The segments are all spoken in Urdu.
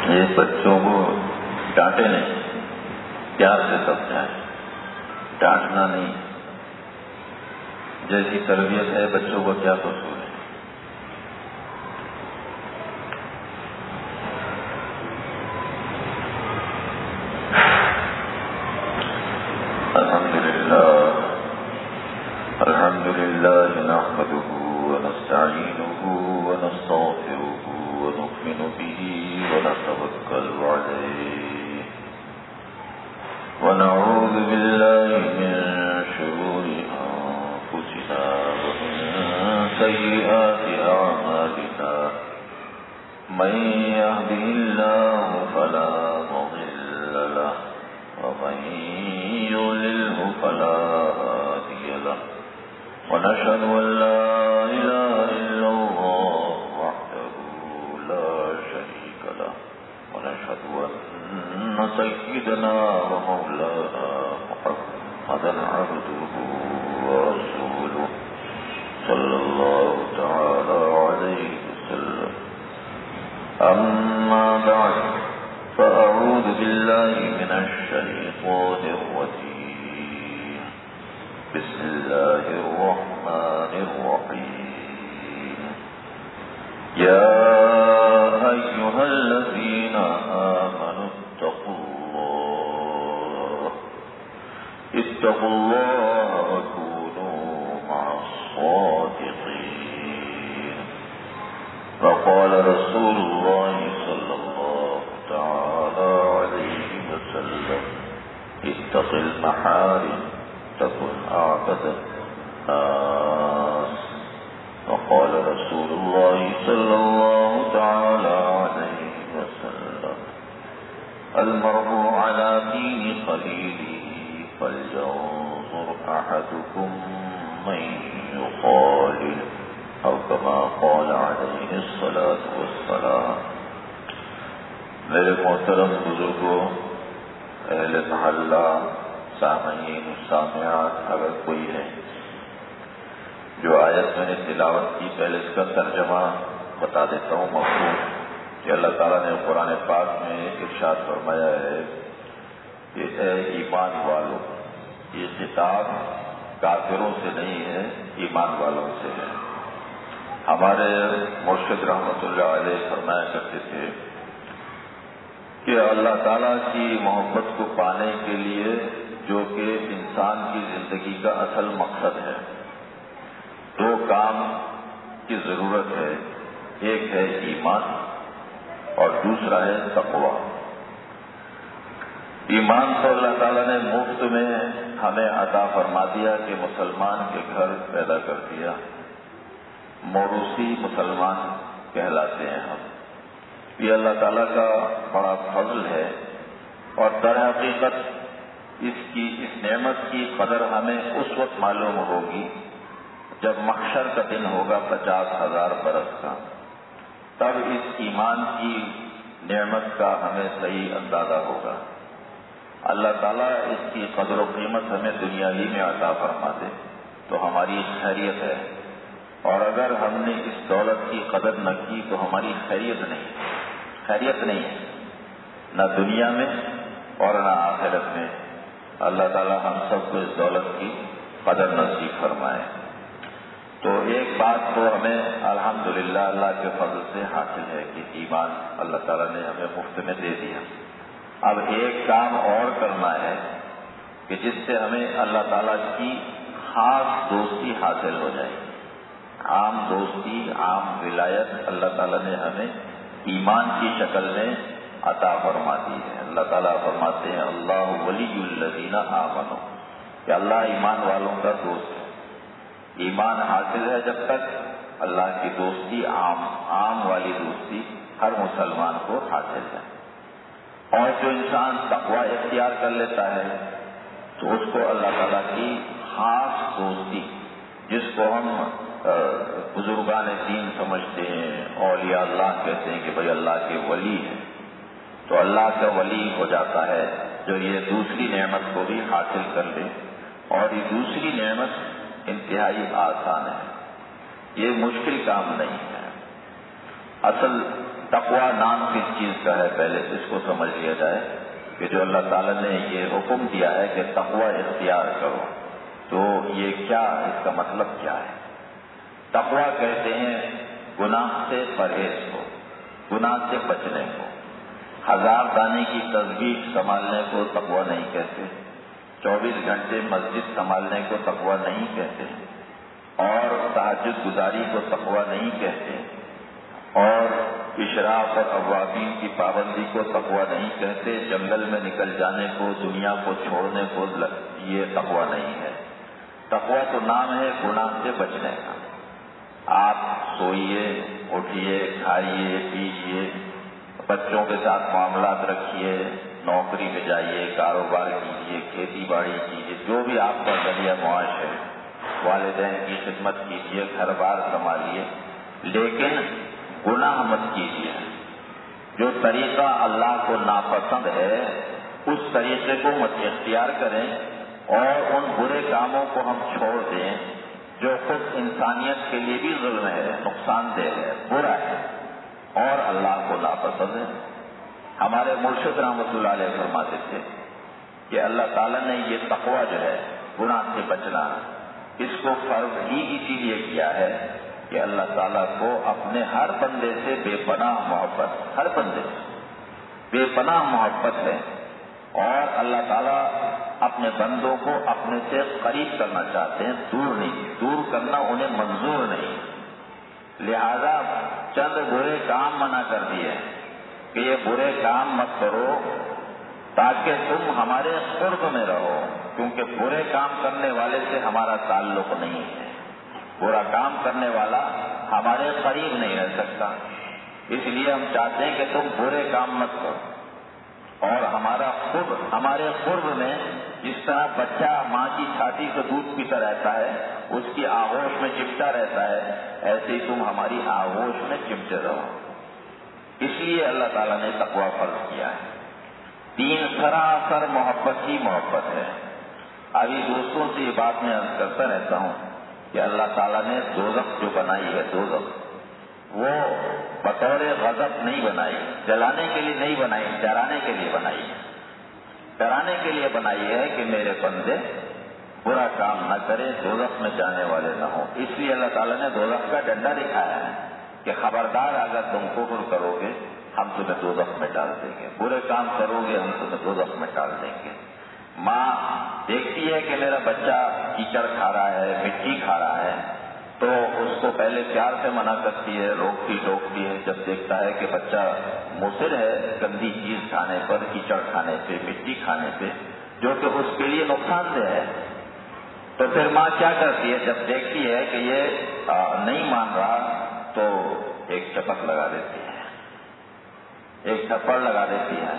یہ بچوں کو ڈانٹے نہیں، پیار سے سمجھائیں، ڈانٹنا نہیں۔ جیسی تربیت ہے بچوں کو کیا قصور ہے؟ الحمد لله نحمده ونستعينه ونستغفره ونؤمن به ونتوكل عليه ونعوذ بالله من شرور أنفسنا ومن سيئات أعمالنا من يهده الله فلا مضل له ومن يضلله فلا هادي له ونشهد أن لا إله إلا الله وحده لا شريك له ونشهد أن سيدنا ومولانا محمدا عبده ورسوله صلى الله تعالى عليه وسلم. أما بعد فأعوذ بالله من الشيطان الرجيم. بسم الله الرحمن الرحيم. يا أيها الذين آمنوا اتقوا الله وكونوا مع الصادقين. وقال رسول الله صلى الله تعالى عليه وسلم اتق المحارم تكن أعبد الناس. وقال رسول الله صلى الله تعالى عليه وسلم المرء على دين خليله فلينظر أحدكم من يخالل أو كما قال عليه الصلاة والسلام. میرے محترم بزرگوں، اہل محلہ، سامعین سامعات، اگر کوئی ہے جو آیت میں نے تلاوت کی، پہلے اس کا ترجمہ بتا دیتا ہوں مفہوم کہ اللہ تعالیٰ نے قرآن پاک میں ارشاد فرمایا ہے کہ اے ایمان والوں، یہ خطاب کافروں سے نہیں ہے، ایمان والوں سے ہے. ہمارے مرشد رحمۃ اللہ علیہ فرمایا کرتے تھے کہ اللہ تعالیٰ کی محبت کو پانے کے لیے، جو کہ انسان کی زندگی کا اصل مقصد ہے، دو کام کی ضرورت ہے. ایک ہے ایمان اور دوسرا ہے تقویٰ. ایمان تو اللہ تعالیٰ نے مفت میں ہمیں عطا فرما دیا کہ مسلمان کے گھر پیدا کر دیا، موروثی مسلمان کہلاتے ہیں ہم. یہ اللہ تعالیٰ کا بڑا فضل ہے، اور در حقیقت اس نعمت کی قدر ہمیں اس وقت معلوم ہوگی جب محشر کا دن ہوگا 50,000 برس کا. تب اس ایمان کی نعمت کا ہمیں صحیح اندازہ ہوگا. اللہ تعالیٰ اس کی قدر و قیمت ہمیں دنیا ہی میں عطا فرما دے تو ہماری خیریت ہے، اور اگر ہم نے اس دولت کی قدر نہ کی تو ہماری خیریت نہیں ہے، نہ دنیا میں اور نہ آخرت میں. اللہ تعالیٰ ہم سب کو اس دولت کی قدر نصیب فرمائے. تو ایک بات تو ہمیں الحمدللہ اللہ کے فضل سے حاصل ہے کہ ایمان اللہ تعالیٰ نے ہمیں مفت میں دے دیا. اب ایک کام اور کرنا ہے کہ جس سے ہمیں اللہ تعالیٰ کی خاص دوستی حاصل ہو جائے. عام دوستی، عام ولایت اللہ تعالیٰ نے ہمیں ایمان کی شکل میں عطا فرما دی ہے. اللہ تعالیٰ فرماتے ہیں اللہ ولی الذین آمنوا، کہ اللہ ایمان والوں کا دوست ہے. ایمان حاصل ہے جب تک اللہ کی دوستی، عام والی دوستی ہر مسلمان کو حاصل ہے. اور جو انسان تقویٰ اختیار کر لیتا ہے تو اس کو اللہ تعالیٰ کی خاص دوستی، جس کو ہم بزرگان دین سمجھتے ہیں، اولیاء اللہ کہتے ہیں کہ بھئی اللہ کے ولی ہیں، تو اللہ کا ولی ہو جاتا ہے جو یہ دوسری نعمت کو بھی حاصل کر لے. اور یہ دوسری نعمت انتہائی آسان ہے، یہ مشکل کام نہیں ہے. اصل تقویٰ نام کس چیز کا ہے پہلے اس کو سمجھ لیا جائے کہ جو اللہ تعالیٰ نے یہ حکم دیا ہے کہ تقویٰ اختیار کرو، تو یہ کیا، اس کا مطلب کیا ہے؟ تقویٰ کہتے ہیں گناہ سے پرہیز کو، گناہ سے بچنے کو۔ 1000 دانے کی تسبیح سنبھالنے کو تقویٰ نہیں کہتے، 24 گھنٹے مسجد سنبھالنے کو تقویٰ نہیں کہتے، اور تہجد گزاری کو تقویٰ نہیں کہتے، اور اشراف اور اوابین کی پابندی کو تقویٰ نہیں کہتے، جنگل میں نکل جانے کو، دنیا کو چھوڑنے کو یہ تقویٰ نہیں ہے۔ تقویٰ تو نام ہے گناہ سے بچنے کا۔ آپ سوئیے، اٹھیے، کھائیے، پیجیے، بچوں کے ساتھ معاملات رکھیے، نوکری میں جائیے، کاروبار کیجیے، کھیتی باڑی کیجیے، جو بھی آپ کا ذریعہ معاش ہے، والدین کی خدمت کیجیے، گھر بار سنبھالیے، لیکن گناہ مت کیجیے۔ جو طریقہ اللہ کو ناپسند ہے اس طریقے کو مت اختیار کریں، اور ان برے کاموں کو ہم چھوڑ دیں جو خود انسانیت کے لیے بھی ظلم ہے، نقصان دہ ہے، برا ہے اور اللہ کو ناپسند ہے۔ ہمارے مرشد رحمۃ اللہ علیہ فرماتے تھے کہ اللہ تعالیٰ نے یہ تقویٰ جو ہے گناہ سے بچنا، اس کو فرض ہی اسی لیے کیا ہے کہ اللہ تعالیٰ کو اپنے ہر بندے سے بے پناہ محبت، ہر بندے سے بے پناہ محبت ہے، اور اللہ تعالیٰ اپنے بندوں کو اپنے سے قریب کرنا چاہتے ہیں، دور نہیں، دور کرنا انہیں منظور نہیں۔ لہذا چند برے کام منع کر دیے کہ یہ برے کام مت کرو تاکہ تم ہمارے قرب میں رہو، کیونکہ برے کام کرنے والے سے ہمارا تعلق نہیں ہے، برا کام کرنے والا ہمارے قریب نہیں رہ سکتا، اس لیے ہم چاہتے ہیں کہ تم برے کام مت کرو۔ اور ہمارے قرب میں جس طرح بچہ ماں کی چھاتی سے دودھ پیتا رہتا ہے، اس کی آغوش میں چپٹا رہتا ہے، ایسے ہی تم ہماری آغوش میں چپٹے رہو۔ اس لیے اللہ تعالیٰ نے تقویٰ فرض کیا ہے۔ دین سراسر محبت ہی محبت ہے۔ ابھی دوستوں سے یہ بات میں عرض کرتا رہتا ہوں کہ اللہ تعالیٰ نے دوزخ جو بنائی ہے، دوزخ وہ بطور غضب نہیں بنائی، جلانے کے لیے نہیں بنائی، ڈرانے کے لیے بنائی ہے۔ ڈرانے کے لیے بنائی ہے کہ میرے بندے برا کام نہ کرے، دوزخ میں جانے والے نہ ہوں۔ اس لیے اللہ تعالیٰ نے دوزخ کا ڈنڈا دکھایا ہے کہ خبردار اگر تم کفر کرو گے ہم تمہیں دوزخ میں ڈال دیں گے، برے کام کرو گے ہم تمہیں دوزخ میں ڈال دیں گے۔ ماں دیکھتی ہے کہ میرا بچہ کیچڑ کھا رہا ہے، مٹی کھا رہا ہے، تو اس کو پہلے پیار سے منع کرتی ہے، روکتی ٹوکتی ہے۔ جب دیکھتا ہے کہ بچہ مصر ہے گندی چیز کھانے پر، کیچڑ کھانے پہ، مٹی کھانے پہ، جو کہ اس کے لیے نقصان دہ ہے، تو پھر ماں کیا کرتی ہے؟ جب دیکھتی ہے کہ یہ نہیں مان رہا تو ایک چپک لگا دیتی ہے، ایک تھپڑ لگا دیتی ہے۔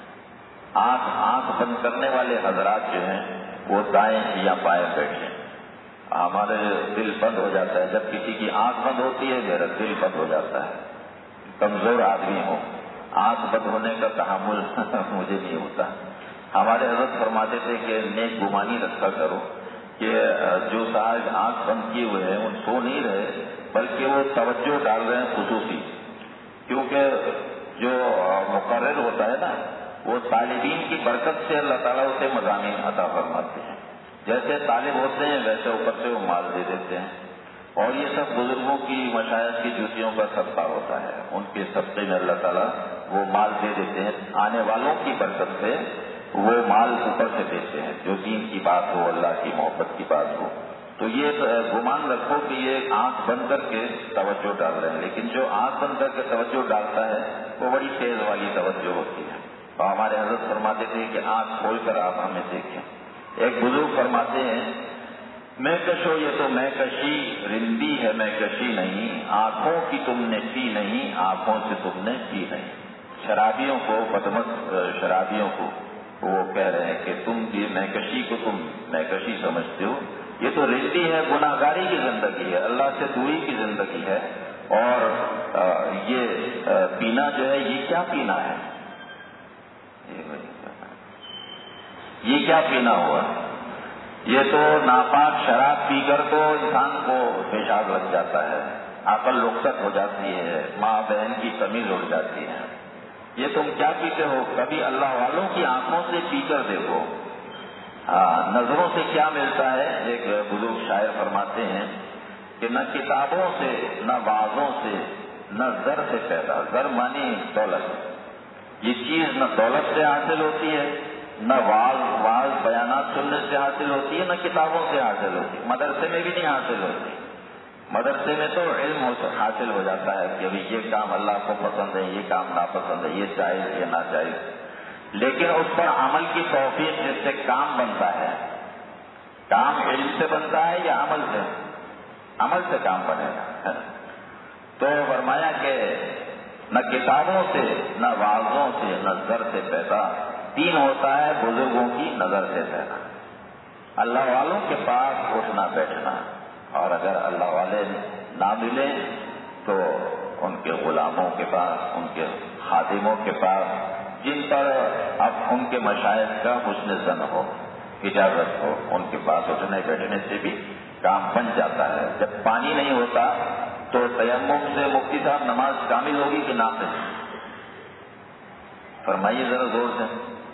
آنکھ بند کرنے والے حضرات جو ہیں وہ دائیں یا بائیں بیٹھے، ہمارے دل بند ہو جاتا ہے جب کسی کی آنکھ بند ہوتی ہے، میرا دل بند ہو جاتا ہے۔ کمزور آدمی ہو، آنکھ بند ہونے کا تحمل مجھے نہیں ہوتا۔ ہمارے حضرت فرماتے تھے کہ نیک گمانی رکھا کرو کہ جو صاحب آنکھ بند کیے ہوئے ہیں وہ سو نہیں رہے بلکہ وہ توجہ ڈال رہے ہیں خصوصی، کیونکہ جو مقرر ہوتا ہے نا وہ طالبین کی برکت سے اللہ تعالیٰ اسے مضامین عطا فرماتے ہیں، جیسے طالب ہوتے ہیں ویسے اوپر سے وہ مال دے دیتے ہیں، اور یہ سب بزرگوں کی مشائخ کی جوتیوں کا صدقہ ہوتا ہے، ان کے صدقے میں اللہ تعالیٰ وہ مال دے دیتے ہیں، آنے والوں کی برکت سے وہ مال اوپر سے دیتے ہیں، جو دین کی بات ہو، اللہ کی محبت کی بات ہو۔ تو یہ گمان رکھو کہ یہ آنکھ بند کر کے توجہ ڈال رہے ہیں، لیکن جو آنکھ بند کر کے توجہ ڈالتا ہے وہ بڑی تیز والی توجہ ہوتی ہے۔ اور ہمارے حضرت فرماتے تھے کہ آنکھ کھول کر آپ ہمیں دیکھیں۔ ایک بزرگ فرماتے ہیں میں کشو یہ تو میں کشی رندی ہے، میں کشی نہیں، آنکھوں کی تم نے پی نہیں، آنکھوں سے تم نے پی نہیں۔ شرابیوں کو، بدمست شرابیوں کو وہ کہہ رہے ہیں کہ تم یہ میں کشی کو تم میں کشی سمجھتے ہو، یہ تو رندی ہے، گناہ گاری کی زندگی ہے، اللہ سے دوری کی زندگی ہے، اور یہ پینا جو ہے یہ کیا پینا ہے، یہ کیا پینا ہوا؟ یہ تو ناپاک شراب پی کر تو انسان کو پیشاب لگ جاتا ہے، عقل رخصت ہو جاتی ہے، ماں بہن کی تمیز اڑ جاتی ہے۔ یہ تم کیا پیتے ہو؟ کبھی اللہ والوں کی آنکھوں سے پی کر دیکھو، نظروں سے کیا ملتا ہے۔ ایک بزرگ شاعر فرماتے ہیں کہ نہ کتابوں سے، نہ وعظوں سے، نہ زر سے پیدا، زر مانی دولت، یہ چیز نہ دولت سے حاصل ہوتی ہے، نہ واعظ بیانات سننے سے حاصل ہوتی ہے، نہ کتابوں سے حاصل ہوتی ہے، مدرسے میں بھی نہیں حاصل ہوتی۔ مدرسے میں تو علم حاصل ہو جاتا ہے کہ ابھی یہ کام اللہ کو پسند ہے، یہ کام ناپسند ہے، یہ جائز یہ ناجائز، لیکن اس پر عمل کی توفیق جس سے کام بنتا ہے۔ کام علم سے بنتا ہے یا عمل سے؟ عمل سے کام بنے گا۔ تو فرمایا کہ نہ کتابوں سے، نہ وعظوں سے، نہ زر سے پیدا، دین ہوتا ہے بزرگوں کی نظر سے پیدا۔ اللہ والوں کے پاس اٹھنا بیٹھنا، اور اگر اللہ والے نہ ملیں تو ان کے غلاموں کے پاس، ان کے خادموں کے پاس، جن پر اب ان کے مشائخ کا حسن ظن ہو، اجازت ہو، ان کے پاس اٹھنے بیٹھنے سے بھی کام بن جاتا ہے۔ جب پانی نہیں ہوتا تو تیمم سے مفتی صاحب نماز کامل ہوگی کہ ناقص؟ فرمائیے ذرا زور سے۔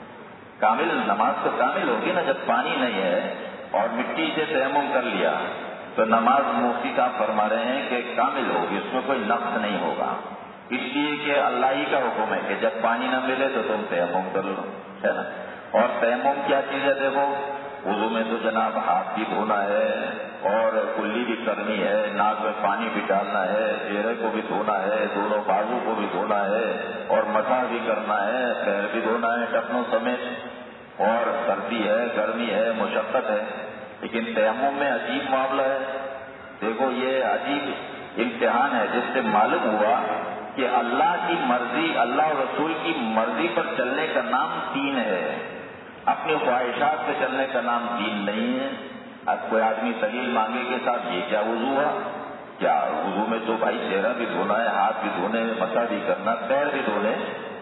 کامل نماز تو کامل ہوگی نا، جب پانی نہیں ہے اور مٹی سے تیمم کر لیا تو نماز مفتی صاحب فرما رہے ہیں کہ کامل ہوگی، اس میں کوئی نقص نہیں ہوگا، اس لیے کہ اللہ ہی کا حکم ہے کہ جب پانی نہ ملے تو تم تیمم کر لو، ہے نا۔ اور تیمم کیا چیز ہے؟ دیکھو، وضو میں تو جناب ہاتھ بھی دھونا ہے اور کلی بھی کرنی ہے، ناک میں پانی بھی ڈالنا ہے، چہرے کو بھی دھونا ہے، دونوں بازو کو بھی دھونا ہے، اور مسح بھی کرنا ہے، پیر بھی دھونا ہے ٹخنوں سمیت، اور سردی ہے، گرمی ہے، مشقت ہے۔ لیکن تیمم میں عجیب معاملہ ہے، دیکھو یہ عجیب امتحان ہے جس سے معلوم ہوا کہ اللہ کی مرضی، اللہ اور رسول کی مرضی پر چلنے کا نام دین ہے، اپنی خواہشات پہ چلنے کا نام دین نہیں ہے۔ اب کوئی آدمی دلیل مانگے کے ساتھ یہ کیا وضو ہوا؟ کیا وضو میں تو بھائی چہرہ بھی دھونا ہے، ہاتھ بھی دھونے، مسح بھی کرنا، پیر بھی دھونے،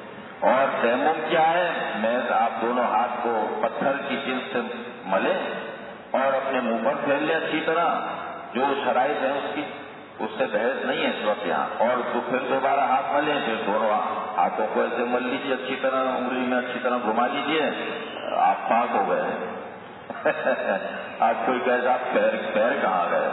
اور تیمم کیا ہے؟ محض آپ دونوں ہاتھ کو پتھر کی جلد سے ملے اور اپنے منہ پر پھیر لیں اچھی طرح، جو شرائط ہے اس کی، اس سے بحث نہیں ہے اس وقت یہاں، اور تو پھر دوبارہ ہاتھ ملیں، پھر دونوں ہاتھوں کو ایسے مل لیجیے اچھی طرح، انگلی میں اچھی طرح گھما لیجیے، آپ پاک ہو گئے۔ آپ کوئی کہے آپ پیر کہاں گئے؟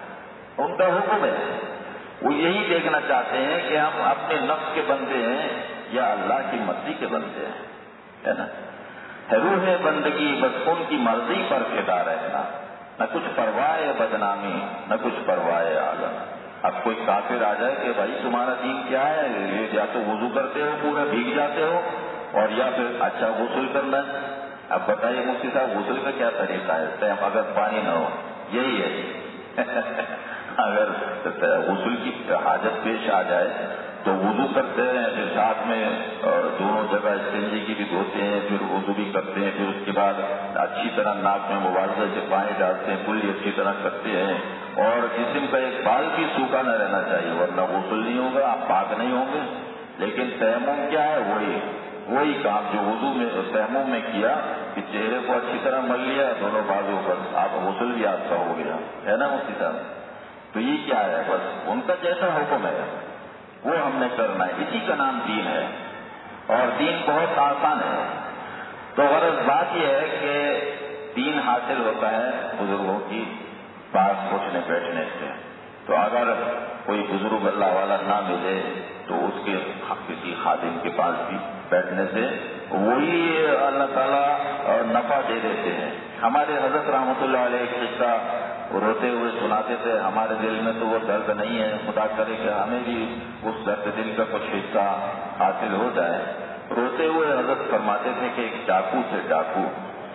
ان کا حکم ہے، وہ یہی دیکھنا چاہتے ہیں کہ ہم اپنے نفس کے بندے ہیں یا اللہ کی مرضی کے بندے ہیں، ہے نا۔ روح بندگی بس ان کی مرضی پر فدا رہنا، نہ کچھ پرواہ بدنامی، نہ کچھ پرواہ عالم۔ اب کوئی کافر آ جائے کہ بھائی تمہارا دین کیا ہے، یہ یا تو وضو کرتے ہو پورے بھیگ جاتے ہو، اور یا پھر اچھا غسل کرنا ہے۔ اب بتائیے مفتی صاحب غسل کا کیا طریقہ ہے؟ اگر پانی نہ ہو، یہی ہے اگر غسل کی حاجت پیش آ جائے تو وضو کرتے ہیں، پھر ساتھ میں دونوں جگہ استنجی کی بھی دھوتے ہیں، پھر وضو بھی کرتے ہیں، پھر اس کے بعد اچھی طرح ناک میں مبارزہ سے پانی ڈالتے ہیں، کلی اچھی طرح کرتے ہیں، اور جسم کا ایک بال بھی سوکھا نہ رہنا چاہیے ورنہ غسل نہیں ہوگا، آپ پاک نہیں ہوں گے۔ لیکن تیمم کیا ہے؟ وہی کام جو وضو میں تیمم میں کیا کہ چہرے کو اچھی طرح مل لیا دونوں بازو پر، آپ غسل بھی آپ کا ہو گیا، ہے نا مفتی صاحب۔ تو یہ کیا ہے؟ بس ان کا جیسا حکم ہے وہ ہم نے کرنا ہے، اسی کا نام دین ہے، اور دین بہت آسان ہے۔ تو غرض بات یہ ہے کہ دین حاصل ہوتا ہے بزرگوں کی پاس اٹھنے بیٹھنے سے۔ تو اگر کوئی بزرگ اللہ والا نہ ملے تو اس کے کسی خادم کے پاس بھی بیٹھنے سے وہی اللہ تعالیٰ نفع دے دیتے ہیں۔ ہمارے حضرت رحمۃ اللہ علیہ ایک قصہ روتے ہوئے سناتے تھے، ہمارے دل میں تو وہ درد نہیں ہے، خدا کرے کہ ہمیں بھی اس درد دل کا کچھ حصہ حاصل ہو جائے۔ روتے ہوئے حضرت فرماتے تھے کہ ایک ڈاکو تھے، ڈاکو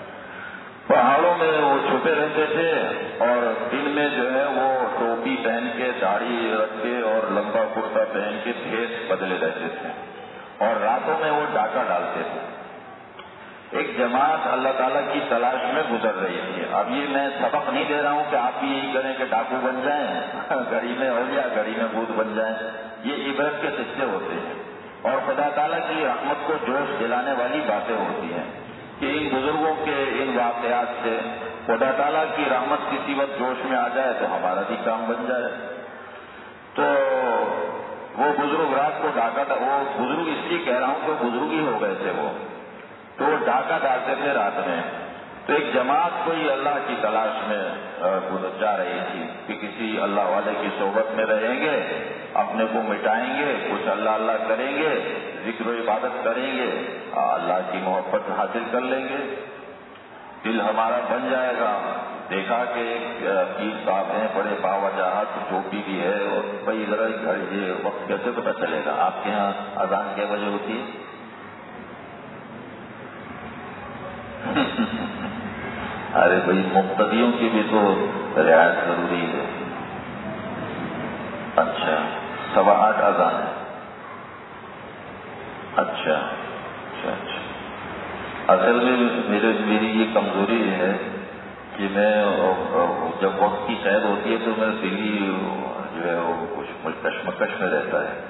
پہاڑوں میں وہ چھپے رہتے تھے، اور دن میں جو ہے وہ ٹوپی پہن کے، داڑھی رکھ کے اور لمبا کرتا پہن کے بھیس بدلے رہتے تھے، اور راتوں میں وہ ڈاکہ ڈالتے تھے۔ ایک جماعت اللہ تعالیٰ کی تلاش میں گزر رہی تھی۔ اب یہ میں سبق نہیں دے رہا ہوں کہ آپ بھی یہی کریں کہ ڈاکو بن جائیں، گھڑی میں ہو یا گھڑی میں بھوت بن جائیں، یہ عبرت کے قصے ہوتے ہیں، اور خدا تعالیٰ کی رحمت کو جوش دلانے والی باتیں ہوتی ہیں کہ ان بزرگوں کے ان واقعات سے خدا تعالیٰ کی رحمت کسی وقت جوش میں آ جائے تو ہمارا بھی کام بن جائے۔ تو وہ بزرگ رات کو ڈاکہ، وہ بزرگ اس لیے کہہ رہا ہوں کہ بزرگ ہی ہو گئے تھے وہ، تو وہ ڈاکہ ڈالتے تھے رات میں. تو ایک جماعت کوئی اللہ کی تلاش میں جا رہی تھی کہ کسی اللہ والے کی صحبت میں رہیں گے، اپنے کو مٹائیں گے، کچھ اللہ اللہ کریں گے، ذکر و عبادت کریں گے، اللہ کی محبت حاصل کر لیں گے، دل ہمارا بن جائے گا. دیکھا کہ ایک پیر صاحب ہیں بڑے باوجاہت، ٹوپی بھی ہے، اور بھائی ذرا گھر یہ وقت کیسے پتہ چلے گا؟ آپ کے یہاں اذان کیا بجے ہوتی ہے؟ ارے بھائی مقتدیوں کی بھی تو رعایت ضروری ہے. اچھا 8:15 اذان ہے. اچھا اچھا اچھا. اصل میں میری یہ کمزوری ہے کہ میں جب وقت کی قید ہوتی ہے تو میرا دل ہی جو ہے وہ کچھ کشمکش میں رہتا ہے.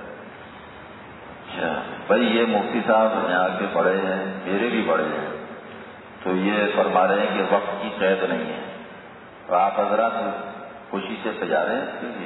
اچھا بھائی یہ مفتی صاحب یہاں کے بڑے ہیں، میرے بھی بڑے ہیں، تو یہ فرما رہے ہیں کہ وقت کی قید نہیں ہے. تو آپ حضرات خوشی سے سجا رہے ہیں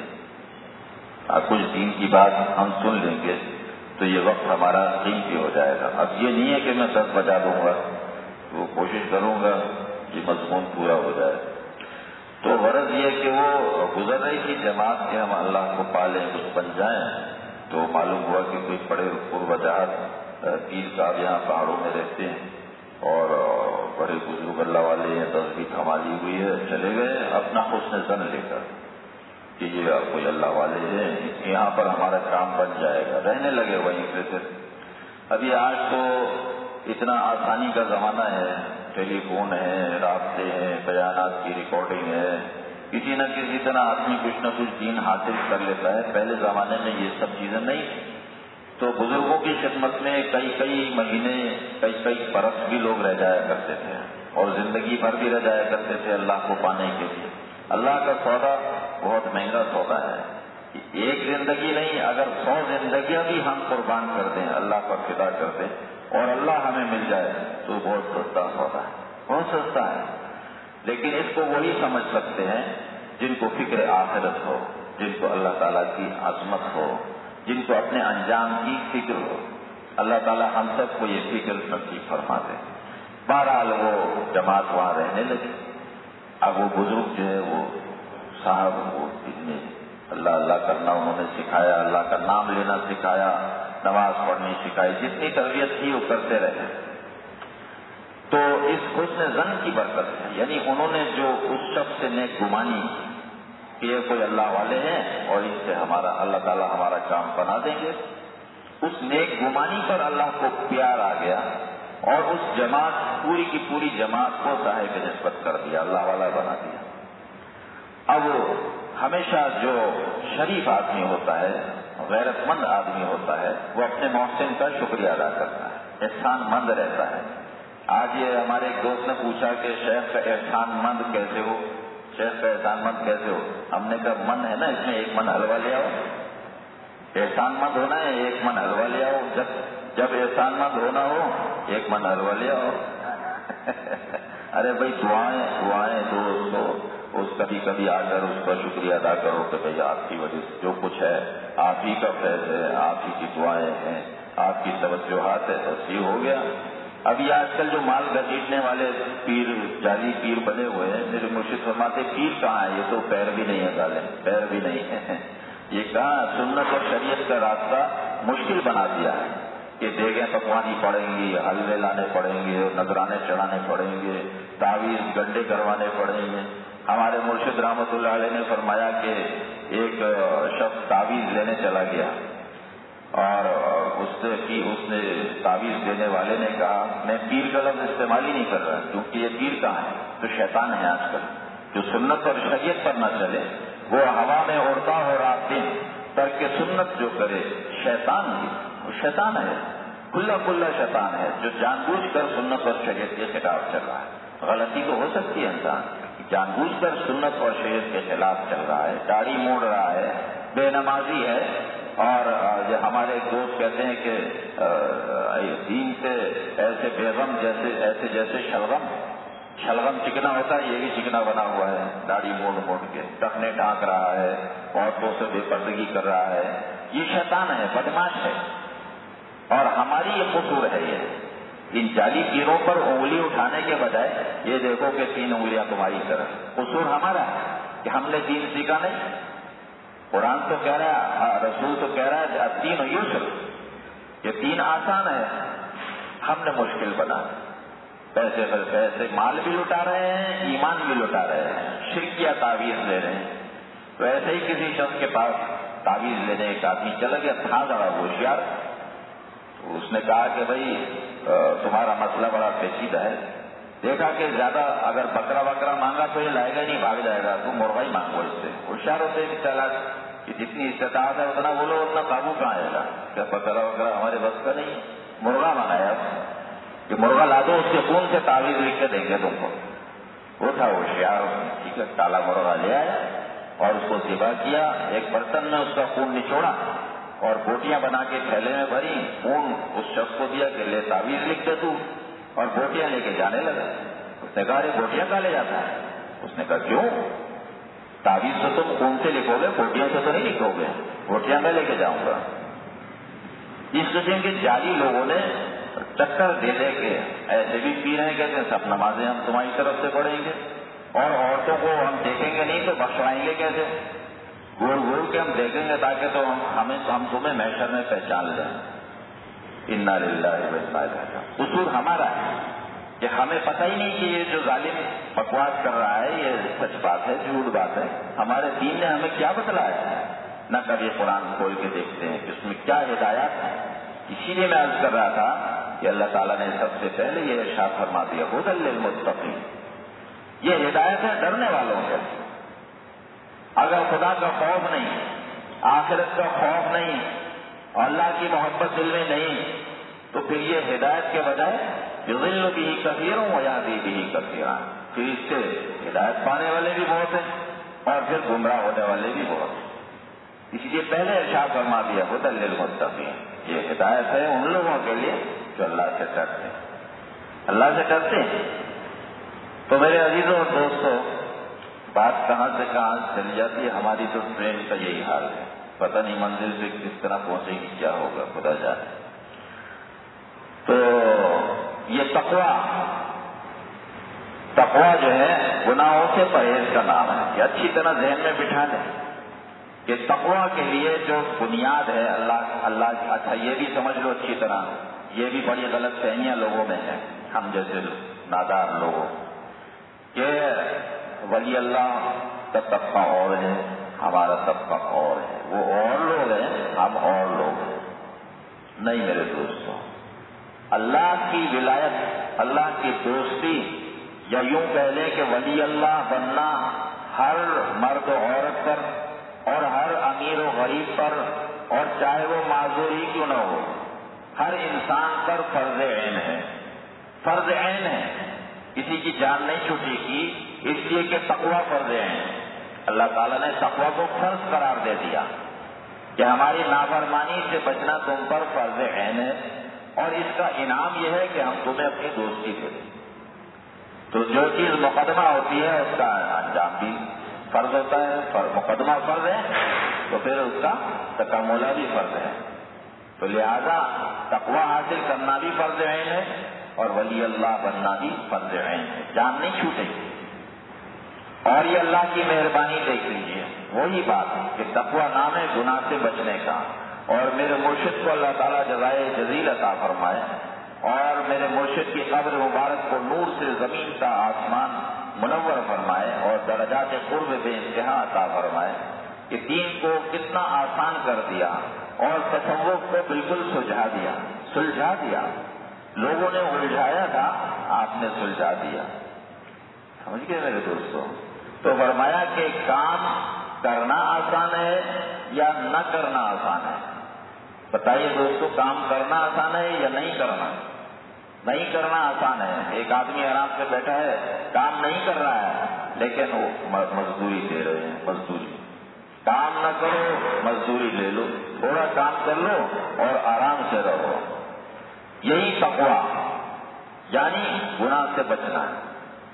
کچھ دین کی بات ہم سن لیں گے تو یہ وقت ہمارا قیمتی ہو جائے گا. اب یہ نہیں ہے کہ میں 10 بجا دوں گا، تو کوشش کروں گا کہ مضمون پورا ہو جائے. تو غرض یہ کہ وہ گزر رہی تھی جماعت کے ہم اللہ کو پالیں کچھ بن جائیں. تو معلوم ہوا کہ کوئی بڑے پروجہت پیر صاحب یہاں پہاڑوں میں رہتے ہیں اور بڑے بزرگ اللہ والے ہیں، تصویر تھمالی ہوئی ہے، چلے گئے اپنا حسن زن لے کر کہ یہ کوئی اللہ والے ہیں، یہاں پر ہمارا کام بن جائے گا. رہنے لگے وہیں پہ. ابھی آج تو اتنا آسانی کا زمانہ ہے، ٹیلی فون ہے، رابطے ہیں، بیانات کی ریکارڈنگ ہے، کسی نہ کسی طرح آدمی کچھ نہ کچھ دین حاصل کر لیتا ہے. پہلے زمانے میں یہ سب چیزیں نہیں. تو بزرگوں کی خدمت میں کئی مہینے، کئی برس بھی لوگ رہ جایا کرتے تھے اور زندگی بھر بھی رہ جایا کرتے تھے اللہ کو پانے کے لیے. اللہ کا سودا بہت مہنگا سودا ہے. ایک زندگی نہیں، اگر 100 زندگیاں بھی ہم قربان کر دیں، اللہ پر فدا کر دیں اور اللہ ہمیں مل جائے تو بہت سستا سودا ہے، بہت سستا ہے. لیکن اس کو وہی سمجھ سکتے ہیں جن کو فکر آخرت ہو، جن کو اللہ تعالیٰ کی عظمت ہو، جن کو اپنے انجام کی فکر ہو. اللہ تعالیٰ ہم سب کو یہ فکر نصیب فرما دے. بہرحال وہ جماعت وہاں رہنے لگی. اب وہ بزرگ جو ہے وہ صاحب وہ اتنے اللہ اللہ کرنا انہوں نے سکھایا، اللہ کا نام لینا سکھایا، نماز پڑھنی سکھائی، جتنی تربیت تھی وہ کرتے رہے. تو اس حسن زن کی برکت ہے، یعنی انہوں نے جو اس شخص سے نیک گمانی کہ یہ کوئی اللہ والے ہیں اور اس سے ہمارا اللہ تعالیٰ ہمارا کام بنا دیں گے، اس نیک گمانی پر اللہ کو پیار آ گیا اور اس جماعت پوری کی پوری جماعت کو صاحب نسبت کر دیا، اللہ والا بنا دیا. اب ہمیشہ جو شریف آدمی ہوتا ہے، غیرت مند آدمی ہوتا ہے، وہ اپنے محسن کا شکریہ ادا کرتا ہے، احسان مند رہتا ہے. آج یہ ہمارے ایک دوست نے پوچھا کہ شیخ کا احسان مند کیسے ہو، شیخ کا احسان مند کیسے ہو؟ ہم نے کہا من ہے نا، اس میں 1 من حلوہ لے آؤ. احسان مند ہونا ہے 1 من حلوہ لے آؤ. جب احسان مند ہونا ہو 1 من حلوہ لے آؤ. ارے بھائی دعائیں دوست اس کبھی آ کر اس کا شکریہ ادا کرو کہ بھائی آپ کی وجہ سے جو کچھ ہے آپ ہی کا فیض ہے، آپ ہی کی دعائیں ہیں، آپ کی توجہات ہے، بس یہ ہو گیا. ابھی آج کل جو مال گھسیٹنے والے پیر، جعلی پیر بنے ہوئے ہیں، میرے مرشد فرماتے پیر کہاں ہے؟ یہ تو پیر بھی نہیں ہے، ظالم پیر بھی نہیں ہے. یہ کہاں سنت اور شریعت کا راستہ مشکل بنا دیا ہے کہ دیگیں پکوانی پڑیں گی، حلوے لانے پڑیں گے، نذرانے چڑھانے پڑیں گے، تعویذ گڈھے کروانے پڑیں گے. ہمارے مرشد رحمۃ اللہ علیہ نے فرمایا کہ ایک شخص تعویذ لینے چلا گیا اور اس نے تعویذ دینے والے نے کہا میں پیر کا لفظ استعمال ہی نہیں کر رہا کیونکہ یہ پیر کہاں ہے، تو شیطان ہے آج کل جو سنت اور شریعت پر نہ چلے، وہ ہوا میں اڑتا ہو رات دن، ترک سنت جو کرے شیطان ہی، وہ شیطان ہے، کھلا شیطان ہے جو جان بوجھ کر سنت اور شریعت کے خلاف چل رہا ہے. غلطی تو ہو سکتی ہے، انسان جان بوجھ کر سنت اور شریعت کے خلاف چل رہا ہے، داڑھی موڑ رہا ہے، بے نمازی ہے. اور ہمارے ایک دوست کہتے ہیں کہ دین سے ایسے بیغم جیسے شلغم، شلغم چکنا ہوتا ہے، یہ بھی چکنا بنا ہوا ہے، داڑھی موڑ موڑ کے ٹخنے ڈھانک رہا ہے، عورتوں سے بے پردگی کر رہا ہے، یہ شیطان ہے، بدماش ہے، اور ہماری یہ قصور ہے۔ یہ ان جعلی پیروں پر انگلی اٹھانے کے بجائے یہ دیکھو کہ 3 انگلیاں تمہاری طرف، قصور ہمارا ہے کہ ہم نے دین سیکھا نہیں۔ قرآن تو کہہ رہا ہے، رسول تو کہہ رہا ہے الدین یسر، یہ دین آسان ہے، ہم نے مشکل بنا، پیسے مال بھی لٹا رہے ہیں، ایمان بھی لٹا رہے ہیں، شرک یا تعویذ لے رہے ہیں۔ تو ایسے ہی کسی شخص کے پاس تعویذ لینے ایک آدمی چلا گیا، تھا بڑا ہوشیار، اس نے کہا کہ بھائی تمہارا مسئلہ بڑا پیچیدہ ہے، دیکھا کہ زیادہ اگر بکرا وکرا مانگا تو یہ لائے گا نہیں، بھاگ جائے گا، تم مرغا ہی مانگو اس سے۔ ہوشیار ہوتے بھی چلا کہ جتنی استطاعت ہے اتنا بولو، اتنا قابو کہاں آئے گا، کیا بکرا وکرا ہمارے بس کا نہیں، مرغا منگایا کہ مرغا لا دو، اس کے خون سے تعویذ لکھ کے دیں گے تم کو۔ وہ تھا ہوشیار، ٹھیک ہے، کالا مرغا لے آیا اور اس کو ذبح کیا، ایک برتن میں اس کا خون نچوڑا اور بوٹیاں بنا کے تھیلے میں بھری، خون اس شخص کو دیا کہ لے تعویذ لکھ دے تو، اور بوٹیاں لے کے جانے لگا۔ اس نے کہا ارے بوٹیاں کہاں لے جاتا ہے؟ اس نے کہا کیوں؟ تعویذ تو تم خون سے لکھو گے، بوٹیاں سے تو نہیں لکھو گے، بوٹیاں میں لے کے جاؤں گا۔ اس قسم کے جعلی لوگوں نے چکر دے دے کے ایسے بھی پی رہے ہیں، کہتے ہیں سب نمازیں ہم تمہاری طرف سے پڑھیں گے، اور عورتوں کو ہم دیکھیں گے نہیں تو بخشوائیں گے کیسے؟ گھور گھور کے ہم دیکھیں گے تاکہ تو ہم تمہیں محشر میں پہچان لیں۔ انا للہ و انا الیہ راجعون۔ قصور ہمارا ہے کہ ہمیں پتہ ہی نہیں کہ یہ جو ظالم بکواس کر رہا ہے یہ سچ بات ہے، جھوٹ بات ہے۔ ہمارے دین نے ہمیں کیا بتلایا ہے؟ نہ کبھی قرآن کھول کے دیکھتے ہیں کہ اس میں کیا ہدایات ہے۔ اسی لیے میں عرض کر رہا تھا کہ اللہ تعالیٰ نے سب سے پہلے یہ ارشاد فرما دیا ھدی للمتقین، یہ ہدایت ہے ڈرنے والوں کے۔ اگر خدا کا خوف نہیں، آخرت کا خوف نہیں اور اللہ کی محبت دل میں نہیں تو پھر یہ ہدایت کے بجائے یضل بہ کثیر ویہدی بہ کثیرا، پھر اس سے ہدایت پانے والے بھی بہت ہیں اور پھر گمراہ ہونے والے بھی بہت ہیں۔ اس لیے پہلے ارشاد فرما دیا ھدی للمتقین، یہ ہدایت ہے ان لوگوں کے لیے جو اللہ سے ڈرتے ہیں، اللہ سے ڈرتے ہیں۔ تو میرے عزیزوں اور دوستوں، بات کہاں سے کہاں چلی جاتی ہے، ہماری تو ٹرین کا یہی حال ہے، پتہ نہیں منزل سے کس طرح پہنچے گی، کیا ہوگا خدا جانے۔ تو یہ تقویٰ جو ہے گناہوں سے پرہیز کا نام ہے، یہ اچھی طرح ذہن میں بٹھا لیں کہ تقویٰ کے لیے جو بنیاد ہے اللہ اچھا یہ بھی سمجھ لو اچھی طرح، یہ بھی بڑی غلط فہمیاں لوگوں میں ہیں، ہم جیسے نادار لوگوں، کہ ولی اللہ کا طبقہ اور ہے، ہمارا طبقہ اور ہے، وہ اور لوگ ہیں، ہم اور لوگ ہیں۔ نہیں میرے دوستوں، اللہ کی ولایت، اللہ کی دوستی، یا یوں کہہ لیں کہ ولی اللہ بننا ہر مرد و عورت پر اور ہر امیر و غریب پر، اور چاہے وہ معذور ہی کیوں نہ ہو، ہر انسان پر فرض عین ہے، فرض عین ہے، کسی کی جان نہیں چھوٹے کی، اس لیے کہ تقویٰ فرض عین ہے۔ اللہ تعالیٰ نے تقویٰ کو فرض قرار دے دیا کہ ہماری نافرمانی سے بچنا تم پر فرض عین ہے، اور اس کا انعام یہ ہے کہ ہم تمہیں اپنی دوستی دیں۔ تو جو چیز مقدمہ ہوتی ہے اس کا انجام بھی فرض ہوتا ہے، مقدمہ فرض ہے تو پھر اس کا تکملہ بھی فرض ہے، تو لہذا تقویٰ حاصل کرنا بھی فرض عین ہے اور ولی اللہ بننا بھی فرض عین ہے، جان نہیں چھوٹے گی۔ اور یہ اللہ کی مہربانی دیکھ لیجیے، وہی بات کہ تقویٰ نام ہے گناہ سے بچنے کا، اور میرے مرشد کو اللہ تعالیٰ جزائے جزیل عطا فرمائے، اور میرے مرشد کی قبر مبارک کو نور سے زمین کا آسمان منور فرمائے، اور درجات قرب بے انتہا عطا فرمائے، کہ دین کو کتنا آسان کر دیا اور تصوف کو بالکل سلجھا دیا۔ لوگوں نے الجھایا تھا، آپ نے سلجھا دیا، سمجھ گئے میرے دوستوں؟ تو فرمایا کہ کام کرنا آسان ہے یا نہ کرنا آسان ہے؟ بتائیے دوستوں، کام کرنا آسان ہے یا نہیں کرنا؟ نہیں کرنا آسان ہے۔ ایک آدمی آرام سے بیٹھا ہے، کام نہیں کر رہا ہے، لیکن وہ مزدوری دے رہے ہیں، مزدوری۔ کام نہ کرو، مزدوری لے لو، تھوڑا کام کر لو اور آرام سے رہو۔ یہی تقویٰ یعنی گناہ سے بچنا ہے۔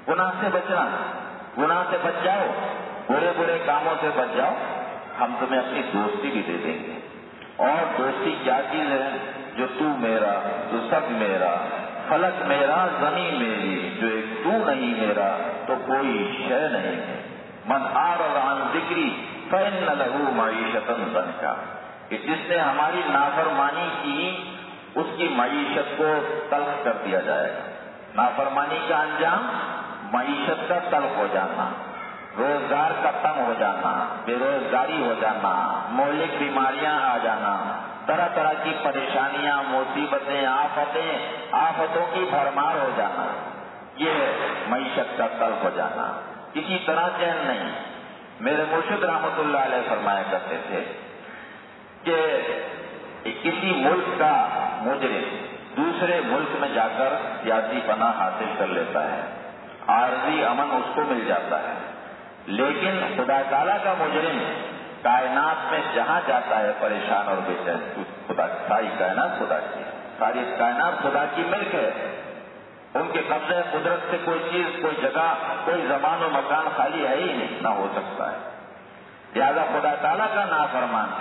گناہ سے بچنا، گناہ سے بچ جاؤ، برے برے کاموں سے بچ جاؤ، ہم تمہیں اپنی دوستی بھی دے دیں گے۔ اور دوستی کیا چیز ہے؟ جو تو میرا، تو سب میرا، فلک میرا، زمین میری، جو ایک تو نہیں میرا تو کوئی شے نہیں ہے۔ من اعرض عن ذکری فإن له معیشۃ ضنکا، کہ جس نے ہماری نافرمانی کی اس کی معیشت کو تلخ کر دیا جائے گا۔ نافرمانی کا انجام معیشت کا تلخ ہو جانا، روزگار کا تنگ ہو جانا، بے روزگاری ہو جانا، مہلک بیماریاں آ جانا، طرح طرح کی پریشانیاں، مصیبتیں، آفتوں کی بھرمار ہو جانا، یہ معیشت کا تلخ ہو جانا، کسی طرح چین نہیں۔ میرے مرشد رحمت اللہ علیہ فرمایا کرتے تھے کہ کسی ملک کا مجرم دوسرے ملک میں جا کر سیاسی پناہ حاصل کر لیتا ہے، عارضی امن اس کو مل جاتا ہے، لیکن خدا تعالیٰ کا مجرم کائنات میں جہاں جاتا ہے پریشان اور بے چین، خدا ساری کائنات خدا کی، ساری کائنات خدا کی ملک ہے، ان کے قبضے قدرت سے کوئی چیز، کوئی جگہ، کوئی زمان و مکان خالی ہے ہی نہیں، نہ ہو سکتا ہے۔ لہذا خدا تعالیٰ کا نافرمان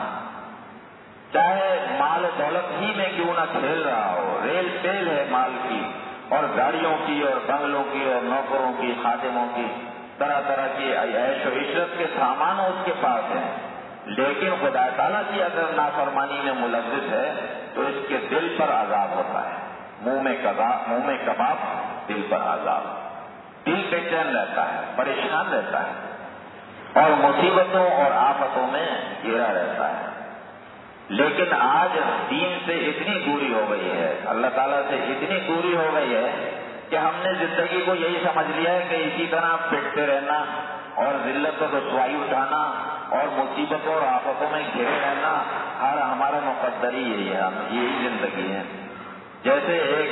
چاہے مال و دولت ہی میں کیوں نہ کھیل رہا ہو، ریل پیل ہے مال کی اور گاڑیوں کی اور بنگلوں کی اور نوکروں کی، خادموں کی، طرح طرح کی عیش و عشرت کے سامان اس کے پاس ہیں، لیکن خدا تعالیٰ کی اگر نافرمانی میں ملوث ہے تو اس کے دل پر عذاب ہوتا ہے، منہ میں کباب، دل پر عذاب، دل بے چین رہتا ہے، پریشان رہتا ہے اور مصیبتوں اور آفتوں میں گھرا رہتا ہے۔ لیکن آج دین سے اتنی دوری ہو گئی ہے، اللہ تعالیٰ سے اتنی دوری ہو گئی ہے کہ ہم نے زندگی کو یہی سمجھ لیا ہے کہ اسی طرح پٹتے رہنا اور ذلت و رسوائی اٹھانا اور مصیبتوں اور آفتوں میں گھرے رہنا ہمارا مقدر ہی یہی ہے، یہی زندگی ہے۔ جیسے ایک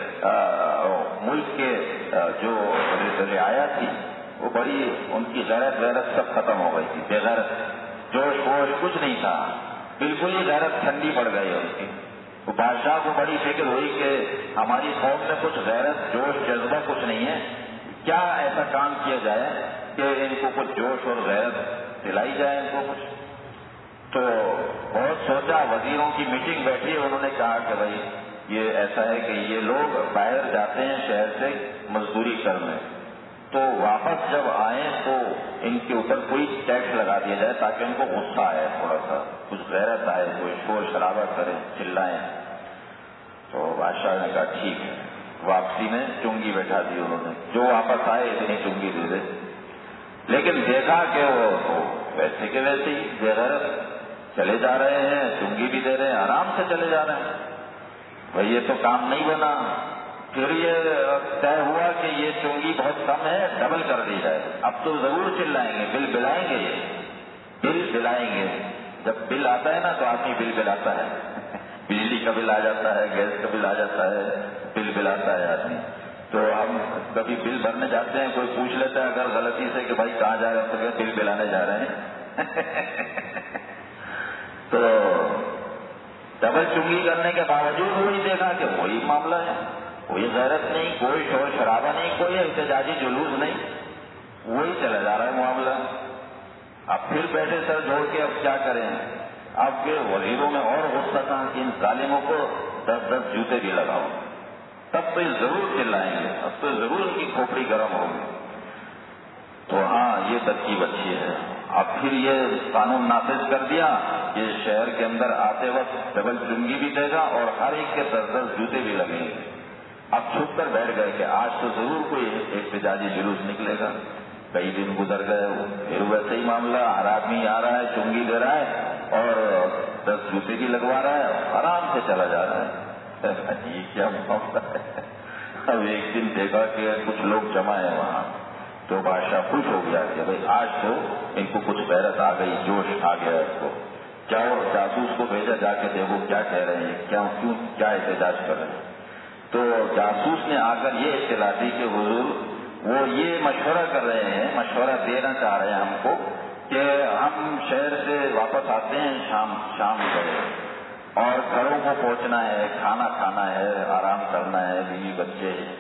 ملک کے جو رعایا تھی، وہ بڑی ان کی غیرت سب ختم ہو گئی تھی، بے غیرت، جوش ووش کچھ نہیں تھا، بالکل ہی غیرت ٹھنڈی پڑ گئی ان کی۔ وہ بادشاہ کو بڑی فکر ہوئی کہ ہماری قوم میں کچھ غیرت، جوش، جذبہ کچھ نہیں ہے، کیا ایسا کام کیا جائے کہ ان کو کچھ جوش اور غیرت دلائی جائے ان کو کچھ۔ تو بہت سوچا، وزیروں کی میٹنگ بیٹھی، انہوں نے کہا کہ بھائی یہ ایسا ہے کہ یہ لوگ باہر جاتے ہیں شہر سے مزدوری کرنے، تو واپس جب آئیں تو ان کے اوپر کوئی ٹیکس لگا دیا جائے تاکہ ان کو غصہ آئے، تھوڑا سا کچھ غیرت آئے، کوئی شور شرابہ کرے، چلائیں۔ تو بادشاہ نے کہا ٹھیک ہے، واپسی میں چنگی بیٹھا دی انہوں نے، جو واپس آئے اتنی چنگی دے دے، لیکن دیکھا کہ وہ ویسے کے ویسے ہی بے غیرت چلے جا رہے ہیں، چنگی بھی دے رہے ہیں، آرام سے چلے جا رہے ہیں۔ بھائی یہ تو کام نہیں بنا، پھر یہ طے ہوا کہ یہ چنگی بہت کم ہے، ڈبل کر دی جائے، اب تو ضرور چلائیں گے، بل بلائیں گے، یہ بل بلائیں گے۔ جب بل آتا ہے نا تو آدمی بل بلاتا ہے، بجلی کا بل آ جاتا ہے، گیس کا بل آ جاتا ہے، بل بلاتا ہے آدمی۔ تو ہم کبھی بل بھرنے جاتے ہیں، کوئی پوچھ لیتا ہے اگر غلطی سے کہ بھائی کہاں جا رہے ہیں، تو کہ بل بلانے جا رہے ہیں۔ تو ڈبل چنگی کرنے کے باوجود وہی دیکھا کہ وہی معاملہ ہے، کوئی غیرت نہیں، کوئی شور شرابہ نہیں، کوئی احتجاجی جلوس نہیں، وہی چلا جا رہا ہے معاملہ۔ اب پھر بیٹھے سر جوڑ کے اب کیا کریں، اب کے وزیروں میں اور غصہ تھا کہ ان ظالموں کو 10 جوتے بھی لگاؤ، تب تو یہ ضرور چلائیں گے، اب تو ضرور ان کی کھوپڑی گرم ہوگی۔ تو ہاں یہ ترکیب اچھی ہے۔ اب پھر یہ قانون نافذ کر دیا کہ شہر کے اندر آتے وقت ڈبل چنگی بھی دے گا اور ہر ایک کے 10 جوتے بھی لگیں گے۔ اب چھپ کر بیٹھ گئے کہ آج تو ضرور کوئی احتجاجی جلوس نکلے گا۔ کئی دن گزر گئے، پھر ویسے ہی معاملہ، ہر آدمی آ رہا ہے، چنگی دے رہا ہے اور 10 جوتے بھی لگوا رہا ہے، آرام سے چلا جا رہا ہے۔ یہ کیا معاملہ ہے؟ اب ایک دن دیکھا کہ کچھ لوگ جمع ہیں وہاں، تو بادشاہ خوش ہو گیا کہ بھائی آج تو ان کو کچھ غیرت آ گئی، جوش آ گیا اس کو۔ جاؤ جاسوس کو بھیجا، جا کے دیکھو کیا کہہ رہے ہیں، کیا احتجاج کر رہے ہیں۔ تو جاسوس نے آ کر یہ اطلاع دی کہ حضور وہ یہ مشورہ کر رہے ہیں، مشورہ دینا چاہ رہے ہیں ہم کو کہ ہم شہر سے واپس آتے ہیں شام گئے اور گھروں کو پہنچنا ہے، کھانا کھانا ہے، آرام کرنا ہے، بیوی بچے،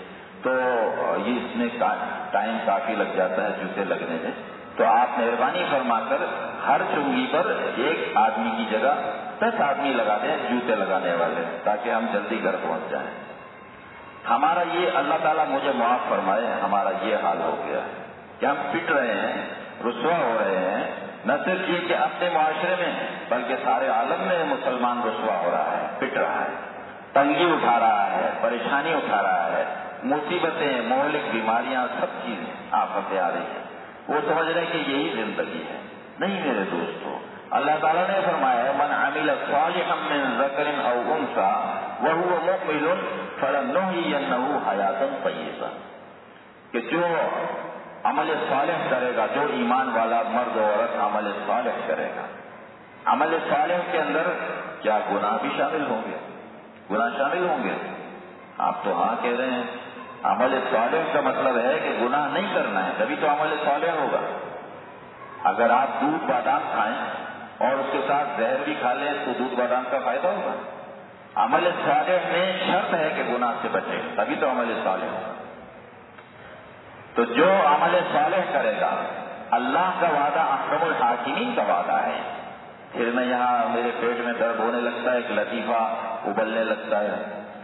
تو یہ اس میں ٹائم کافی لگ جاتا ہے جوتے لگنے میں، تو آپ مہربانی فرما کر ہر چنگی پر ایک آدمی کی جگہ 10 آدمی لگا دیں جوتے لگانے والے، تاکہ ہم جلدی گھر پہنچ جائیں۔ ہمارا یہ اللہ تعالیٰ مجھے معاف فرمائے، ہمارا یہ حال ہو گیا ہے کہ ہم پٹ رہے ہیں، رسوا ہو رہے ہیں، نہ صرف یہ کہ اپنے معاشرے میں بلکہ سارے عالم میں مسلمان رسوا ہو رہا ہے، پٹ رہا ہے، تنگی اٹھا رہا ہے، پریشانی اٹھا رہا ہے، مصیبتیں، مہلک بیماریاں، سب چیزیں آفتیں آ رہی ہیں۔ وہ سمجھ رہے ہیں کہ یہی زندگی ہے۔ نہیں میرے دوستو، اللہ تعالیٰ نے فرمایا من عمل صالحا من ذکر او انثى وهو مؤمن فلنحيينه حیاتا طیبہ، کہ جو عمل صالح کرے گا، جو ایمان والا مرد و عورت عمل صالح کرے گا، عمل صالح کے اندر کیا گناہ بھی شامل ہوں گے؟ گناہ شامل ہوں گے؟ آپ تو ہاں کہہ رہے ہیں۔ عمل صالح کا مطلب ہے کہ گناہ نہیں کرنا ہے، تبھی تو عمل صالح ہوگا۔ اگر آپ دودھ بادام کھائیں اور اس کے ساتھ زہر بھی کھا لیں تو دودھ بادام کا فائدہ ہوگا؟ عمل صالح میں شرط ہے کہ گناہ سے بچے، تبھی تو عمل صالح ہوگا۔ تو جو عمل صالح کرے گا، اللہ کا وعدہ احکم الحاکمین کا وعدہ ہے۔ پھر میں یہاں میرے پیٹ میں درد ہونے لگتا ہے، ایک لطیفہ ابلنے لگتا ہے۔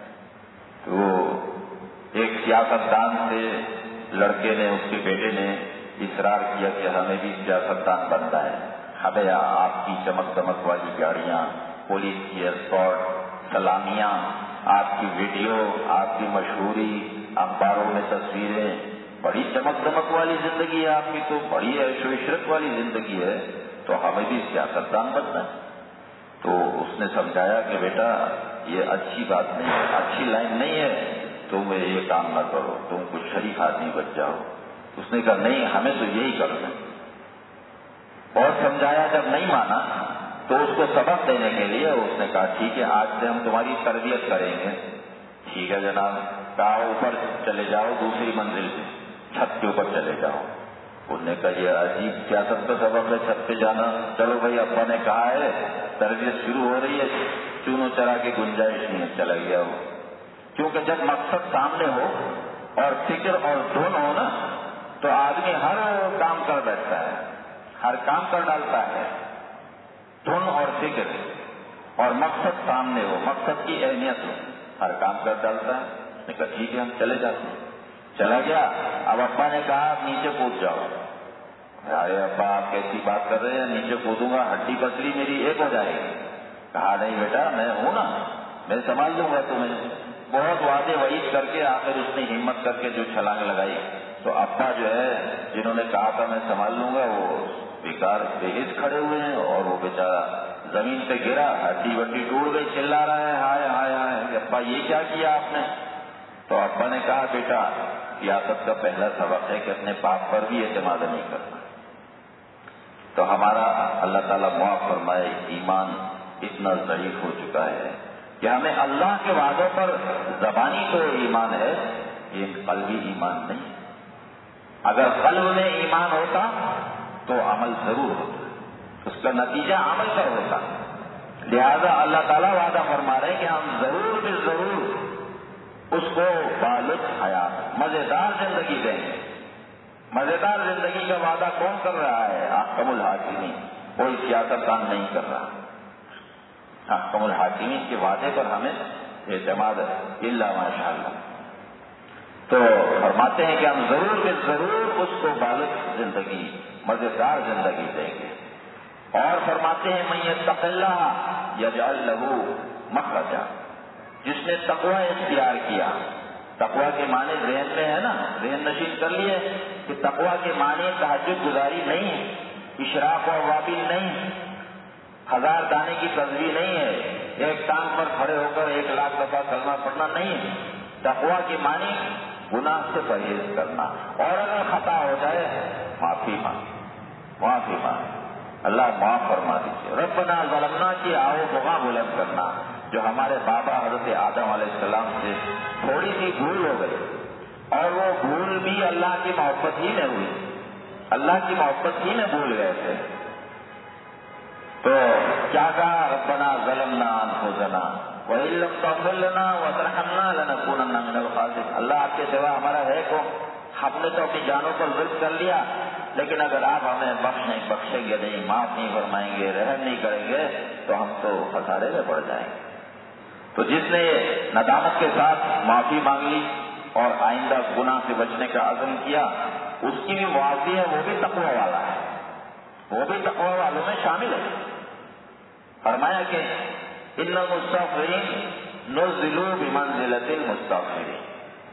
تو ایک سیاستدان سے لڑکے نے، اس کے بیٹے نے اصرار کیا کہ ہمیں بھی سیاستدان بننا ہے، ہمیں آپ کی چمک دمک والی گاڑیاں، پولیس کی اسکارٹ، سلامیاں، آپ کی ویڈیو، آپ کی مشہوری، اخباروں میں تصویریں، بڑی چمک دمک والی زندگی ہے آپ کی، تو بڑی عیش و عشرت والی زندگی ہے، تو ہمیں بھی سیاستدان بننا ہے۔ تو اس نے سمجھایا کہ بیٹا یہ اچھی بات نہیں ہے، اچھی لائن نہیں ہے، تم یہ کام نہ کرو، تم کچھ شریف آدمی بن جاؤ۔ اس نے کہا نہیں، ہمیں تو یہی کرنا ہے۔ بہت سمجھایا، جب نہیں مانا تو اس کو سبق دینے کے لیے اس نے کہا ٹھیک ہے، آج سے ہم تمہاری تربیت کریں گے۔ ٹھیک ہے جناب، کہا اوپر چلے جاؤ، دوسری منزل پہ، چھت کے اوپر چلے جاؤ۔ انہوں نے کہا یہ عجیب سیاست کا سبق ہے چھت پہ جانا، چلو بھائی ابا نے کہا ہے تربیت شروع ہو رہی ہے، چونو چرا کی گنجائش نہیں ہے، چلا گیا وہ۔ کیونکہ جب مقصد سامنے ہو اور فکر اور دھن ہو نا، تو آدمی ہر کام کر بیٹھتا ہے، ہر کام کر ڈالتا ہے۔ دھن اور فکر اور مقصد سامنے ہو، مقصد کی اہمیت ہو، ہر کام کر ڈالتا ہے۔ اس نے کہا ٹھیک ہے، ہم چلے جاتے ہیں۔ چلا گیا۔ اب ابا نے کہا نیچے کود جاؤ۔ ارے ابا آپ کیسی بات کر رہے ہیں، نیچے کودوں گا ہڈی پسلی میری ایک ہو جائے گی۔ کہا نہیں بیٹا، میں ہوں نا، میں سنبھال لوں گا تمہیں۔ بہت وعدے وعید کر کے آخر اس نے ہمت کر کے جو چھلانگ لگائی، تو ابا جو ہے جنہوں نے کہا تھا میں سنبھال لوں گا، وہ بیکار بےحد کھڑے ہوئے ہیں، اور وہ بیچارہ زمین پہ گرا، ہڈی وڈی ٹوٹ گئی، چلا رہا ہے ہائے ہائے ہائے، ابا یہ کیا کیا آپ نے؟ تو ابا نے کہا بیٹا سیاست کا پہلا سبق ہے کہ اپنے باپ پر بھی اعتماد نہیں کرنا۔ تو ہمارا اللہ تعالیٰ معاف فرمائے ایمان اتنا ضعیف ہو چکا ہے کہ ہمیں اللہ کے وعدوں پر زبانی تو ایمان ہے، یہ قلبی ایمان نہیں۔ اگر قلب میں ایمان ہوتا تو عمل ضرور ہوتا، اس کا نتیجہ عمل پر ہوتا۔ لہذا اللہ تعالیٰ وعدہ فرما رہے ہیں کہ ہم ضرور بھی ضرور اس کو بالغ حیات، مزیدار زندگی دیں گے۔ مزیدار زندگی کا وعدہ کون کر رہا ہے؟ احکم الحاکمین، کوئی سیاستدان نہیں کر رہا۔ احکم الحاکمین کے وعدے پر ہمیں اعتماد ہے، الا ماشاء اللہ۔ تو فرماتے ہیں کہ ہم ضرور کہ ضرور اس کو بالغ زندگی، مزیدار زندگی دیں گے۔ اور فرماتے ہیں من یتق اللہ یجعل لہ مخرجا، جس نے تقوی اختیار کیا۔ تقوی کے معنی ذہن میں ہے نا، ذہن نشین کر لیے کہ تقوی کے معنی تہجد گزاری نہیں ہے، اشراق و وابل نہیں ہے، 1000 دانے کی تصویر نہیں ہے، ایک ٹانگ پر کھڑے ہو کر 1,00,000 دفعہ کلمہ پڑھنا نہیں ہے۔ تقوی کے معنی گناہ سے پرہیز کرنا، اور اگر خطا ہو جائے معافی مانگ، معافی مانگ، اللہ معاف فرما دیجیے۔ ربنا ظلمنا کی آہو بغا بلند کرنا، جو ہمارے بابا حضرت آدم علیہ السلام سے تھوڑی سی بھول ہو گئی، اور وہ بھول بھی اللہ کی محبت ہی میں ہوئی، اللہ کی محبت ہی میں بھول گئے تھے۔ تو کیا کہا؟ ربنا ظلمنا انفسنا وَإِن لَّمْ تَغْفِرْ لَنَا وَتَرْحَمْنَا لَنَكُونَنَّ مِنَ الْخَاسِرِينَ۔ اللہ آپ کے سوا ہمارا ہے کون؟ ہم نے تو اپنی جانوں پر ظلم کر لیا، لیکن اگر آپ ہمیں بخشیں گے نہیں، معاف نہیں فرمائیں گے، رحم نہیں کریں گے تو ہم تو خسارے میں پڑ جائیں گے۔ تو جس نے ندامت کے ساتھ معافی مانگ لی اور آئندہ گناہ سے بچنے کا عزم کیا، اس کی بھی معافی ہے، وہ بھی تقوی والا ہے، وہ بھی تقوی والوں میں شامل ہے۔ فرمایا کہ ان المستغفرین نزلوا بمنزلۃ المستغفرین،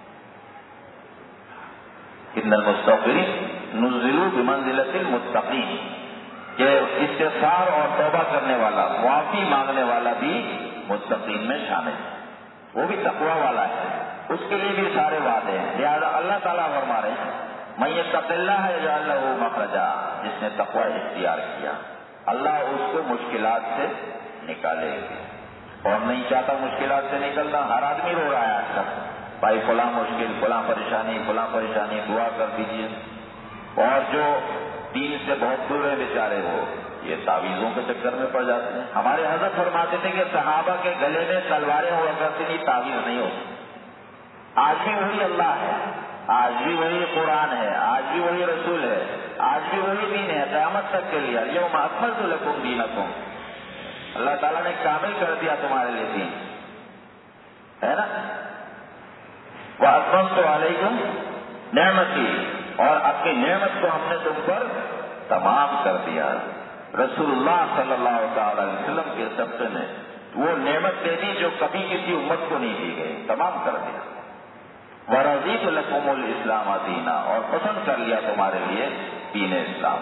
ان المستغفرین نزلوا بمنزلۃ المتقین، کہ استغفار اور توبہ کرنے والا، معافی مانگنے والا بھی متقین میں شامل ہے، وہ بھی تقوی والا ہے، اس کے لیے بھی سارے وعدے ہیں۔ لہٰذا اللہ تعالیٰ فرما رہے ہیں من یتق اللہ یجعل لہ مخرجا، جس نے تقوی اختیار کیا اللہ اس کو مشکلات سے نکالے گے، اور نہیں چاہتا مشکلات سے نکلنا۔ ہر آدمی رو رہا ہے آج کل، بھائی فلاں مشکل، فلاں پریشانی، دعا کر دیجیے۔ اور جو دین سے بہت دور ہے بیچارے، وہ یہ تعویذوں کے چکر میں پڑ جاتے ہیں۔ ہمارے حضرت فرماتے تھے کہ صحابہ کے گلے میں تلواریں ہوا کرتی تھی، تعویذ نہیں ہوتی۔ آج بھی وہی اللہ ہے، آج بھی وہی قرآن ہے، آج بھی وہی رسول ہے، آج بھی وہی دین ہے، قیامت تک کے لیے۔ الیوم اکملت لکم دینکم، اللہ تعالیٰ نے کامل کر دیا تمہارے لیے دین، ہے نا۔ وَأَتْمَمْتُ عَلَيْكُمْ نِعْمَتِي، اور اپنی نعمت کو ہم نے تم پر تمام کر دیا۔ رسول اللہ صلی اللہ تعالی علیہ وسلم کے صدقے میں وہ نعمت دے دی جو کبھی کسی امت کو نہیں دی گئی، تمام کر دیا۔ وَرَضِيتُ لَكُمُ الْإِسْلَامَ دِينًا، اور پسند کر لیا تمہارے لیے دین اسلام۔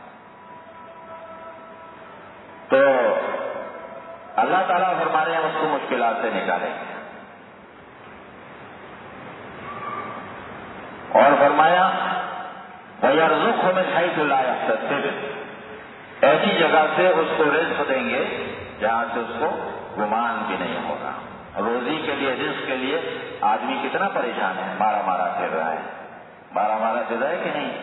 تو اللہ تعالیٰ فرما رہے ہیں اس کو مشکلات سے نکالیں گے، اور فرمایا وَيَرْزُقْهُ مِنْ حَيْثُ لَا يَحْتَسِبُ، ایسی جگہ سے اس کو رزق دیں گے جہاں سے اس کو گمان بھی نہیں ہوگا۔ روزی کے لیے، رزق کے لیے آدمی کتنا پریشان ہے، مارا پھر رہا ہے، مارا پھر رہا ہے کہ نہیں؟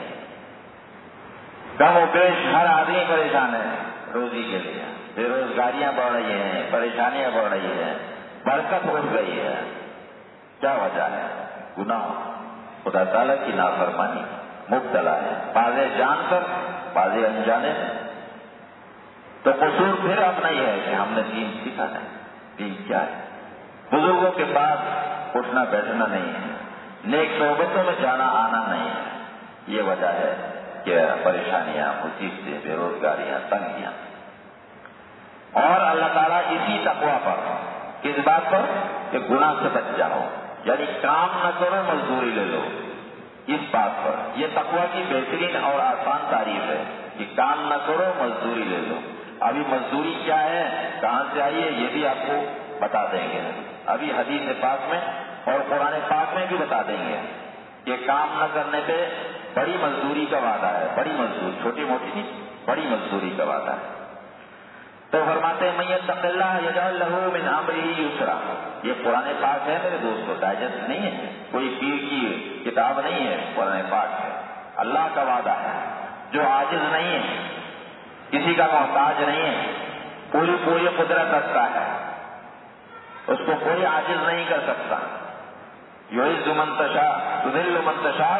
کم و بیش ہر آدمی پریشان ہے روزی کے لیے، بے روزگاریاں بڑھ رہی ہیں، پریشانیاں بڑھ رہی ہیں، برکت اٹھ گئی ہے۔ کیا وجہ ہے؟ گناہ، خدا تعالیٰ کی نافرمانی مبتلا ہے، بعضے جان کر، بعضے انجانے میں۔ تو قصور پھر اپنا یہ ہے کہ ہم نے دین سیکھا ہے، دین کیا ہے، بزرگوں کے پاس اٹھنا بیٹھنا نہیں ہے، نیک صحبتوں میں جانا آنا نہیں ہے۔ یہ وجہ ہے کہ پریشانیاں، مصیبتیں، بے روزگاریاں، تنگیاں۔ اور اللہ تعالیٰ اسی تقویٰ پر، کس بات پر؟ کہ گناہ سے بچ جاؤ، یعنی کام نہ کرو مزدوری لے لو، اس بات پر۔ یہ تقویٰ کی بہترین اور آسان تعریف ہے کہ کام نہ کرو مزدوری لے لو۔ ابھی مزدوری کیا ہے، کہاں سے آئی ہے، یہ بھی آپ کو بتا دیں گے، ابھی حدیث پاک میں اور قرآن پاک میں بھی بتا دیں گے کہ کام نہ کرنے پہ بڑی مزدوری کا وعدہ ہے، بڑی مزدوری، چھوٹی موٹی نہیں، بڑی مزدوری کا وعدہ ہے۔ تو فرماتے ہیں من یتق اللہ یجعل لہ من امرہ یسرا، یہ قرآن پاک ہے میرے دوستو، ڈائجسٹ نہیں ہے، کوئی پیر کی کتاب نہیں ہے، قرآن پاک ہے، اللہ کا وعدہ ہے، جو عاجز نہیں ہے، کسی کا محتاج نہیں ہے، پوری قدرت رکھتا ہے، اس کو کوئی عاجز نہیں کر سکتا۔ یعز من تشاء تذل من تشاء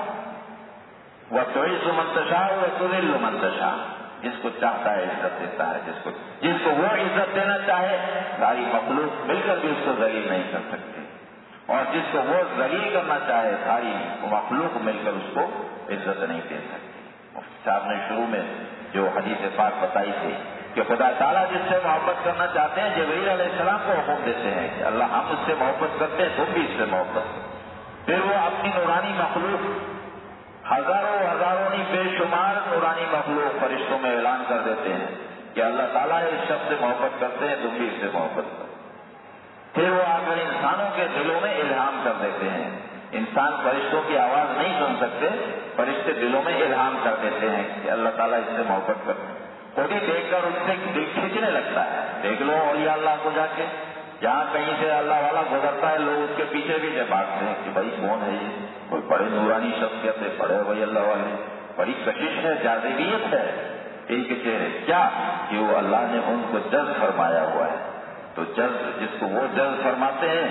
وتعز من تشاء وتذل من تشاء، جس کو چاہتا ہے عزت دیتا ہے، جس کو وہ عزت دینا چاہے، ساری مخلوق مل کر بھی اس کو ذلیل نہیں کر سکتی، اور جس کو وہ ذلیل کرنا چاہے، ساری مخلوق مل کر اس کو عزت نہیں دے سکتی۔ مفتی صاحب نے شروع میں جو حدیث پاک بتائی تھی کہ خدا تعالیٰ جس سے محبت کرنا چاہتے ہیں، جبرائیل علیہ السلام کو حکم دیتے ہیں کہ اللہ ہم اس سے محبت کرتے ہیں، تم بھی اس سے محبت کرو۔ پھر وہ اپنی نورانی مخلوق، ہزاروں نہیں بے شمار نورانی مخلوق فرشتوں میں اعلان کر دیتے ہیں کہ اللہ تعالیٰ اس شخص سے محبت کرتے ہیں، تم بھی اس سے محبت کرو۔ پھر وہ آ کر انسانوں کے دلوں میں الہام کر دیتے ہیں، انسان فرشتوں کی آواز نہیں سن سکتے، فرشتے دلوں میں الہام کر دیتے ہیں کہ اللہ تعالیٰ اس سے محبت کرتے ہیں۔ خود ہی دیکھ کر اس سے دل کھینچنے لگتا ہے، دیکھ لو اولیاء اللہ کو جا کے، جہاں کہیں سے اللہ والا گزرتا ہے لوگ اس کے پیچھے پیچھے بھاگتے ہیں کہ بھائی کون ہے یہ، کوئی بڑے نورانی شخصیت ہے، بڑے ولی اللہ والے، بڑی کشش ہے، جاذبیت ہے ان کے چہرے، کیا کہ وہ اللہ نے ان کو جذب فرمایا ہوا ہے۔ تو جذب، جس کو وہ جذب فرماتے ہیں،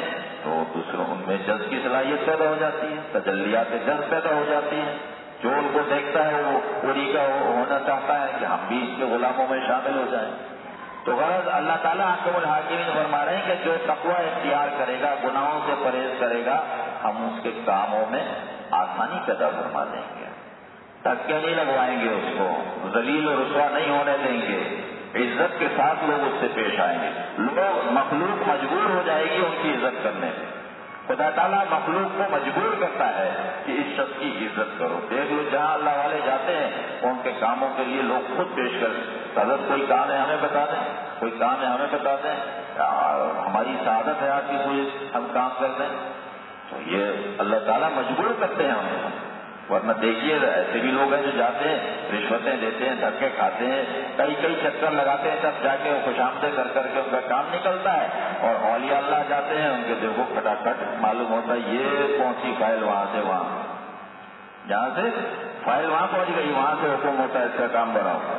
تو دوسروں ان میں جذب کی صلاحیت پیدا ہو جاتی ہے، تجلیات جذب پیدا ہو جاتی ہیں. جو ان کو دیکھتا ہے وہ پوری کا ہونا چاہتا ہے کہ ہم بھی اس کے غلاموں میں شامل ہو جائیں. تو غرض اللہ تعالیٰ حکم الحاکمین فرما رہے ہیں کہ جو تقوی اختیار کرے گا، گناہوں سے پرہیز کرے گا، ہم اس کے کاموں میں آسانی پیدا فرما دیں گے. دھکے نہیں لگوائیں گے، اس کو ذلیل و رسوا نہیں ہونے دیں گے. عزت کے ساتھ لوگ اس سے پیش آئیں گے. لوگ مخلوق مجبور ہو جائے گی ان کی عزت کرنے میں. خدا تعالیٰ مخلوق کو مجبور کرتا ہے کہ اس شخص کی عزت کرو. دیکھ لو جہاں اللہ والے جاتے ہیں ان کے کاموں کے لیے لوگ خود پیش کرتے ہیں. حضرت کوئی کام ہے ہمیں بتا دیں، کوئی کام ہے ہمیں بتا دیں، ہماری سعادت ہے آپ کی کوئی ہم کام کر دیں. تو یہ اللہ تعالیٰ مجبور کرتے ہیں ہمیں. ورنہ دیکھیے ایسے بھی لوگ ہیں جو جاتے ہیں، رشوتیں دیتے ہیں، دھکے کھاتے ہیں، کئی چکر لگاتے ہیں، تب جا کے خوش آمدید کر کے ان کا کام نکلتا ہے. اور اولیاء اللہ جاتے ہیں، ان کے دل کو کھٹاکھٹ معلوم ہوتا ہے یہ کون سی فائل وہاں سے وہاں، جہاں سے فائل وہاں پہنچ گئی وہاں سے حکم ہوتا ہے اس کا کام بناؤ.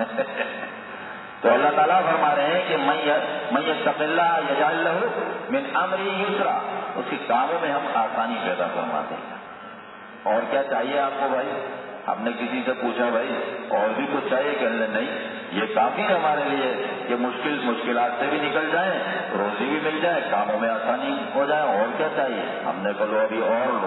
تو اللہ تعالیٰ فرما رہے ہیں کہ من یتق اللہ یجعل لہ من امرہ یسرا، اس کے کاموں میں ہم آسانی پیدا فرما دیں گے. اور کیا چاہیے آپ کو بھائی؟ ہم نے کسی سے پوچھا بھائی اور بھی کچھ چاہیے؟ کہنے نہیں، یہ کافی ہے ہمارے لیے کہ مشکلات سے بھی نکل جائیں، روزی بھی مل جائے، کاموں میں آسانی ہو جائے. اور کیا چاہیے؟ ہم نے کہا لو ابھی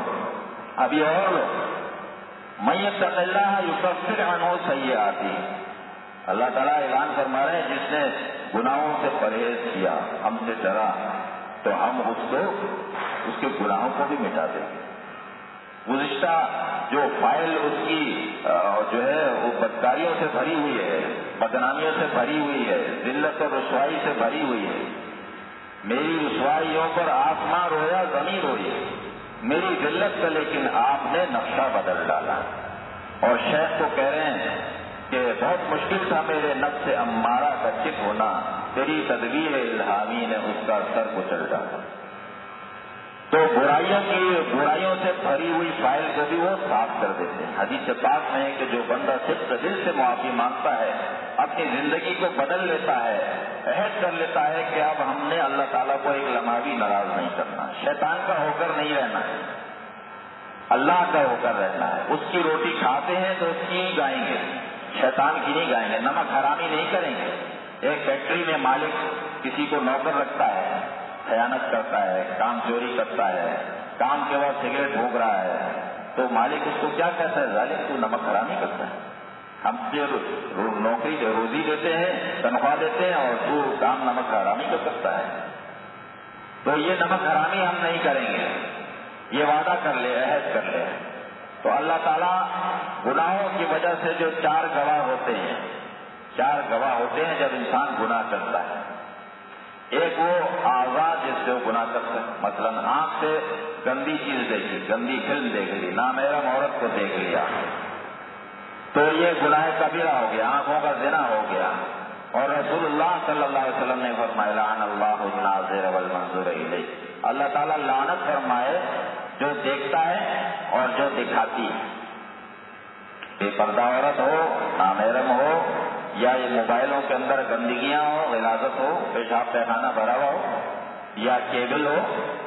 اور لو. من یتق اللہ یکفر عنہ سیئاتہ، اللہ تعالیٰ اعلان فرما رہے ہیں جس نے گناہوں سے پرہیز کیا، ہم سے ڈرا، تو ہم اس کے گناہوں کو بھی مٹا دیں گے. گزشتہ جو فائل اس کی جو ہے وہ بدکاریوں سے بھری ہوئی ہے، بدنامیوں سے بھری ہوئی ہے، ذلت اور رسوائی سے بھری ہوئی ہے. میری رسوائیوں پر آسمان رویا، زمین روئی، میری ذلت کا لیکن آپ نے نقشہ بدل ڈالا. اور شیخ کو کہہ رہے ہیں کہ بہت مشکل تھا میرے نفس امارہ کا چپ ہونا، تیری تدبیر الہامی نے اس کا سر کچل ڈالا. تو برائیوں سے بھری ہوئی فائل کو بھی وہ صاف کر دیتے ہیں. حدیث پاک میں ہے کہ جو بندہ صرف دل سے معافی مانگتا ہے، اپنی زندگی کو بدل لیتا ہے، عہد کر لیتا ہے کہ اب ہم نے اللہ تعالیٰ کو ایک لمحہ بھی ناراض نہیں کرنا، شیطان کا ہو کر نہیں رہنا ہے، اللہ کا ہو کر رہنا ہے. اس کی روٹی کھاتے ہیں تو اس کی ہی گائیں گے، شیطان کی نہیں گائیں گے. نمک حرامی نہیں کریں گے. ایک فیکٹری میں مالک کسی کو نوکر رکھتا ہے، خیانت کرتا ہے، کام چوری کرتا ہے، کام کے بعد سگریٹ بھونک رہا ہے، تو مالک اس کو کیا کہتا ہے؟ ظالم تو نمک حرامی کرتا ہے. ہم سے نوکری روزی دیتے ہیں، تنخواہ دیتے ہیں، اور تو کام نمک حرامی کو کرتا ہے. تو یہ نمک حرامی ہم نہیں کریں گے، یہ وعدہ کر لے، عہد کر لے. تو اللہ تعالیٰ گناہوں کی وجہ سے جو چار گواہ ہوتے ہیں جب انسان گناہ کرتا ہے. ایک وہ آواز جس سے وہ گناہ کرتا ہے، مثلا آنکھ سے گندی چیز دیکھی، گندی فلم دیکھ لی، نامحرم عورت کو دیکھ لیا، تو یہ گناہ کبیرہ ہو گیا، آنکھوں کا زنا ہو گیا. اور رسول اللہ صلی اللہ علیہ وسلم نے فرمایا لعن اللہ الناظر والمنظور الیہ، اللہ تعالیٰ لعنت فرمائے جو دیکھتا ہے اور جو دکھاتی ہے. بے پردہ عورت ہو، نامحرم ہو، یا یہ موبائلوں کے اندر گندگیاں ہو، غلاظت ہو، پیشاب پیخانہ بھرا ہوا ہو، یا کیبل ہو،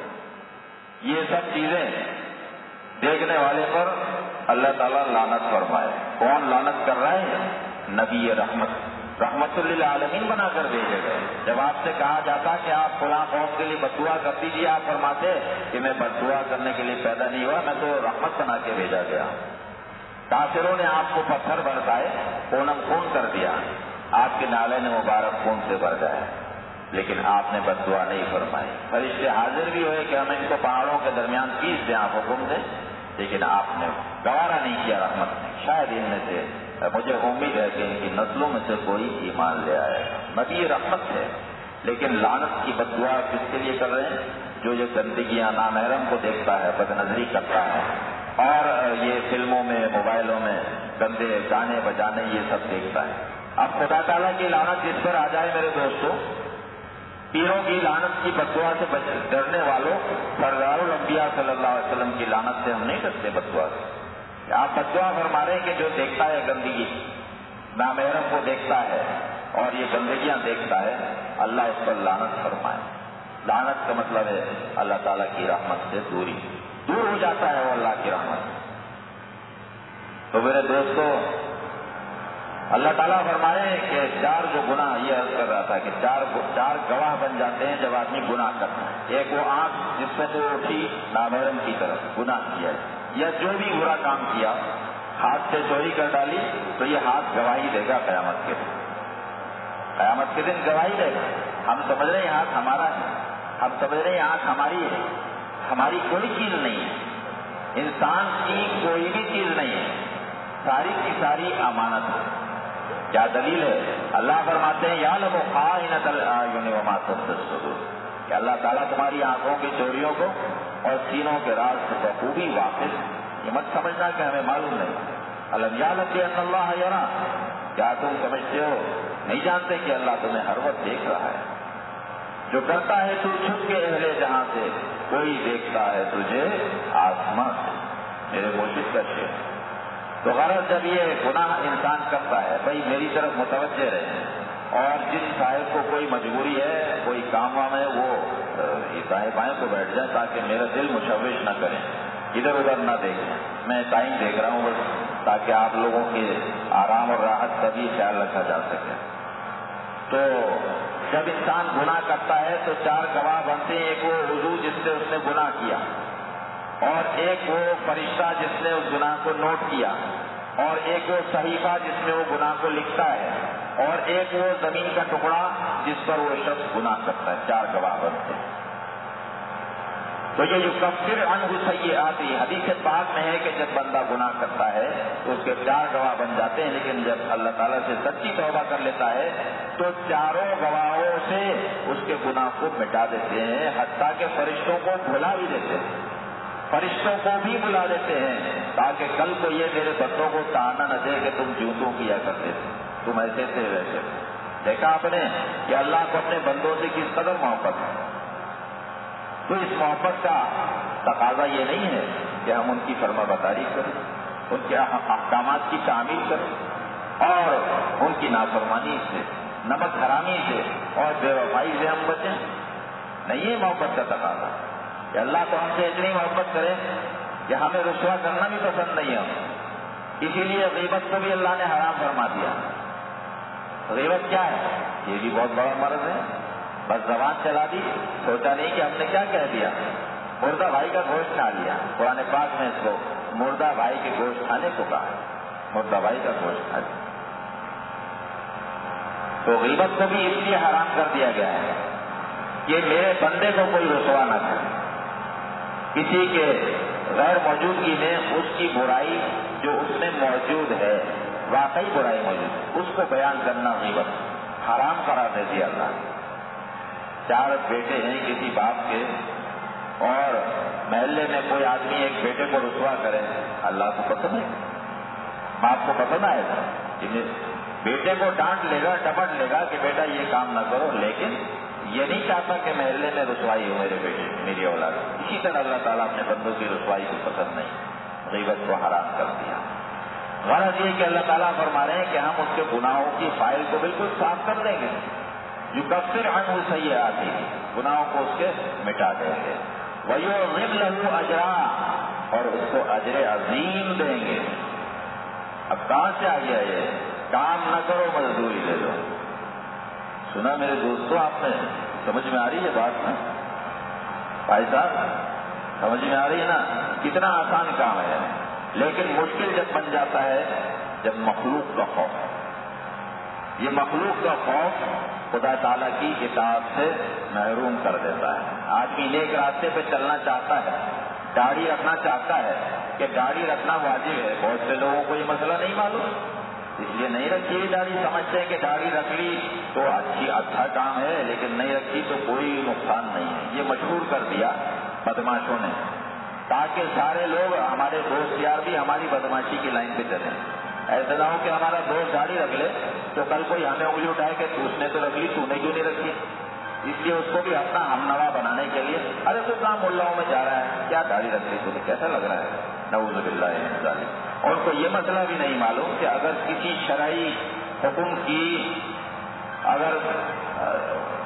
یہ سب چیزیں دیکھنے والے پر اللہ تعالیٰ لعنت فرمائے. کون لعنت کر رہا ہے؟ نبی رحمت للعالمین بنا کر بھیجے گئے. جب آپ سے کہا جاتا کہ آپ فلاں قوم کے لیے بد دعا کر دیجیے، آپ فرماتے کہ میں بد دعا کرنے کے لیے پیدا نہیں ہوا، میں تو رحمت بنا کے بھیجا گیا. کافروں نے آپ کو پتھر برسائے، خون کر دیا، آپ کے نالے نے مبارک خون سے بھر گئے، لیکن آپ نے بد دعا نہیں فرمائی. فرشتے حاضر بھی ہوئے کہ ہم ان کو پہاڑوں کے درمیان پیس دیں، آپ حکم دیں، لیکن آپ نے گوارا نہیں کیا رحمت نے. شاید ان میں سے مجھے امید ہے کہ ان کی نسلوں میں سے کوئی ایمان لے آئے گا. نبی رحمت ہے، لیکن لعنت کی بد دعا کس کے لیے کر رہے ہیں؟ جو یہ گندگیاں نامحرم کو دیکھتا ہے، بد نظری کرتا ہے، اور یہ فلموں میں، موبائلوں میں گندے گانے بجانے یہ سب دیکھتا ہے. اب خدا تعالیٰ کی لعنت جس پر آ جائے میرے دوستوں، پیروں کی لعنت کی بد دعا سے ڈرنے والوں، سردار الانبیاء صلی اللہ علیہ وسلم کی لعنت سے ہم نہیں ڈرتے. بد دعا سے آپ بد دعا فرما رہے ہیں کہ جو دیکھتا ہے گندگی، نامحرم کو دیکھتا ہے اور یہ گندگیاں دیکھتا ہے، اللہ اس پر لعنت فرمائے. لعنت کا مطلب ہے اللہ تعالیٰ کی رحمت سے دوری، دور ہو جاتا ہے وہ اللہ کی رحمت۔ تو میرے دوستو، اللہ تعالیٰ فرمائے کہ چار جو گناہ، یہ عرض کر رہا تھا کہ چار گواہ بن جاتے ہیں جب آدمی گناہ کرتا ہے۔ ایک وہ آنکھ جس سے تو اٹھی نامحرم کی طرف گناہ کیا، یا جو بھی برا کام کیا، ہاتھ سے چوری کر ڈالی تو یہ ہاتھ گواہی دے گا قیامت کے دن، قیامت کے دن گواہی دے گا۔ ہم سمجھ رہے ہیں ہاتھ ہمارا ہے، ہم سمجھ رہے ہیں آنکھ ہماری ہے، ہماری کوئی چیز نہیں ہے، انسان کی کوئی بھی چیز نہیں ہے، ساری کی ساری امانت ہے۔ کیا دلیل ہے؟ اللہ فرماتے ہیں یعلم خائنۃ الاعین وما تخفی الصدور، کہ اللہ تعالیٰ تمہاری آنکھوں کی چوریوں کو اور سینوں کے راز سے بخوبی واقف۔ یہ مت سمجھنا کہ ہمیں معلوم نہیں۔ الم یعلم بان اللہ یرا، کیا تم سمجھتے ہو، نہیں جانتے کہ اللہ تمہیں ہر وقت دیکھ رہا ہے؟ جو کرتا ہے تو چھپ کے اہل جہاں سے، کوئی دیکھتا ہے تجھے آسمان سے۔ میرے مرشد کا شعر۔ تو غرض جب یہ گناہ انسان کرتا ہے، بھائی میری طرف متوجہ رہے، اور جن صاحب کو کوئی مجبوری ہے، کوئی کام وام ہے، وہ دائیں بائیں کو بیٹھ جائے تاکہ میرا دل مشوش نہ کریں، ادھر ادھر نہ دیکھیں۔ میں ٹائم دیکھ رہا ہوں بس، تاکہ آپ لوگوں کے آرام اور راحت کا بھی خیال رکھا جا سکے۔ تو جب انسان گناہ کرتا ہے تو چار گواہ بنتے ہیں، ایک وہ عضو جس سے اس نے گناہ کیا، اور ایک وہ فرشتہ جس نے اس گناہ کو نوٹ کیا، اور ایک وہ صحیفہ جس میں وہ گناہ کو لکھتا ہے، اور ایک وہ زمین کا ٹکڑا جس پر وہ شخص گناہ کرتا ہے۔ چار گواہ بنتے ہیں۔ تو یہ یکفر عنہ سیئاتہ، حدیث پاک میں ہے کہ جب بندہ گناہ کرتا ہے تو اس کے چار گواہ بن جاتے ہیں، لیکن جب اللہ تعالیٰ سے سچی توبہ کر لیتا ہے تو چاروں گواہوں سے اس کے گناہ کو مٹا دیتے ہیں، حتیٰ کہ فرشتوں کو بھلا بھی دیتے ہیں، فرشتوں کو بھی بلا دیتے ہیں، تاکہ کل کو یہ میرے بندوں کو تانا نہ دے کہ تم جوتوں کیا کرتے تھے، تم ایسے تھے ویسے۔ دیکھا آپ نے کہ اللہ کو اپنے بندوں سے کس قدر محبت ہے۔ تو اس محبت کا تقاضا یہ نہیں ہے کہ ہم ان کی فرما برداری کریں، ان کے احکامات کی تعمیل کریں، اور ان کی نافرمانی سے، نمک حرامی سے اور بے وفائی سے ہم بچیں۔ نہیں، یہ محبت کا تقاضا کہ اللہ تو ہم سے اتنی محبت کرے کہ ہمیں رسوا کرنا بھی پسند نہیں ہے۔ اسی لیے غیبت کو بھی اللہ نے حرام فرما دیا۔ غیبت کیا ہے؟ یہ بھی بہت بڑا مرض ہے۔ بس زبان چلا دی، سوچا نہیں کہ ہم نے کیا کہہ دیا، مردہ بھائی کا گوشت کھا لیا۔ قرآن پاک میں اس کو مردہ بھائی کے گوشت کھانے کو کہا، مردہ بھائی کا گوشت کھا لیا۔ تو غیبت کو بھی اس لیے حرام کر دیا گیا ہے کہ میرے بندے کو کوئی رسوا نہ کرے، کسی کے غیر موجودگی میں اس کی برائی جو اس میں موجود ہے، واقعی برائی موجود، اس کو بیان کرنا غیبت حرام قرار دے دیا اللہ نے۔ چار بیٹے ہیں کسی باپ کے، اور محلے میں کوئی آدمی ایک بیٹے کو رسوا کرے، اللہ کو پسند ہے؟ باپ کو پسند آئے گا کہ بیٹے کو ڈانٹ لے گا، ڈپٹ لے گا کہ بیٹا یہ کام نہ کرو، لیکن یہ نہیں چاہتا کہ محلے میں رسوائی ہو میرے بیٹے، میری اولاد۔ اسی طرح اللہ تعالیٰ اپنے بندوں کی رسوائی کو پسند نہیں، غیبت کو حرام کر دیا۔ غرض یہ کہ اللہ تعالیٰ فرما رہے ہیں کہ ہم اس کے گناہوں کی فائل کو بالکل صاف کر دیں گے، یکفر عنہ سیئاتہ، گناہوں کو اس کے مٹا دیں گے، وَيُعْظِمْ لَهُ أَجْرًا، اور اس کو اجر عظیم دیں گے۔ اب کہاں سے آ گیا یہ کام نہ کرو مزدوری لے لو؟ سنا میرے دوستوں، آپ نے سمجھ میں آ رہی ہے بات نا؟ بھائی صاحب سمجھ میں آ رہی ہے نا؟ کتنا آسان کام ہے، لیکن مشکل جب بن جاتا ہے جب مخلوق کا خوف، یہ مخلوق کا خوف خدا تعالیٰ کی اطاعت سے محروم کر دیتا ہے۔ آدمی نیک راستے پہ چلنا چاہتا ہے، داڑھی رکھنا چاہتا ہے کہ داڑھی رکھنا واجب ہے، بہت سے لوگوں کو یہ مسئلہ نہیں معلوم، اس لیے نہیں رکھی داڑھی، سمجھتے ہیں کہ داڑھی رکھ لی تو اچھا کام ہے، لیکن نہیں رکھی تو کوئی نقصان نہیں ہے۔ یہ مشہور کر دیا بدماشوں نے، تاکہ سارے لوگ، ہمارے دوست یار بھی ہماری بدماشی کی لائن پہ چلیں۔ ایسا نہ ہو کہ ہمارا دوست داڑھی رکھ لے تو کل کوئی ہمیں انگلی اٹھائے کہ اس نے تو رکھ لی، تو نے کیوں نہیں رکھی؟ اس لیے اس کو بھی اپنا ہم نوا بنانے کے لیے، ارے تو کام ملاؤں میں جا رہا ہے، کیا داڑھی رکھ لی تمہیں، کیسا لگ رہا ہے؟ نعوذ باللہ من ذالک۔ اور ان کو یہ مسئلہ بھی نہیں معلوم کہ اگر کسی شرعی حکم کی اگر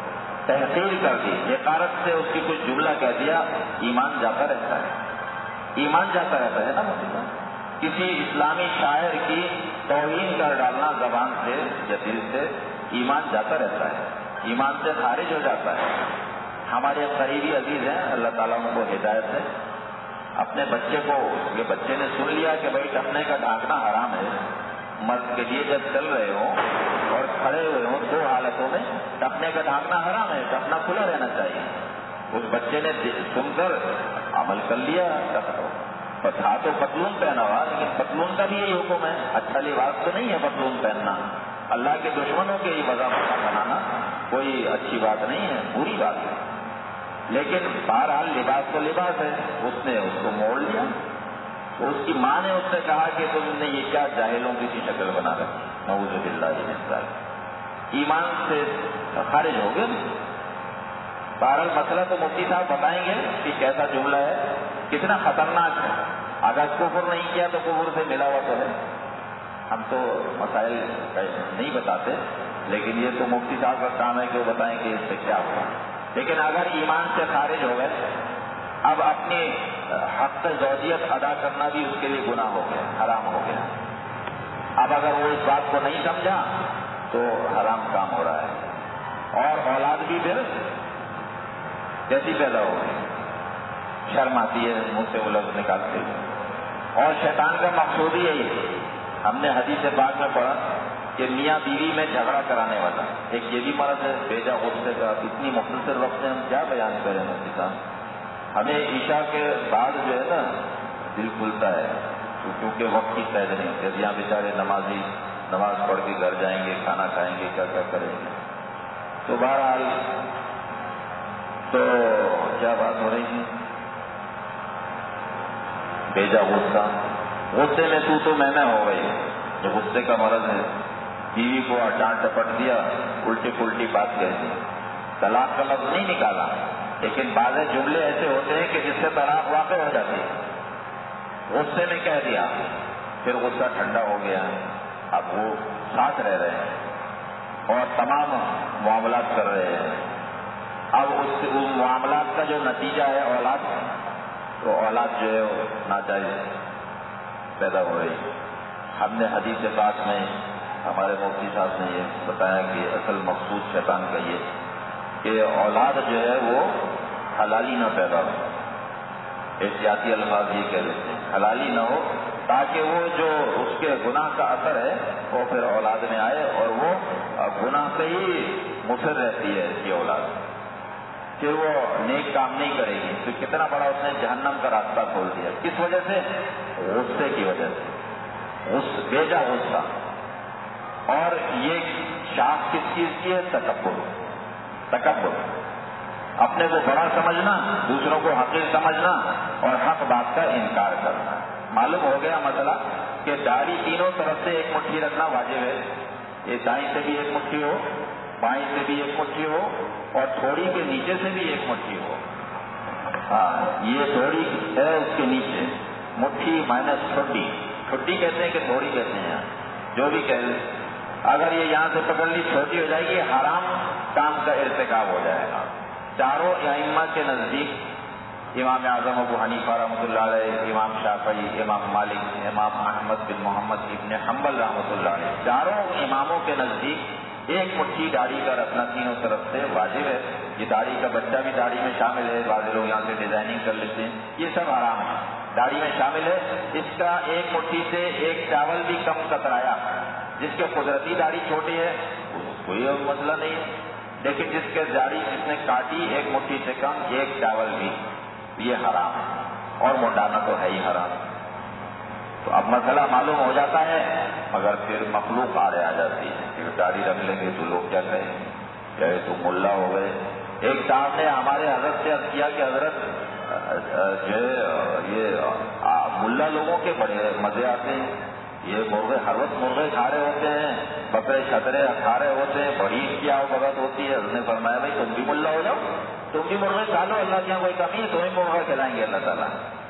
تحقیر کر دی، حقارت سے اس کی کچھ جملہ کہہ دیا، ایمان جاتا رہتا ہے، ایمان جاتا رہتا ہے نا مطلب۔ کسی اسلامی شاعر کی توہین کر ڈالنا زبان سے یا دل سے، ایمان جاتا رہتا ہے، ایمان سے خارج ہو جاتا ہے۔ ہمارے قریبی عزیز ہیں، اللہ تعالیٰ ان کو ہدایت ہے، اپنے بچے کو، یہ بچے نے سن لیا کہ بھائی ٹپنے کا ڈھانکنا حرام ہے، مرد کے لیے جب چل رہے ہوں اور کھڑے ہوئے ہوں دو حالتوں میں ٹپنے کا ڈھانکنا حرام ہے، ٹپنا کھلا رہنا چاہیے۔ اس بچے نے سن کر عمل کر لیا، تھا تو پتلون پہنا ہوا، لیکن پتلون کا بھی یہی حکم ہے، اچھا لباس تو نہیں ہے پتلون پہننا، اللہ کے دشمنوں کے ہی وضع بنانا کوئی اچھی بات نہیں ہے، بری بات ہے، لیکن بہرحال لباس تو لباس ہے، اس نے اس کو موڑ لیا۔ تو اس کی ماں نے اس سے کہا کہ تم نے یہ کیا جاہلوں کی سی شکل بنا رکھی، نعوذ باللہ من ذالک، ایمان سے خارج ہو گئے۔ بہرحال مسئلہ تو مفتی صاحب بتائیں گے کہ کیسا جملہ ہے، کتنا خطرناک ہے، اگر کفر نہیں کیا تو کفر سے ملا ہوا تو ہے۔ ہم تو مسائل نہیں بتاتے، لیکن یہ تو مفتی صاحب کا کام ہے کہ وہ بتائیں کہ اس سے کیا ہوا۔ لیکن اگر ایمان سے خارج ہو گئے، اب اپنی حق زوجیت ادا کرنا بھی اس کے لیے گناہ ہو گیا، حرام ہو گیا۔ اب اگر وہ اس بات کو نہیں سمجھا تو حرام کام ہو رہا ہے، اور اولاد بھی پھر جیسی پیدا ہو گئی، شرم آتی ہے منہ سے وہ لفظ نکالتے ہیں، اور شیطان کا مقصود ہی یہی ہے۔ ہم نے حدیث پاک میں پڑھا کہ میاں بیوی میں جھگڑا کرانے والا ایک یہ بھی مرض ہے، بیجا غصے کا۔ اتنی مختصر وقت میں ہم کیا بیان کریں مفتی صاحب، ہمیں عشاء کے بعد جو ہے نا دل کھلتا ہے، کیونکہ وقت کی قید نہیں ہوتی، یہاں بیچارے نمازی نماز پڑھ کے گھر جائیں گے، کھانا کھائیں گے، کیا کیا کریں گے۔ تو بہرحال تو کیا بات ہو رہی تھی، بیجا غصہ، غصے میں تو میں ہو گئی، جو غصے کا مرض ہے، بیوی کو ڈانٹ ٹپٹ دیا، الٹی پلٹی بات کہہ دی، طلاق کا لفظ نہیں نکالا، لیکن بعض جملے ایسے ہوتے ہیں کہ جس سے طلاق واقع ہو جاتی ہے، غصے میں کہہ دیا، پھر غصہ ٹھنڈا ہو گیا، اب وہ ساتھ رہ رہے ہیں اور تمام معاملات کر رہے ہیں۔ اب اس معاملات کا جو نتیجہ ہے اولاد، تو اولاد جو ہے وہ ناجائز پیدا ہو رہی۔ ہم نے حدیث پاک میں ہمارے مفتی صاحب نے یہ بتایا کہ اصل مقصود شیطان کا یہ کہ اولاد جو ہے وہ حلالی نہ پیدا ہو، احتیاطی الفاظ یہ کہہ دیتے ہیں حلالی نہ ہو، تاکہ وہ جو اس کے گناہ کا اثر ہے وہ پھر اولاد میں آئے، اور وہ گناہ سے ہی مصر رہتی ہے اس کی اولاد، کہ وہ نیک کام نہیں کرے گی۔ تو کتنا بڑا اس نے جہنم کا راستہ کھول دیا، کس وجہ سے؟ غصے کی وجہ سے، بیجا غصہ۔ اور یہ شاخ کس چیز کی ہے؟ تکبر، تکبر، اپنے کو بڑا سمجھنا، دوسروں کو حقیر سمجھنا، اور حق بات کا انکار کرنا۔ معلوم ہو گیا مسئلہ کہ داڑھی تینوں طرف سے ایک مٹھی رکھنا واجب ہے، یہ دائیں سے بھی ایک مٹھی ہو، بائیں سے بھی ایک مٹھی ہو، اور تھوڑی کے نیچے سے بھی ایک مٹھی ہو۔ ہاں، یہ تھوڑی ہے اس کے نیچے، مٹھی مائنس چھوٹی، چھوٹی کہتے ہیں کہ تھوڑی کہتے ہیں، جو بھی کہہ لیں، اگر یہ یہاں سے پکڑ لی چھوٹی ہو جائے گی، حرام کام کا ارتکاب ہو جائے گا۔ چاروں ائمہ کے نزدیک، امام اعظم ابو حنیفہ رحمۃ اللہ علیہ، امام شافعی، امام مالک، امام احمد بن محمد ابن حنبل رحمۃ اللہ علیہ، چاروں اماموں کے نزدیک ایک مٹھی داڑھی کا رکھنا تینوں طرف سے واجب ہے۔ یہ داڑھی کا بچہ بھی داڑھی میں شامل ہے، بعض لوگ یہاں سے ڈیزائننگ کر لیتے ہیں، یہ سب حرام ہے، داڑھی میں شامل ہے۔ اس کا ایک مٹھی سے ایک چاول بھی کم کترایا، جس کے قدرتی داڑھی چھوٹی ہے اس کوئی مسئلہ نہیں ہے، لیکن جس کے داڑھی جس نے کاٹی ایک مٹھی سے کم ایک چاول بھی، یہ حرام ہے، اور منڈانا تو ہے ہی حرام۔ تو اب مسئلہ معلوم ہو جاتا ہے، مگر پھر مخلوق آ جاتی ہے کہ داڑھی رکھ لیں گے تو لوگ کیا کہیں گے، کہے تو ملا ہو گئے۔ ایک صاحب نے ہمارے حضرت سے عرض کیا کہ حضرت جو یہ ملا لوگوں کے بڑے مزے آتے ہیں، یہ مرغے ہر وقت مرغے کھا رہے ہوتے ہیں، بکرے چھترے کھا رہے ہوتے ہیں، بڑی کیا بغت ہوتی ہے۔ حضرت نے فرمایا بھائی تم بھی ملا ہو جاؤ، تم بھی مرغے کھا لو، اللہ کی یہاں کوئی کمی ہے، تمہیں مرغے کھلائیں گے اللہ تعالیٰ۔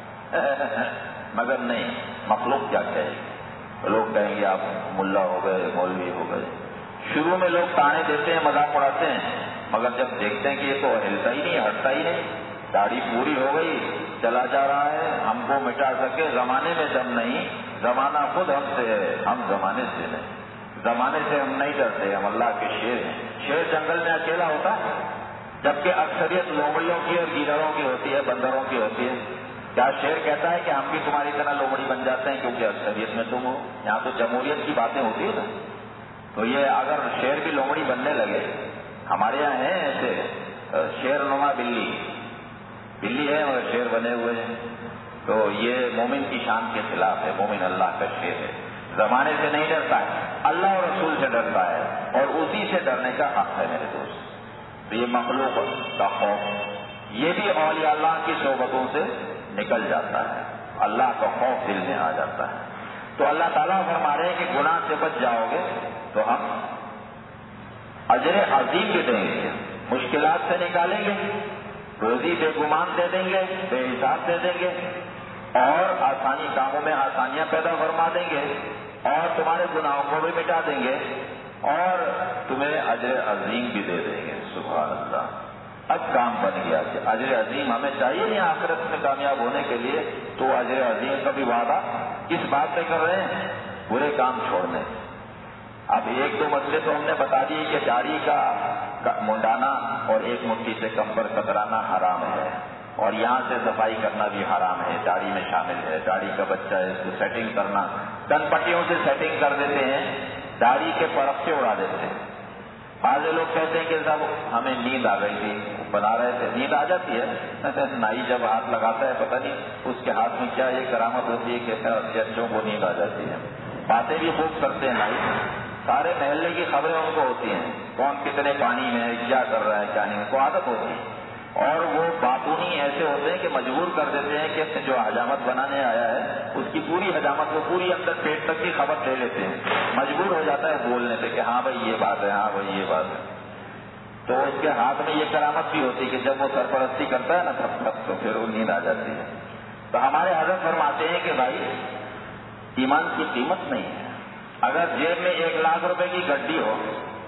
مگر نہیں، مخلوق کیا کہے گی، لوگ کہیں گے آپ ملا ہو گئے، مولوی ہو گئے۔ شروع میں لوگ تانے دیتے ہیں، مذاق اڑاتے ہیں، مگر جب دیکھتے ہیں کہ یہ تو ہلتا ہی نہیں، ہٹتا ہی نہیں، داڑھی پوری ہو گئی، چلا جا رہا ہے، ہم کو مٹا سکے، زمانے میں دم نہیں، زمانہ خود ہم سے ہے، ہم زمانے سے نہیں، زمانے سے ہم نہیں ڈرتے، ہم اللہ کے شیر ہیں۔ شیر جنگل میں اکیلا ہوتا ہے، جبکہ اکثریت لومڑیوں کی اور گیدڑوں کی ہوتی ہے، بندروں کی ہوتی ہے۔ کیا شیر کہتا ہے کہ ہم بھی تمہاری طرح لومڑی بن جاتے ہیں کیونکہ اکثریت میں تم ہو؟ یہاں تو جمہوریت کی باتیں ہوتی ہیں نا، تو یہ اگر شیر بھی لومڑی بننے لگے، ہمارے یہاں ہیں ایسے شیر نما بلی ہے اور شیر بنے ہوئے ہیں، تو یہ مومن کی شان کے خلاف ہے۔ مومن اللہ کا شیر ہے، زمانے سے نہیں ڈرتا ہے، اللہ اور رسول سے ڈرتا ہے، اور اسی سے ڈرنے کا حق ہے میرے دوست۔ تو یہ مخلوق کا خوف، یہ بھی اولیاء اللہ کی صحبتوں سے نکل جاتا ہے، اللہ کا خوف دل میں آ جاتا ہے۔ تو اللہ تعالیٰ فرما رہے ہیں کہ گناہ سے بچ جاؤ گے تو ہم اجر عظیم بھی دیں گے، مشکلات سے نکالیں گے، روزی بے گمان دے دیں گے، بے حساب دے دیں گے، اور آسانی کاموں میں آسانیاں پیدا فرما دیں گے، اور تمہارے گناہوں کو بھی مٹا دیں گے، اور تمہیں اجر عظیم بھی دے دیں گے۔ سبحان اللہ، اب کام بن گیا کہ اجر عظیم ہمیں چاہیے نہیں آخرت میں کامیاب ہونے کے لیے، تو اجر عظیم کا بھی وعدہ کس بات پہ کر رہے ہیں؟ برے کام چھوڑنے۔ اب ایک دو مسئلے تو ہم نے بتا دیے کہ داڑھی کا منڈانا اور ایک مٹھی سے کمبر کترانا حرام ہے، اور یہاں سے صفائی کرنا بھی حرام ہے، داڑھی میں شامل ہے۔ داڑھی کا بچہ ہے، اس کو سیٹنگ کرنا، کن پٹیوں سے سیٹنگ کر دیتے ہیں، داڑھی کے پرخچے اڑا دیتے ہیں۔ بعض لوگ کہتے ہیں کہ صاحب ہمیں نیند آ گئی تھی، بنا رہے تھے، نیند آ جاتی ہے، نائی جب ہاتھ لگاتا ہے پتہ نہیں اس کے ہاتھ میں کیا یہ کرامت ہوتی ہے کہ بچوں کو نیند آ جاتی ہے۔ باتیں بھی خوب کرتے ہیں نائی، سارے محلے کی خبریں ان کو ہوتی ہیں، کون کتنے پانی میں ہے، کیا کر رہا ہے کیا نہیں، ان کو عادت ہوتی ہے، اور وہ باتونی ایسے ہوتے ہیں کہ مجبور کر دیتے ہیں کہ جو حجامت بنانے آیا ہے اس کی پوری حجامت کو پوری اندر پیٹ تک کی خبر لے لیتے ہیں، مجبور ہو جاتا ہے بولنے پہ کہ ہاں بھائی یہ بات ہے، ہاں بھائی یہ بات ہے۔ تو اس کے ہاتھ میں یہ کرامت بھی ہوتی ہے کہ جب وہ سرپرستی کرتا ہے نا تھپ تھپ، تو پھر وہ نیند آ جاتی ہے۔ تو ہمارے حضرت فرماتے ہیں کہ بھائی ایمان کی قیمت نہیں ہے، اگر جیب میں 1,00,000 روپے کی گڈی ہو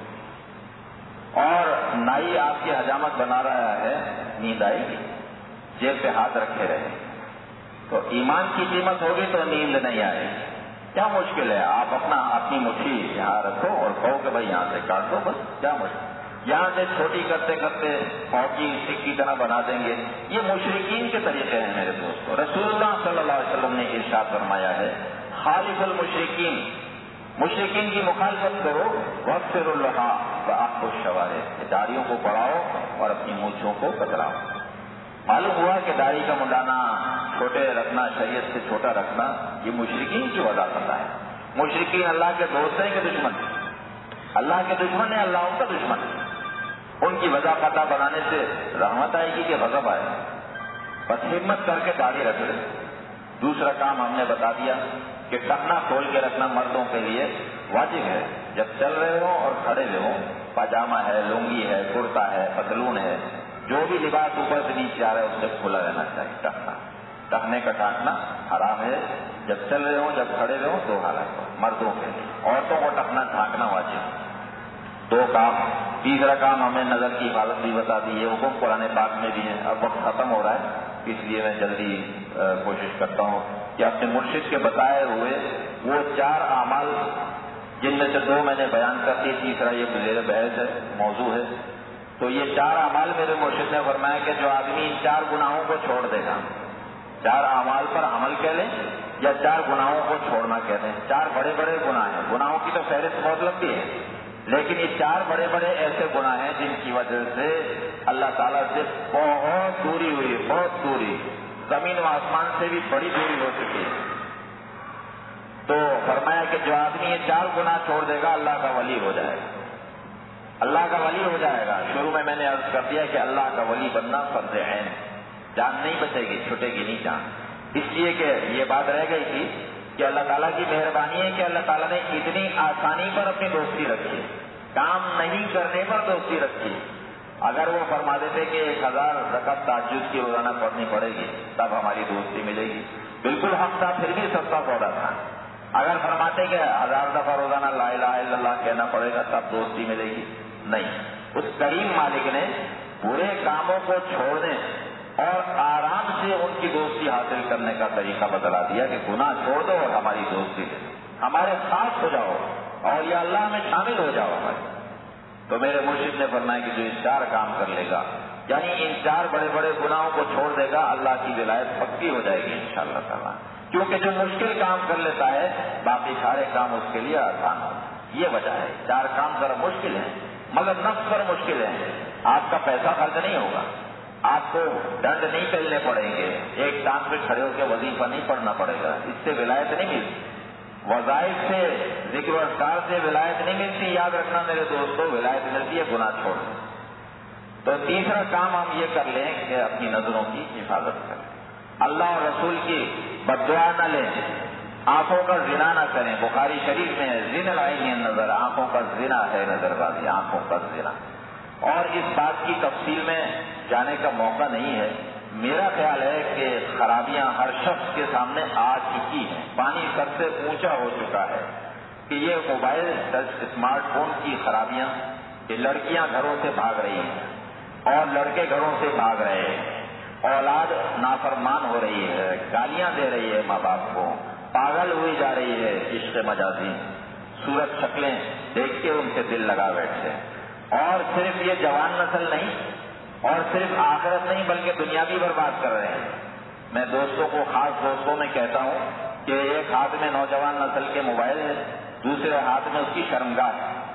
اور نائی آپ کی حجامت بنا رہا ہے، نیند آئے گی؟ جیب پہ ہاتھ رکھے رہے۔ تو ایمان کی قیمت ہوگی تو نیند نہیں آئے گی۔ کیا مشکل ہے؟ آپ اپنی مٹھی یہاں رکھو اور کہو کہ بھائی یہاں سے کاٹ دو، بس کیا مشکل؟ یہاں سے چھوٹی کرتے کرتے ہاکی اسٹک کی طرح بنا دیں گے۔ یہ مشرکین کے طریقے ہیں میرے دوستو۔ رسول اللہ صلی اللہ علیہ وسلم نے ارشاد فرمایا ہے، خالف المشرکین، مشرکین کی مخالفت کرو، وَاغْفِرُوا اللَّهَ وَأَحْفُوا الشَّوَارِعَ، داڑھیوں کو بڑھاؤ اور اپنی مونچھوں کو کتراؤ۔ معلوم ہوا کہ داڑھی کا منڈانا، چھوٹے رکھنا، شریعت سے چھوٹا رکھنا، یہ مشرکین کی وجہ کرتا ہے۔ مشرکین اللہ کے دوست ہیں کہ دشمن؟ اللہ کے دشمن ہیں، اللہ ان کا دشمن ہے۔ ان کی وجہ پتہ بنانے سے رحمت آئے گی کہ غضب آئے گا؟ بس ہمت کر کے داڑھی رکھ لیں۔ دوسرا کام ہم نے بتا دیا کہ ٹخنا کھول کے رکھنا مردوں کے لیے واجب ہے، جب چل رہے ہوں اور کھڑے ہوئے ہوں، پاجامہ ہے، لنگی ہے، کرتا ہے، پتلون ہے، جو بھی لباس اوپر سے نیچے آ رہا ہے اس سے کھلا رہنا چاہیے۔ ٹخنے کا ٹانکنا حرام ہے، جب چل رہے ہوں، جب کھڑے ہوئے ہوں، دو حالت مردوں کے لیے، عورتوں کو ٹخنا ڈھانکنا واجب ہے۔ دو کام۔ تیسرا کام ہمیں نظر کی حفاظت بھی بتا دی ہے، حکم قرآن پاک میں بھی ہے۔ اب وقت ختم ہو رہا ہے، اس لیے میں جلدی کوشش کرتا ہوں کہ اپنے مرشد کے بتائے ہوئے وہ 4 اعمال، جن میں سے 2 میں نے بیان کر دی، تیسرا یہ زیر بحث ہے، موضوع ہے۔ تو یہ 4 اعمال میرے مرشد نے فرمایا کہ جو آدمی ان 4 گناہوں کو چھوڑ دے گا، 4 اعمال پر عمل کہہ لیں یا 4 گناہوں کو چھوڑنا کہہ دیں، 4 بڑے بڑے گناہ ہیں، گناہوں کی تو فہرست بہت لمبی ہے، لیکن یہ 4 بڑے بڑے ایسے گناہ ہیں جن کی وجہ سے اللہ تعالیٰ سے بہت دوری ہوئی، بہت دوری، زمین و آسمان سے بھی بڑی دوری ہو چکی ہے۔ تو فرمایا کہ جو آدمی یہ 4 گناہ چھوڑ دے گا اللہ کا ولی ہو جائے گا، اللہ کا ولی ہو جائے گا۔ شروع میں نے عرض کر دیا کہ اللہ کا ولی بننا فرض عین، جان نہیں بچے گی، چھٹے گی نہیں جان، اس لیے کہ یہ بات رہ گئی تھی کہ اللہ تعالیٰ کی مہربانی ہے کہ اللہ تعالیٰ نے اتنی آسانی پر اپنی دوستی رکھی، کام نہیں کرنے پر دوستی رکھی۔ اگر وہ فرما دیتے کہ 1000 رکعت تہجد کی روزانہ پڑھنی پڑے گی تب ہماری دوستی ملے گی، بالکل حق تھا، پھر بھی سستا سودا تھا۔ اگر فرماتے کہ 1000 دفعہ روزانہ لا الہ الا اللہ کہنا پڑے گا تب دوستی ملے گی، نہیں، اس کریم مالک نے برے کاموں کو چھوڑنے اور آرام سے ان کی دوستی حاصل کرنے کا طریقہ بتلا دیا کہ گناہ چھوڑ دو اور ہماری دوستی لے، ہمارے ساتھ ہو جاؤ اور یا اللہ میں شامل ہو جاؤ ہمارے۔ تو میرے مرشد نے فرمایا کہ جو اس 4 کام کر لے گا، یعنی ان 4 بڑے بڑے گناہوں کو چھوڑ دے گا، اللہ کی ولایت پکی ہو جائے گی انشاءاللہ تعالیٰ۔ کیونکہ جو مشکل کام کر لیتا ہے باقی سارے کام اس کے لیے آسان ہو، یہ وجہ ہے۔ 4 کام ذرا مشکل ہیں مگر نفس پر مشکل ہے۔ آپ کا پیسہ خرچ نہیں ہوگا، آپ کو ڈنڈ نہیں پہلنے پڑیں گے، ایک ٹانگ پہ کھڑے ہو کے وظیفہ نہیں پڑھنا پڑے گا، اس سے ولایت نہیں ملتی۔ وظائف سے، ذکر و اذکار سے ولایت نہیں ملتی، یاد رکھنا میرے دوستو، ولایت ملتی ہے گناہ چھوڑ۔ تو تیسرا کام ہم یہ کر لیں کہ اپنی نظروں کی حفاظت کریں، اللہ اور رسول کی بد دعا نہ لیں، آنکھوں کا زنا نہ کریں۔ بخاری شریف میں ہے زنا العین نظر، آنکھوں کا زنا ہے نظر بازی، آنکھوں کا زنا۔ اور اس بات کی تفصیل میں جانے کا موقع نہیں ہے، میرا خیال ہے کہ خرابیاں ہر شخص کے سامنے آ چکی ہیں، پانی سر سے اونچا ہو چکا ہے کہ یہ موبائل ٹچ اسمارٹ فون کی خرابیاں، کہ لڑکیاں گھروں سے بھاگ رہی ہیں اور لڑکے گھروں سے بھاگ رہے ہیں، اولاد نافرمان ہو رہی ہے، گالیاں دے رہی ہے ماں باپ کو، پاگل ہوئی جا رہی ہے عشق مجازی، صورت شکلیں دیکھ کے ان سے دل لگا بیٹھتے ہیں۔ اور صرف یہ جوان نسل نہیں اور صرف آخرت نہیں بلکہ دنیا بھی برباد کر رہے ہیں۔ میں دوستوں کو، خاص دوستوں میں کہتا ہوں کہ ایک ہاتھ میں نوجوان نسل کے موبائل ہے، دوسرے ہاتھ میں اس کی شرمگاہ،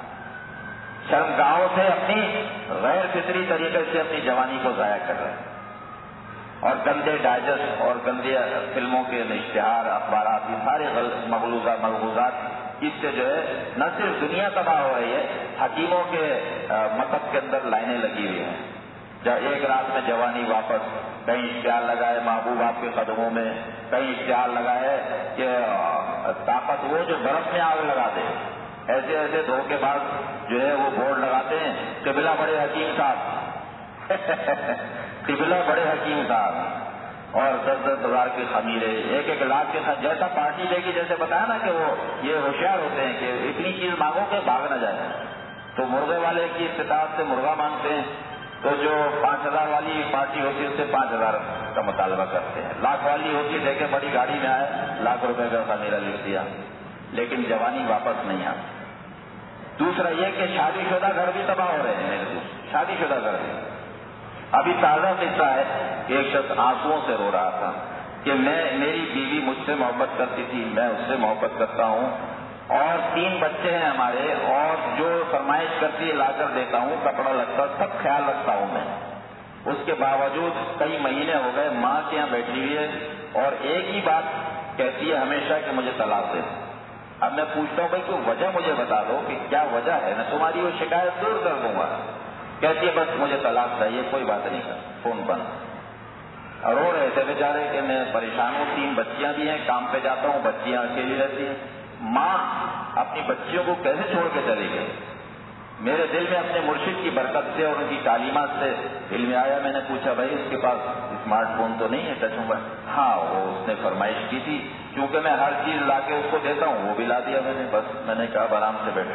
شرمگاہوں سے اپنی غیر فطری طریقے سے اپنی جوانی کو ضائع کر رہے ہیں، اور گندے ڈائجسٹ اور گندے فلموں کے اشتہار، اخبارات، یہ سارے ملغوزات، اس سے جو ہے نہ صرف دنیا تباہ ہو رہی ہے، حکیموں کے مطلب کے اندر لائنیں لگی ہوئی ہیں۔ جب ایک رات میں جوانی واپس، کہیں اشتہار لگائے محبوب آپ کے قدموں میں، کہیں اشتہار لگائے کہ طاقت وہ جو برف میں آگ لگا دے، ایسے ایسے دھوکے باز جو ہے وہ بورڈ لگاتے ہیں، قبلہ بڑے حکیم صاحب قبلہ بڑے حکیم صاحب، اور 10-10 ہزار کے خمیرے، 1-1 لاکھ کے ساتھ، جیسا پارٹی دے گی، جیسے بتایا نا کہ وہ یہ ہوشیار ہوتے ہیں کہ اتنی چیز مانگو کہ بھاگ نہ جائے۔ تو مرغے والے کی استطاعت سے مرغا مانگتے ہیں، تو جو 5,000 والی پارٹی ہوتی ہے اس سے 5,000 کا مطالبہ کرتے ہیں، لاکھ والی ہوتی ہے دیکھے بڑی گاڑی میں آئے، لاکھ روپے کا خمیرہ لکھ دیا، لیکن جوانی واپس نہیں آتی۔ دوسرا یہ کہ شادی شدہ گھر بھی تباہ ہو رہے ہیں میرے دوست، شادی شدہ گھر بھی۔ ابھی تازہ قصہ ہے کہ ایک شخص آنسوؤں سے رو رہا تھا کہ میری بیوی مجھ سے محبت کرتی تھی، میں اس سے محبت کرتا ہوں، اور 3 بچے ہیں ہمارے، اور جو فرمائش کرتی ہے لا کر دیتا ہوں، کپڑا لگتا سب خیال رکھتا ہوں میں، اس کے باوجود کئی مہینے ہو گئے ماں کے یہاں بیٹھی ہوئی ہے اور ایک ہی بات کہتی ہے ہمیشہ کہ مجھے طلاق دے۔ اب میں پوچھتا ہوں بھائی کوئی وجہ مجھے بتا دو کہ کیا وجہ ہے، میں تمہاری وہ شکایت دور کر دوں گا۔ کہتی ہے بس مجھے طلاق چاہیے، کوئی بات نہیں کر، فون بند۔ اور رو رہے تھے بیچارے کہ میں پریشان ہوں، 3 بچیاں بھی ہیں، کام پہ جاتا ہوں، بچیاں اکیلی رہتی ہیں، ماں اپنی بچیوں کو کیسے چھوڑ کے چلی گئی۔ میرے دل میں اپنے مرشد کی برکت سے اور ان کی تعلیمات سے دل میں آیا، میں نے پوچھا بھائی اس کے پاس اسمارٹ فون تو نہیں ہے ٹچ موبائل؟ ہاں، وہ اس نے فرمائش کی تھی، کیونکہ میں ہر چیز لا کے اس کو دیتا ہوں، وہ بھی لا دیا میں نے، بس میں نے کہا آرام سے بیٹھے،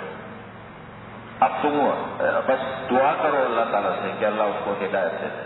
اب تم بس دعا کرو اللہ تعالیٰ سے کہ اللہ اس کو ہدایت دے۔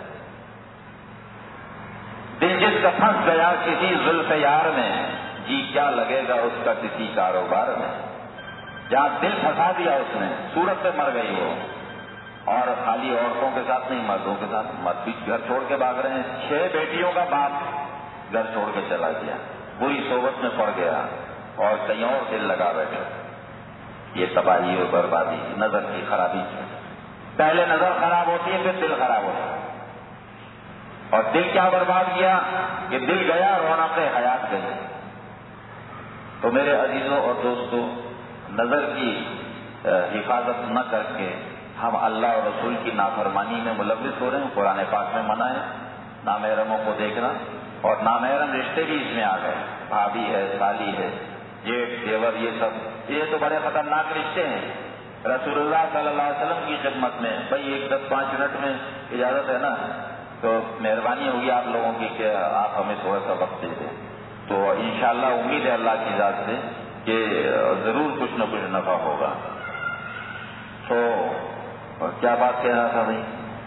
دل جس کا پھنس گیا کسی زلف یار میں، جی کیا لگے گا اس کا کسی کاروبار میں۔ جہاں دل پھنسا دیا اس نے، صورت پہ مر گئی وہ، اور خالی عورتوں کے ساتھ نہیں، مردوں کے ساتھ، مرد بھی گھر چھوڑ کے بھاگ رہے ہیں۔ 6 بیٹیوں کا باپ گھر چھوڑ کے چلا گیا، بری صحبت میں پڑ گیا اور کہیں اور دل لگا بیٹھے۔ یہ تباہی اور بربادی نظر کی خرابی، پہلے نظر خراب ہوتی ہے پھر دل خراب ہوتا ہے، اور دل کیا برباد کیا کہ دل گیا، رونق حیات گئی۔ تو میرے عزیزوں اور دوستوں، نظر کی حفاظت نہ کر کے ہم اللہ اور رسول کی نافرمانی میں ملوث ہو رہے ہیں۔ قرآن پاک میں منع ہے نامحرموں کو دیکھنا، اور نامحرم رشتے بھی اس میں آ گئے، بھابھی ہے، سالی ہے، جیٹ، دیور، یہ تو بڑے خطرناک رشتے ہیں۔ رسول اللہ صلی اللہ علیہ وسلم کی خدمت میں بھائی 1-10-5 منٹ میں اجازت ہے نا، تو مہربانی ہوگی آپ لوگوں کی کہ آپ ہمیں تھوڑا سا وقت دے دیں، تو انشاءاللہ امید ہے اللہ کی ذات سے کہ ضرور کچھ نہ کچھ نفع ہوگا۔ تو اور کیا بات کہہ رہا تھا بھائی؟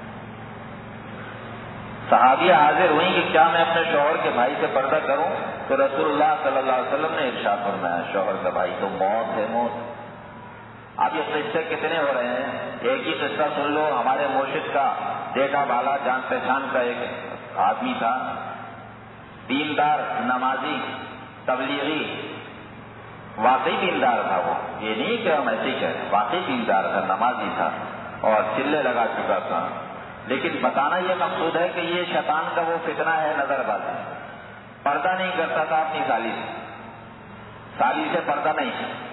صحابیہ حاضر ہوئی کہ کیا میں اپنے شوہر کے بھائی سے پردہ کروں؟ تو رسول اللہ صلی اللہ علیہ وسلم نے ارشاد فرمایا شوہر کا بھائی تو موت ہے موت. اب یہ قصے کتنے ہو رہے ہیں؟ ایک ہی قصہ سن لو. ہمارے مرشد کا دیکھا بالا جان پہچان کا ایک آدمی تھا، دیندار، نمازی، تبلیغی، واقعی دیندار تھا. وہ یہ نہیں کہ ہم ایسے ہی کہہ رہے ہیں، واقعی دیندار تھا، نمازی تھا اور چلے لگا چکا تھا. لیکن بتانا یہ مقصود ہے کہ یہ شیطان کا وہ فتنہ ہے نظر بازی. پردہ نہیں کرتا تھا اپنی سالی سے پردہ نہیں.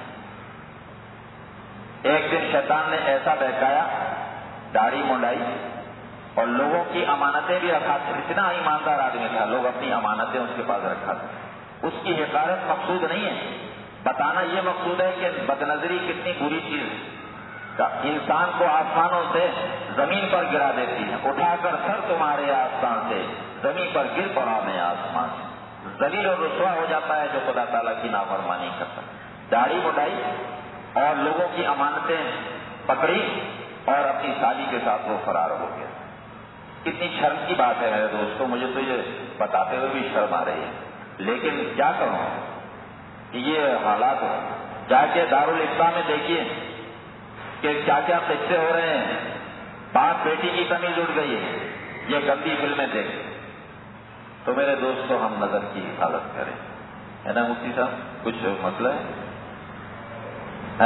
ایک دن شیطان نے ایسا بہکایا، داڑھی منڈائی اور لوگوں کی امانتیں بھی رکھا تھا. اتنا ایماندار آدمی تھا، لوگ اپنی امانتیں اس کے پاس رکھا تھا. اس کی حقارت مقصود نہیں ہے، بتانا یہ مقصود ہے کہ بدنظری کتنی بری چیز کا انسان کو آسمانوں سے زمین پر گرا دیتی ہے. اٹھا کر سر تمہارے آسمان سے زمین پر گر پڑا میں آسمان سے. ذلیل اور رسوا ہو جاتا ہے جو خدا تعالیٰ کی نافرمانی کرتا. داڑھی مڈائی اور لوگوں کی امانتیں پکڑی اور اپنی سالی کے ساتھ وہ فرار ہو گیا. کتنی شرم کی بات ہے میرے دوستوں، مجھے تو یہ بتاتے ہوئے بھی شرم آ رہی ہے. لیکن کیا کروں، یہ حالات ہو. جا کے دارالاسلام میں دیکھیے کہ کیا کیا قصے ہو رہے ہیں. باپ بیٹی کی تمیز اٹھ گئی ہے. یہ گندی فلمیں دیکھ. تو میرے دوستوں ہم نظر کی حفاظت کریں، ہے نا مفتی صاحب؟ کچھ مسئلہ ہے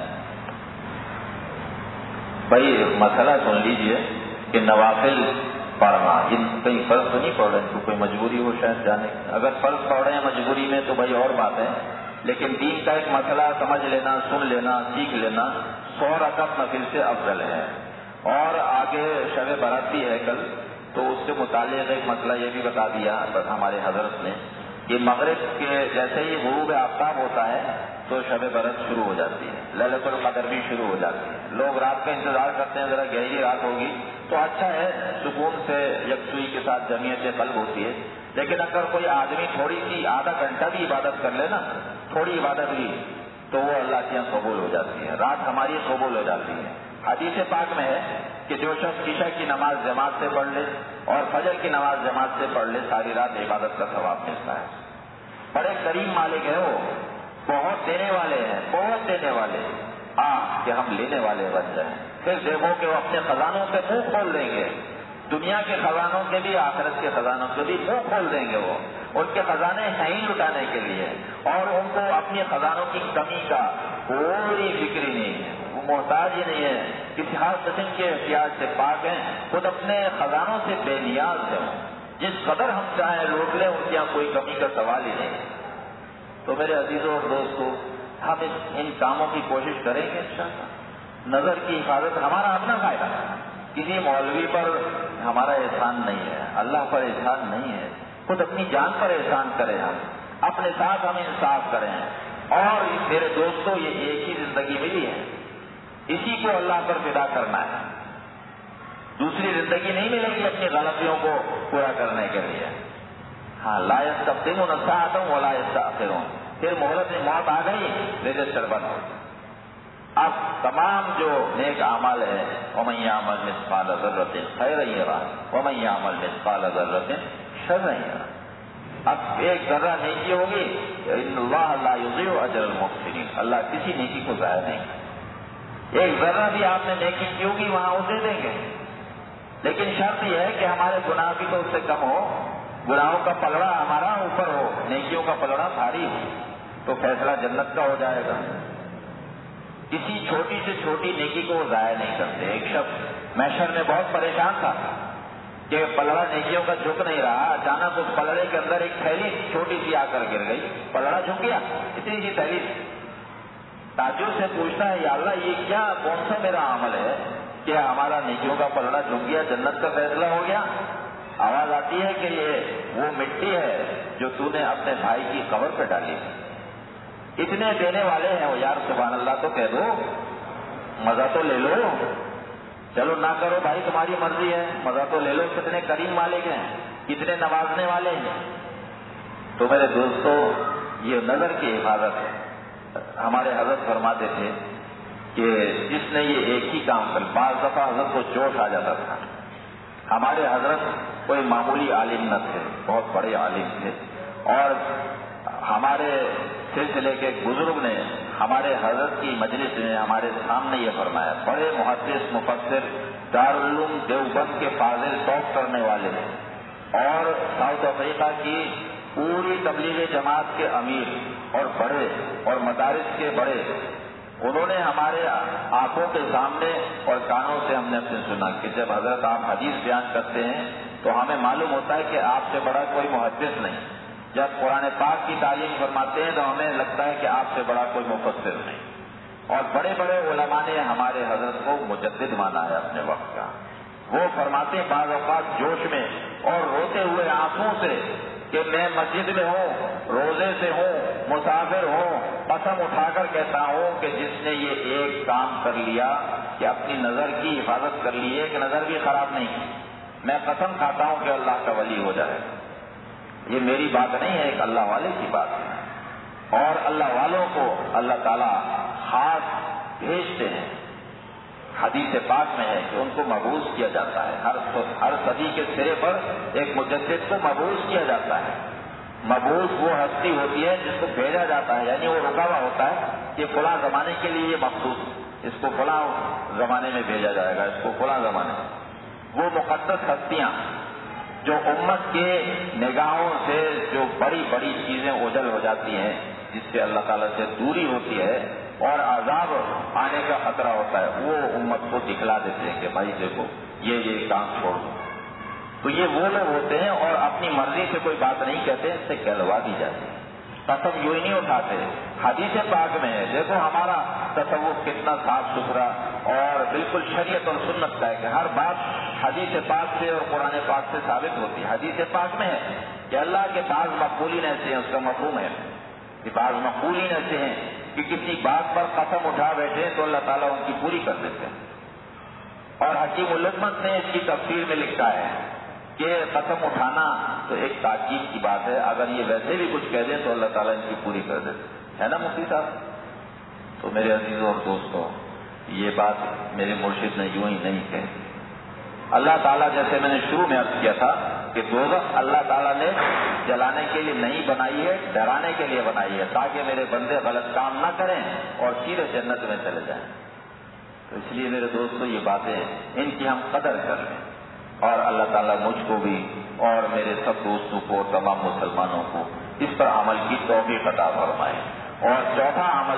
بھائی؟ مسئلہ سن لیجئے کہ نوافل پڑھنا، جن کہیں فرض تو نہیں پڑھ رہے، ان کو کوئی مجبوری ہو شاید جانے. اگر فرض پڑھ رہے ہیں مجبوری میں تو بھائی اور بات ہے، لیکن دین کا ایک مسئلہ سمجھ لینا، سن لینا، سیکھ لینا 100 رکعت نفل سے افضل ہے. اور آگے شب برات بھی ہے کل، تو اس سے متعلق ایک مسئلہ یہ بھی بتا دیا ہمارے حضرت نے کہ مغرب کے جیسے ہی غروب آفتاب ہوتا ہے تو شب برات شروع ہو جاتی ہے، لیلۃ القدر بھی شروع ہو جاتی ہے. لوگ رات کا انتظار کرتے ہیں، ذرا گہری رات ہوگی تو اچھا ہے، سکون سے یکسوئی کے ساتھ جمعیت قلب ہوتی ہے. لیکن اگر کوئی آدمی تھوڑی سی آدھا گھنٹہ بھی عبادت کر لے نا، تھوڑی عبادت بھی، تو وہ اللہ کے یہاں قبول ہو جاتی ہے، رات ہماری قبول ہو جاتی ہے. حدیث پاک میں ہے کہ جو شخص عشاء کی نماز جماعت سے پڑھ لے اور فجر کی نماز جماعت سے پڑھ لے، ساری رات عبادت کا ثواب ملتا ہے. بڑے کریم مالک ہیں، وہ بہت دینے والے ہیں، بہت دینے والے. کہ ہم لینے والے بن جائیں. پھر دیکھو کہ وہ اپنے خزانوں سے منہ کھول دیں گے، دنیا کے خزانوں کے بھی، آخرت کے خزانوں کے بھی منہ کھول دیں گے. وہ ان کے خزانے ہیں ہی لٹانے کے لیے، اور ان کو اپنے خزانوں کی کمی کا کوئی فکر ہی نہیں ہے. وہ محتاج ہی نہیں ہے، کسی ہر قسم کے احتیاج سے پاک ہیں. خود اپنے خزانوں سے بے نیاز ہیں، جس قدر ہم چاہیں لوٹ لیں، ان کے یہاں کوئی کمی کا سوال ہی نہیں. تو میرے عزیزوں اور دوستوں، ہم ان کاموں کی کوشش کریں گے انشاءاللہ. نظر کی حفاظت ہمارا اپنا فائدہ ہے، کسی مولوی پر ہمارا احسان نہیں ہے، اللہ پر احسان نہیں ہے. خود اپنی جان پر احسان کریں، ہم اپنے ساتھ ہم انصاف کریں. اور میرے دوستوں، یہ ایک ہی زندگی ملی ہے، اسی کو اللہ پر فدا کرنا ہے. دوسری زندگی نہیں ملے گی اپنی غلطیوں کو پورا کرنے کے لیے. ہاں، لا یستقدمون ساعۃ ولا یستأخرون. پھر مہلت موت آ گئی، رجسٹر بند ہو. اب تمام جو نیک اعمال ہے، وَمَن يَعْمَلْ مِثْقَالَ ذَرَّةٍ خَيْرًا يَرَهُ وَمَن يَعْمَلْ مِثْقَالَ ذَرَّةٍ شَرًّا يَرَهُ. اب ایک ذرہ نیکی ہوگی، ان اللہ لا یضیع اجر المحسنین، اللہ کسی نیکی کو ضائع نہیں کرتا. ایک ذرہ بھی آپ نے نیکی کی ہوگی وہاں اسے دیں گے. لیکن شرط یہ ہے کہ ہمارے گناہ بھی تو اس سے کم ہو، گناہوں کا پلڑا ہمارا اوپر ہو، نیکیوں کا پلڑا بھاری ہو، تو فیصلہ جنت کا ہو جائے گا. کسی چھوٹی سے چھوٹی نیکی کو وہ ضائع نہیں کرتے. ایک شخص محشر میں بہت پریشان تھا کہ پلڑا نیکیوں کا جھک نہیں رہا. اچانک اس پلڑے کے اندر ایک تھیلی چھوٹی سی آ کر گر گئی، پلڑا جھک گیا. اتنی سی تھیلی. تعجب سے پوچھتا ہے، یا اللہ یہ کیا، کون سا میرا عمل ہے کہ ہمارا نیکیوں کا پلڑا جھک گیا، جنت کا فیصلہ ہو گیا؟ آواز آتی ہے کہ یہ وہ مٹی ہے جو تو نے اپنے بھائی کی قبر پہ ڈالی. اتنے دینے والے ہیں وہ، یار سبحان اللہ تو کہہ دو، مزہ تو لے لو. چلو نہ کرو بھائی، تمہاری مرضی ہے، مزہ تو لے لو. کتنے کریم مالک ہیں، کتنے نوازنے والے ہیں. تو میرے دوستو، یہ نظر کی حفاظت ہے. ہمارے حضرت فرماتے تھے کہ جس نے یہ ایک ہی کام کر، بعض دفعہ حضرت کو جوش آ جاتا تھا. ہمارے حضرت کوئی معمولی عالم نہ تھے، بہت بڑے عالم تھے، اور ہمارے سلسلے کے بزرگ نے ہمارے حضرت کی مجلس میں ہمارے سامنے یہ فرمایا. بڑے محدث مفسر، دارالعلوم دیوبند کے فاضل ٹاپ کرنے والے اور ساؤتھ افریقہ کی پوری تبلیغ جماعت کے امیر اور بڑے اور مدارس کے بڑے، انہوں نے ہمارے آنکھوں کے سامنے اور کانوں سے ہم نے اپنے سنا کہ جب حضرت آپ حدیث بیان کرتے ہیں تو ہمیں معلوم ہوتا ہے کہ آپ سے بڑا کوئی محدث نہیں. جب قرآن پاک کی تعلیم فرماتے ہیں تو ہمیں لگتا ہے کہ آپ سے بڑا کوئی مفسر نہیں. اور بڑے بڑے علماء نے ہمارے حضرت کو مجدد مانا ہے اپنے وقت کا. وہ فرماتے ہیں بعض اوقات جوش میں اور روتے ہوئے آنکھوں سے کہ میں مسجد میں ہوں، روزے سے ہوں، مسافر ہوں، قسم اٹھا کر کہتا ہوں کہ جس نے یہ ایک کام کر لیا کہ اپنی نظر کی حفاظت کر لی ہے کہ نظر بھی خراب نہیں کی، میں قسم کھاتا ہوں کہ اللہ کا ولی ہو جائے. یہ میری بات نہیں ہے، ایک اللہ والے کی بات ہے. اور اللہ والوں کو اللہ تعالیٰ خاص بھیجتے ہیں. حدیث پاک میں ہے کہ ان کو مبعوث کیا جاتا ہے. ہر صدی کے سرے پر ایک مجدد کو مبعوث کیا جاتا ہے. مبعوث وہ ہستی ہوتی ہے جس کو بھیجا جاتا ہے، یعنی وہ رکا ہوا ہوتا ہے کہ فلاں زمانے کے لیے یہ مخصوص، اس کو فلاں زمانے میں بھیجا جائے گا، اس کو فلاں زمانے میں. وہ مقدس ہستیاں جو امت کے نگاہوں سے جو بڑی بڑی چیزیں اوجھل ہو جاتی ہیں، جس سے اللہ تعالیٰ سے دوری ہوتی ہے اور عذاب آنے کا خطرہ ہوتا ہے، وہ امت کو دکھلا دیتے ہیں کہ بھائی دیکھو یہ کام چھوڑ دو. تو یہ وہ لوگ ہوتے ہیں اور اپنی مرضی سے کوئی بات نہیں کہتے، اس سے کہلوا دی جاتی ہے. قسم یوں ہی نہیں اٹھاتے. حدیث پاک میں ہے، دیکھو ہمارا تصوف کتنا صاف ستھرا اور بالکل شریعت اور سنت کا ہے کہ ہر بات حدیث پاک سے اور قرآن پاک سے ثابت ہوتی ہے. حدیث پاک میں ہے کہ اللہ کے بعض مقبولین ایسے ہیں، اس کا مفہوم ہے کہ بعض مقبولین ایسے ہیں کہ کسی بات پر قسم اٹھا بیٹھے تو اللہ تعالیٰ ان کی پوری کر دیتے ہیں. اور حکیم الحکمت نے اس کی تفسیر میں لکھا ہے کہ قسم اٹھانا تو ایک تاکید کی بات ہے، اگر یہ ویسے بھی کچھ کہہ دیں تو اللہ تعالیٰ ان کی پوری کر دیتے ہے نا مفتی صاحب. تو میرے عزیزوں اور دوستوں، یہ بات میرے مرشد نے یوں ہی نہیں کہی. اللہ تعالیٰ، جیسے میں نے شروع میں عرض کیا تھا کہ دوزخ اللہ تعالیٰ نے جلانے کے لیے نہیں بنائی ہے، ڈرانے کے لیے بنائی ہے تاکہ میرے بندے غلط کام نہ کریں اور سیدھے جنت میں چلے جائیں. تو اس لیے میرے دوستوں، یہ باتیں ان کی ہم قدر کر لیں اور اللہ تعالیٰ مجھ کو بھی اور میرے سب دوستوں کو، تمام مسلمانوں کو اس پر عمل کی توفیق عطا فرمائے. اور چوتھا عمل،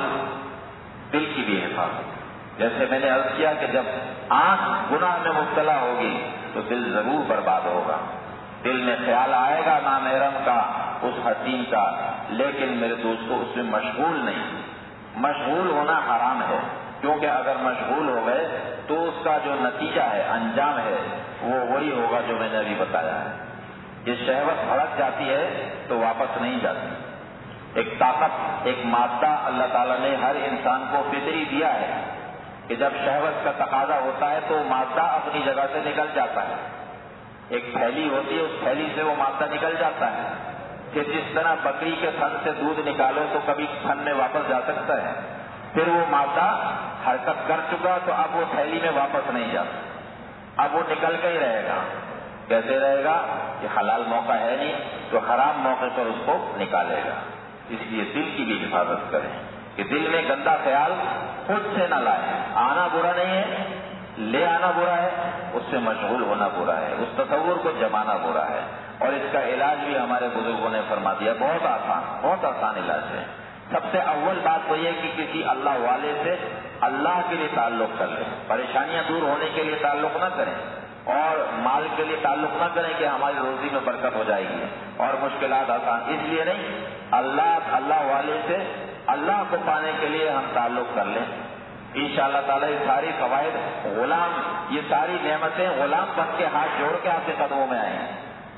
دل کی بھی حفاظت. جیسے میں نے عرض کیا کہ جب آنکھ گناہ میں مبتلا ہوگی تو دل ضرور برباد ہوگا. دل میں خیال آئے گا نامحرم کا، اس حسین کا، لیکن میرے دوستو اس میں مشغول نہیں. مشغول ہونا حرام ہے، کیونکہ اگر مشغول ہو گئے تو اس کا جو نتیجہ ہے، انجام ہے، وہ وہی ہوگا جو میں نے ابھی بتایا ہے. یہ شہوت بھڑک جاتی ہے تو واپس نہیں جاتی. ایک طاقت، ایک مادہ اللہ تعالیٰ نے ہر انسان کو فطری دیا ہے کہ جب شہوت کا تقاضا ہوتا ہے تو مادہ اپنی جگہ سے نکل جاتا ہے. ایک تھیلی ہوتی ہے، اس تھیلی سے وہ مادہ نکل جاتا ہے. پھر جس طرح بکری کے تھن سے دودھ نکالو تو کبھی تھن میں واپس جا سکتا ہے، پھر وہ مادہ حرکت کر چکا تو اب وہ تھیلی میں واپس نہیں جاتا، اب وہ نکل کے ہی رہے گا. کیسے رہے گا؟ کہ حلال موقع ہے نہیں تو حرام موقع پر اس کو نکالے گا. اس لیے دل کی بھی حفاظت کریں کہ دل میں گندا خیال خود سے نہ لائیں. آنا برا نہیں ہے، لے آنا برا ہے، اس سے مشغول ہونا برا ہے، اس تصور کو جمانا برا ہے. اور اس کا علاج بھی ہمارے بزرگوں نے فرما دیا، بہت آسان علاج ہے. سب سے اول بات تو یہ کہ کسی اللہ والے سے اللہ کے لیے تعلق کر لیں. پریشانیاں دور ہونے کے لیے تعلق نہ کریں اور مال کے لیے تعلق نہ کریں کہ ہماری روزی میں برکت ہو جائے گی اور مشکلات آسان. اس لیے نہیں، اللہ والے سے اللہ کو پانے کے لیے ہم تعلق کر لیں. انشاءاللہ تعالیٰ یہ ساری فوائد غلام، یہ ساری نعمتیں غلام بن کے ہاتھ جوڑ کے آپ کے قدموں میں آئیں.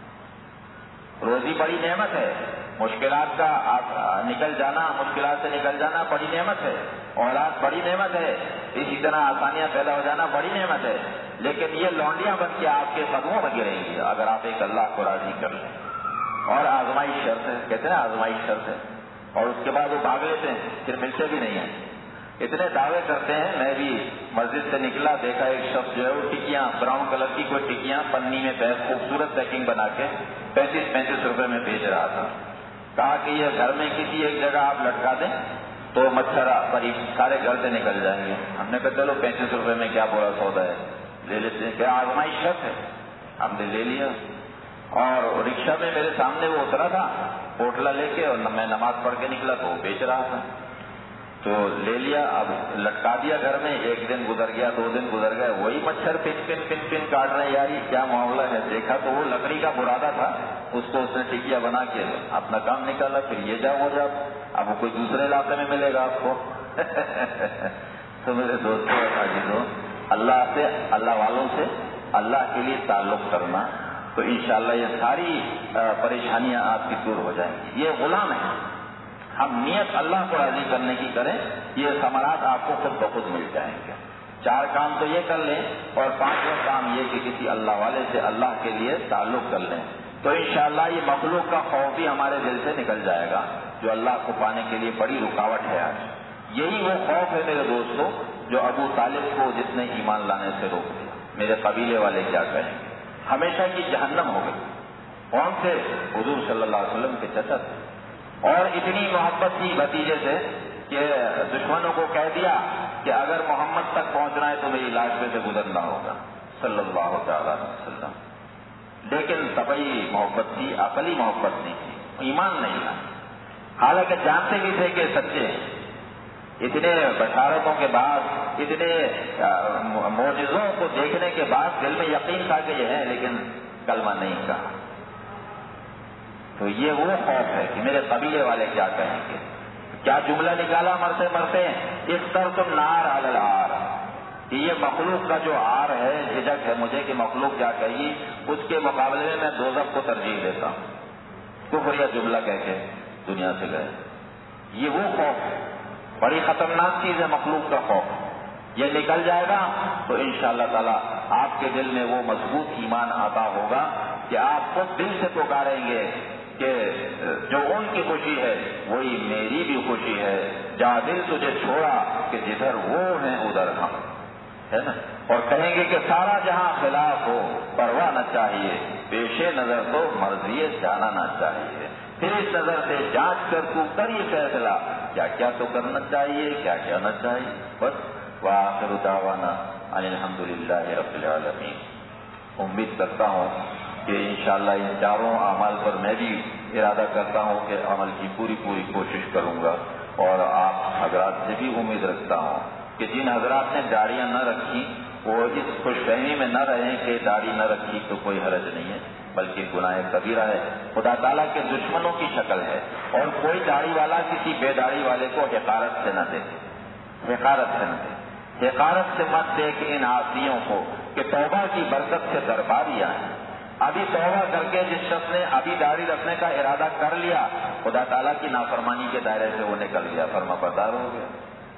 روزی بڑی نعمت ہے، مشکلات کا نکل جانا، مشکلات سے نکل جانا بڑی نعمت ہے. اولاد بڑی نعمت ہے، اسی طرح آسانیاں پیدا ہو جانا بڑی نعمت ہے. لیکن یہ لونڈیاں بن کے آپ کے قدموں میں گریں گی اگر آپ ایک اللہ کو راضی کر لیں. اور آزمائی شرط ہے، کہتے ہیں آزمائی شرط ہے، اور اس کے بعد وہ بھاگ لیتے ہیں، پھر ملتے بھی نہیں ہیں. اتنے دعوے کرتے ہیں. میں بھی مسجد سے نکلا, دیکھا ایک شخص جو ہے وہ ٹکیاں, براؤن کلر کی کوئی ٹکیاں پنی میں خوبصورت پیکنگ بنا کے 35-35 روپے میں بیچ رہا تھا. کہا کہ یہ گھر میں کسی ایک جگہ آپ لٹکا دیں تو مچھر قریب سارے گھر سے نکل جائیں گے. ہم نے کہا چلو 35 روپے میں کیا برا سودا ہے, لے لیتے ہیں. کیا آزمائش شرط ہے, ہم نے لے لیا. اور رکشا میں میرے سامنے وہ اترا تھا پوٹلا لے کے, اور میں نماز پڑھ کے نکلا تو وہ بیچ رہا تھا, تو لے لیا. اب لٹکا دیا گھر میں. ایک دن گزر گیا, 2 دن گزر گئے, وہی مچھر پن کاٹ رہے ہیں. یار یہ کیا معاملہ ہے. دیکھا تو وہ لکڑی کا برادہ تھا, اس کو اس نے ٹکیا بنا کے اپنا کام نکالا. پھر یہ جاؤ ہو جاؤ, اب وہ کوئی دوسرے علاقے میں ملے گا آپ کو. تو میرے دوستوں اور عزیزوں, اللہ سے, اللہ والوں سے اللہ کے لیے تعلق کرنا, تو انشاءاللہ یہ ساری پریشانیاں آپ کی دور ہو جائیں گی. یہ غلام ہیں, ہم نیت اللہ کو راضی کرنے کی کریں, یہ ثمرات آپ کو خود بخود مل جائیں گے. 4 کام تو یہ کر لیں, اور 5واں کام یہ کہ کسی اللہ والے سے اللہ کے لیے تعلق کر لیں, تو انشاءاللہ یہ مخلوق کا خوف بھی ہمارے دل سے نکل جائے گا, جو اللہ کو پانے کے لیے بڑی رکاوٹ ہے آج. یہی وہ خوف ہے میرے دوستوں جو ابو طالب کو جس نے ایمان لانے سے روک دیا. میرے قبیلے والے کیا کہیں گے, ہمیشہ کی جہنم ہو گئی. کون سے؟ حضور صلی اللہ علیہ وسلم کے چچا تھے, اور اتنی محبت تھی بھتیجے سے کہ دشمنوں کو کہہ دیا کہ اگر محمد تک پہنچنا ہے تو میری لاش پہ سے گزرنا ہوگا صلی اللہ تعالی وسلم. لیکن طبعی محبت تھی, عقلی محبت نہیں تھی, ایمان نہیں تھا. حالانکہ جانتے بھی تھے کہ سچے ہیں. اتنے بشارتوں کے بعد, اتنے معجزوں کو دیکھنے کے بعد دل میں یقین تھا کہ یہ ہے, لیکن کلمہ نہیں کہا. تو یہ وہ خوف ہے کہ میرے قبیلے والے کیا کہیں گے. کیا جملہ نکالا مرتے مرتے, اخترت النار علی العار, کہ یہ مخلوق کا جو عار ہے, جھجک ہے مجھے کہ مخلوق کیا کہے گی, اس کے مقابلے میں دوزخ کو ترجیح دیتا ہوں. کفر یا جملہ کہہ کے دنیا سے گئے. یہ وہ خوف ہے, بڑی خطرناک چیز ہے مخلوق کا خوف. یہ نکل جائے گا تو انشاءاللہ تعالی آپ کے دل میں وہ مضبوط ایمان عطا ہوگا کہ آپ خود دل سے پکاریں گے کہ جو ان کی خوشی ہے وہی میری بھی خوشی ہے. جا دل تجھے چھوڑا کہ جدھر وہ ہیں ادھر ہم, ہے نا. اور کہیں گے کہ سارا جہاں خلاف ہو پرواہ نہ چاہیے, پیش نظر تو مرضی جانا نہ چاہیے. پھر اس نظر سے جانچ کر تو کر یہ فیصلہ, کیا کیا تو کرنا چاہیے, کیا کیا نہ چاہیے. بس وآخر دعوانا ان الحمدللہ رب العالمین. امید کرتا ہوں کہ انشاءاللہ ان 4 اعمال پر میں بھی ارادہ کرتا ہوں کہ عمل کی پوری کوشش کروں گا, اور آپ حضرات سے بھی امید رکھتا ہوں کہ جن حضرات نے داڑیاں نہ رکھی وہ اس خوش فہمی میں نہ رہیں کہ داڑھی نہ رکھی تو کوئی حرج نہیں ہے, بلکہ گناہ کبیرہ ہے, خدا تعالیٰ کے دشمنوں کی شکل ہے. اور کوئی داڑھی والا کسی بے داڑھی والے کو حقارت سے نہ دیکھے, حقارت سے نہ دیکھے. حقارت سے مت دیکھ ان عاصیوں کو کہ توبہ کی برکت سے درباریاں ہیں. ابھی توبہ کر کے جس شخص نے ابھی داڑھی رکھنے کا ارادہ کر لیا, خدا تعالیٰ کی نافرمانی کے دائرے سے وہ نکل گیا, فرما بردار ہو گیا.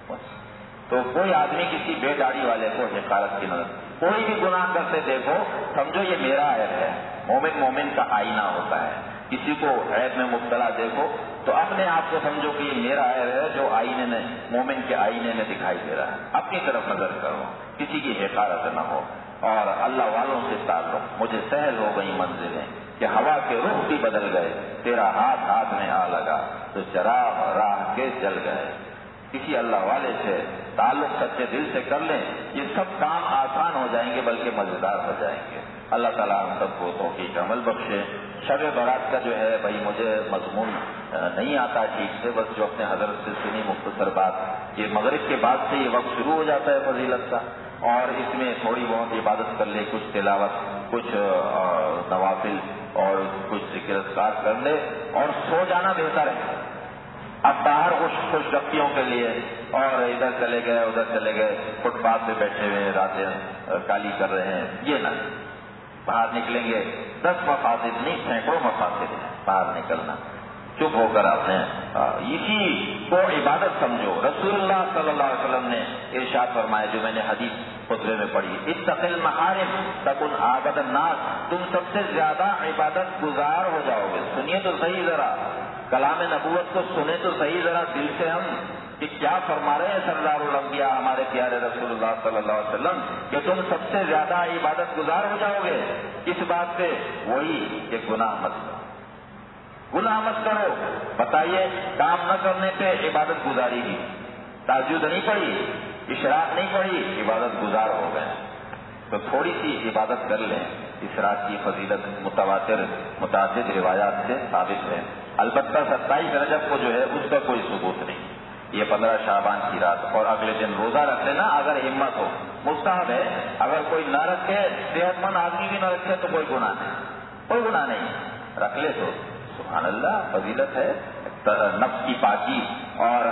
تو کوئی آدمی کسی بے داڑھی والے کو حقارت کی نظر, کوئی بھی گناہ کرتے دیکھو سمجھو یہ میرا عیب ہے. مومن کا آئینہ ہوتا ہے. کسی کو عیب میں مبتلا دیکھو تو اپنے آپ کو سمجھو کہ یہ میرا عیب ہے جو آئینے میں, مومن کے آئینے میں دکھائی دے رہا ہے. اپنی طرف نظر کرو, کسی کی حقارت نہ ہو. اور اللہ والوں سے تعلق, مجھے سہل ہو گئی منزلیں کہ ہوا کے رخ بھی بدل گئے, تیرا ہاتھ میں آ لگا تو چراغ راہ کے جل گئے. کسی اللہ والے سے تعلق سچے دل سے کر لیں, یہ سب کام آسان ہو جائیں گے بلکہ مزیدار ہو جائیں گے. اللہ تعالیٰ ہم سب کو توفیق عمل بخشے. شب برات کا جو ہے بھائی مجھے مضمون نہیں آتا ٹھیک سے, بس جو اپنے حضرت سے سنی مختصر بات, یہ مغرب کے بعد سے یہ وقت شروع ہو جاتا ہے فضیلت کا, اور اس میں تھوڑی بہت عبادت کر لے, کچھ تلاوت, کچھ نوافل اور کچھ ذکر اذکار کر لے اور سو جانا بہتر ہے. اب باہر خوش گپیوں کے لیے اور ادھر چلے گئے ادھر چلے گئے, فٹ پاتھ پہ بیٹھے ہوئے راتیں کالی کر رہے ہیں, یہ نہ. باہر نکلیں گے 10 مقاصد نہیں, سینکڑوں مقاصد ہیں باہر نکلنا. چپ ہو کر آپ نے اسی کو عبادت سمجھو. رسول اللہ صلی اللہ علیہ وسلم نے ارشاد فرمایا, جو میں نے حدیث خطبے میں پڑھی, اتق المحارم تکن عابد الناس, تم سب سے زیادہ عبادت گزار ہو جاؤ گے. سنیے تو صحیح ذرا, کلام نبوت کو سنیں تو صحیح ذرا دل سے ہم کہ کیا فرما رہے ہیں سردار الانبیاء ہمارے پیارے رسول اللہ صلی اللہ علیہ وسلم کہ تم سب سے زیادہ عبادت گزار ہو جاؤ گے کس بات سے؟ وہی کہ گناہ مت کرو، گناہ مت کرو۔ بتائیے کام نہ کرنے پہ عبادت گزاری کی، تہجد نہیں پڑھی، اشراق نہیں پڑھی، عبادت گزار ہو گئے۔ تو تھوڑی سی عبادت کر لیں، اشراق کی فضیلت متواتر متعدد روایات سے ثابت ہے۔ البتہ 27 رجب کو جو ہے اس کا کوئی ثبوت نہیں، یہ 15 شعبان کی رات اور اگلے دن روزہ رکھ لینا اگر ہمت ہو، مستحب ہے۔ اگر کوئی نہ رکھے، صحت مند آدمی بھی نہ رکھے تو کوئی گناہ نہیں، کوئی گناہ نہیں، رکھ لے تو سبحان اللہ، فضیلت ہے۔ نفس کی پاکی اور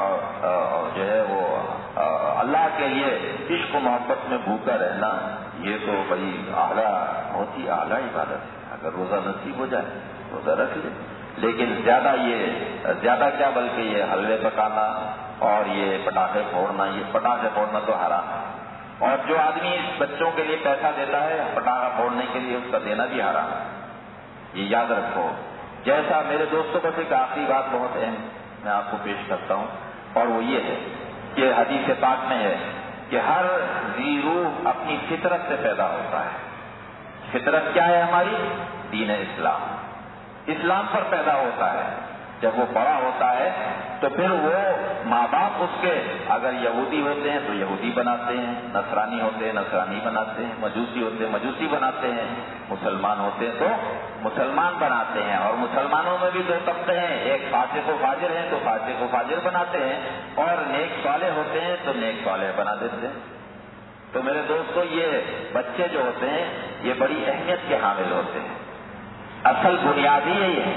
جو ہے وہ اللہ کے لیے عشق و محبت میں بھوکا رہنا، یہ تو بڑی اعلیٰ، بہت ہی اعلیٰ عبادت ہے۔ اگر روزہ نصیب ہو جائے روزہ رکھ لے، لیکن زیادہ کیا بلکہ یہ حلوے پکانا اور یہ پٹاخے پھوڑنا، یہ پٹاخے پھوڑنا تو حرام ہے، اور جو آدمی بچوں کے لیے پیسہ دیتا ہے پٹاخہ پھوڑنے کے لیے اس کا دینا بھی حرام ہے، یہ یاد رکھو۔ جیسا میرے دوستوں کو ایک آخری بات بہت اہم میں آپ کو پیش کرتا ہوں، اور وہ یہ ہے کہ حدیث پاک میں ہے کہ ہر ذی روح اپنی فطرت سے پیدا ہوتا ہے۔ فطرت کیا ہے ہماری؟ دین اسلام، اسلام پر پیدا ہوتا ہے۔ جب وہ بڑا ہوتا ہے تو پھر وہ ماں باپ اس کے اگر یہودی ہوتے ہیں تو یہودی بناتے ہیں، نصرانی ہوتے ہیں نصرانی بناتے ہیں، مجوسی ہوتے ہیں مجوسی بناتے ہیں، مسلمان ہوتے ہیں تو مسلمان بناتے ہیں۔ اور مسلمانوں میں بھی دو طبقے ہیں، ایک فاسق و فاجر ہیں تو فاسق و فاجر بناتے ہیں، اور نیک صالح ہوتے ہیں تو نیک صالح بنا دیتے ہیں۔ تو میرے دوستو، یہ بچے جو ہوتے ہیں یہ بڑی اہمیت کے حامل ہوتے ہیں۔ اصل بنیاد ہی یہی ہے۔